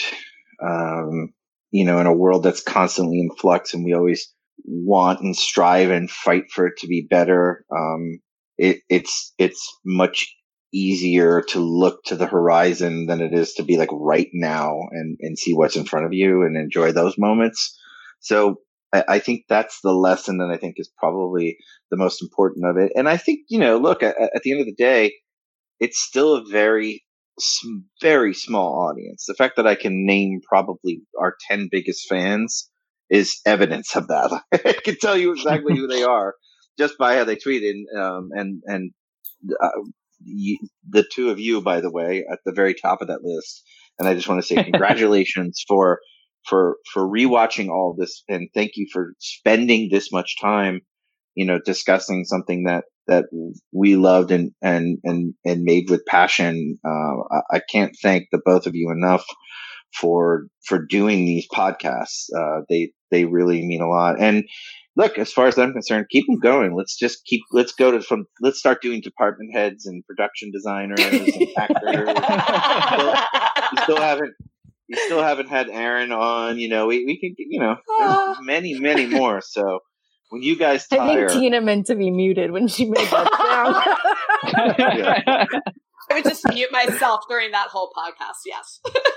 Um, you know, in a world that's constantly in flux, and we always want and strive and fight for it to be better. Um, it, it's it's much easier to look to the horizon than it is to be like right now and and see what's in front of you and enjoy those moments. So I, I think that's the lesson that I think is probably the most important of it. And I think, you know, look, at, at the end of the day, it's still a very, very small audience. The fact that I can name probably our ten biggest fans is evidence of that. I can tell you exactly who they are just by how they tweeted. Um, and, and, uh, you, the two of you, by the way, at the very top of that list. And I just want to say congratulations for, for, for rewatching all of this. And thank you for spending this much time, you know, discussing something that, that we loved and, and, and, and made with passion. Uh, I, I can't thank the both of you enough for, for doing these podcasts. Uh, they, they really mean a lot. And look, as far as I'm concerned, keep them going. Let's just keep, let's go to from, let's start doing department heads and production designers and actors. still, you still haven't, you still haven't had Aaron on, you know, we, we can, you know, there's many, many more. So, when you guys tire, I think Tina meant to be muted when she made that sound. Yeah. I would just mute myself during that whole podcast. Yes.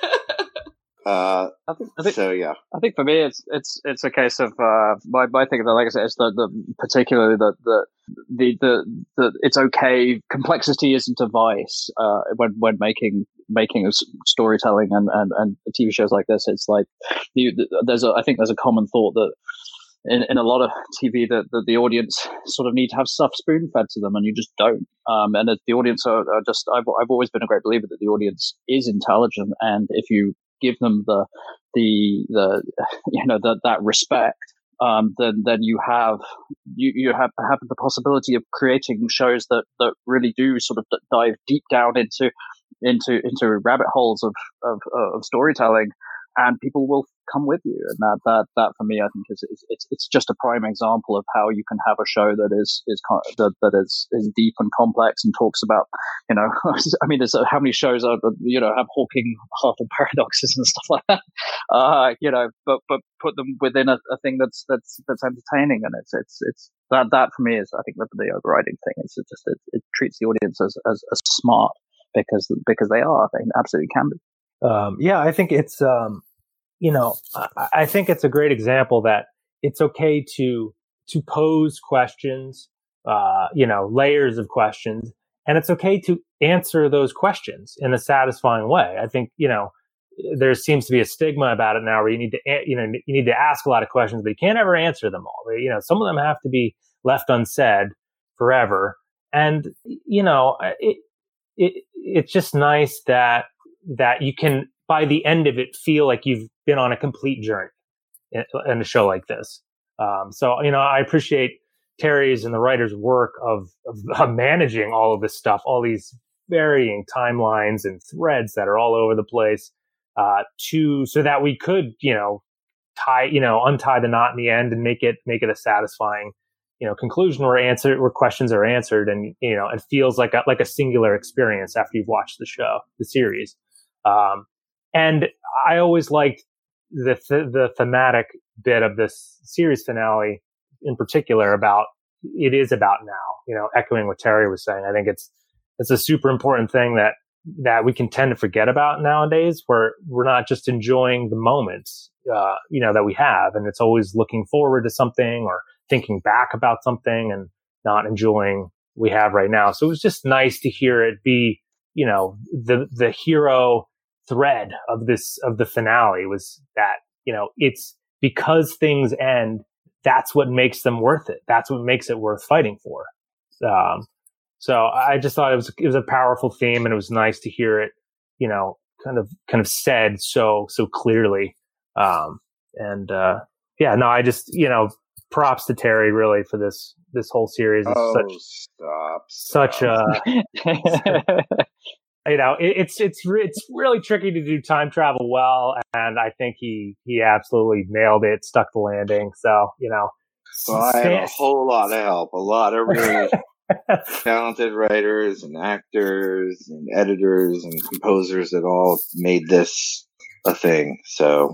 uh, I think, I think, so yeah. I think for me, it's it's it's a case of uh, my my thing. Like I said, it's the, the particularly the the, the the the it's okay. Complexity isn't a vice. Uh, when when making making storytelling and, and and T V shows like this, it's like you, there's a I think there's a common thought that. In, in a lot of T V, that the, the audience sort of need to have stuff spoon fed to them, and you just don't. Um, and the audience are, are just, I've, I've always been a great believer that the audience is intelligent, and if you give them the, the, the, you know, the, that respect, um, then, then you have, you, you have, have the possibility of creating shows that, that really do sort of dive deep down into, into, into rabbit holes of, of, of storytelling. And people will come with you, and that that that for me, I think is, is it's it's just a prime example of how you can have a show that is is that that is is deep and complex and talks about, you know, I mean, there's uh, how many shows are, you know, have Hawking Hartle paradoxes and stuff like that, uh, you know, but but put them within a, a thing that's that's that's entertaining, and it's it's it's that that for me is, I think, the, the overriding thing. It's just it, it treats the audience as, as as smart because because they are they absolutely can be. Um, yeah, I think it's, um, you know, I, I think it's a great example that it's okay to, to pose questions, uh, you know, layers of questions, and it's okay to answer those questions in a satisfying way. I think, you know, there seems to be a stigma about it now where you need to, you know, you need to ask a lot of questions, but you can't ever answer them all. You know, some of them have to be left unsaid forever. And, you know, it, it, it's just nice that, that you can, by the end of it, feel like you've been on a complete journey in, in a show like this. Um, so, you know, I appreciate Terry's and the writers' work of, of, of managing all of this stuff, all these varying timelines and threads that are all over the place, uh, to so that we could, you know, tie, you know, untie the knot in the end and make it make it a satisfying, you know, conclusion where answer where questions are answered, and you know, it feels like a like a singular experience after you've watched the show, the series. Um, and I always liked the th- the thematic bit of this series finale, in particular, about it is about now. You know, echoing what Terry was saying, I think it's it's a super important thing that that we can tend to forget about nowadays, where we're not just enjoying the moments, uh, you know, that we have, and it's always looking forward to something or thinking back about something and not enjoying what we have right now. So it was just nice to hear it be, you know, the the hero thread of this of the finale was that, you know, it's because things end, that's what makes them worth it. That's what makes it worth fighting for. Um, so I just thought it was it was a powerful theme, and it was nice to hear it, you know, kind of kind of said so so clearly. Um, and uh, yeah, no, I just, you know, props to Terry really for this this whole series. It's oh, such stop, stop. such a you know, it, it's it's re- it's really tricky to do time travel well, and I think he he absolutely nailed it, stuck the landing. So, you know, well, I had a whole lot of help, a lot of really talented writers and actors and editors and composers that all made this a thing. So,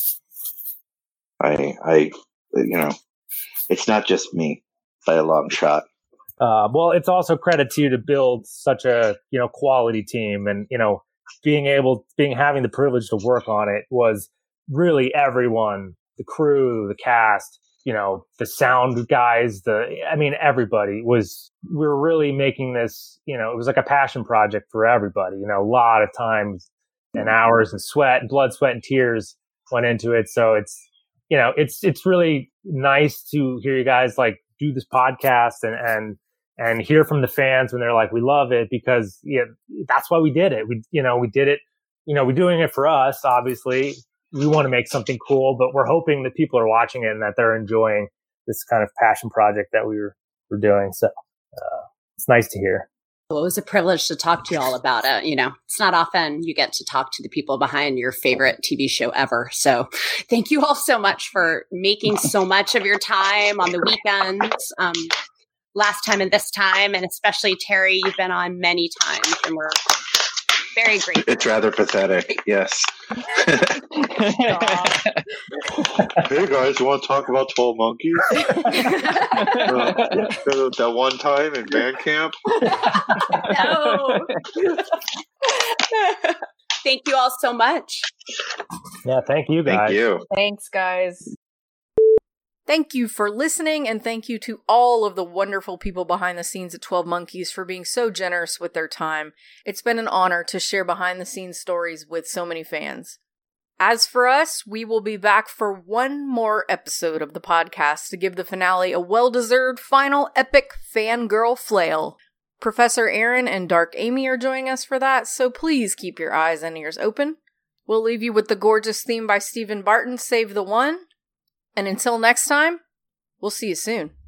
I I you know, it's not just me by a long shot. Uh, well, it's also credit to you to build such a, you know, quality team, and, you know, being able, being, having the privilege to work on it was really everyone, the crew, the cast, you know, the sound guys, the, I mean, everybody was, we were really making this, you know, it was like a passion project for everybody, you know, a lot of times and hours and sweat and blood, sweat and tears went into it. So it's, you know, it's, it's really nice to hear you guys like do this podcast and, and, and hear from the fans when they're like, we love it, because yeah, that's why we did it. We, you know, we did it, you know, we're doing it for us. Obviously we want to make something cool, but we're hoping that people are watching it and that they're enjoying this kind of passion project that we were, we're doing. So, uh, it's nice to hear. Well, it was a privilege to talk to you all about it. You know, it's not often you get to talk to the people behind your favorite T V show ever. So thank you all so much for making so much of your time on the weekends. Um, last time and this time, and especially Terry, you've been on many times, and we're very grateful. It's rather pathetic, yes. Hey guys, you want to talk about twelve Monkeys? uh, that one time in band camp? No. Thank you all so much. Yeah, thank you guys. Thank you. Thanks, guys. Thank you for listening, and thank you to all of the wonderful people behind the scenes at twelve Monkeys for being so generous with their time. It's been an honor to share behind-the-scenes stories with so many fans. As for us, we will be back for one more episode of the podcast to give the finale a well-deserved final epic fangirl flail. Professor Aaron and Dark Amy are joining us for that, so please keep your eyes and ears open. We'll leave you with the gorgeous theme by Stephen Barton, Save the One. And until next time, we'll see you soon.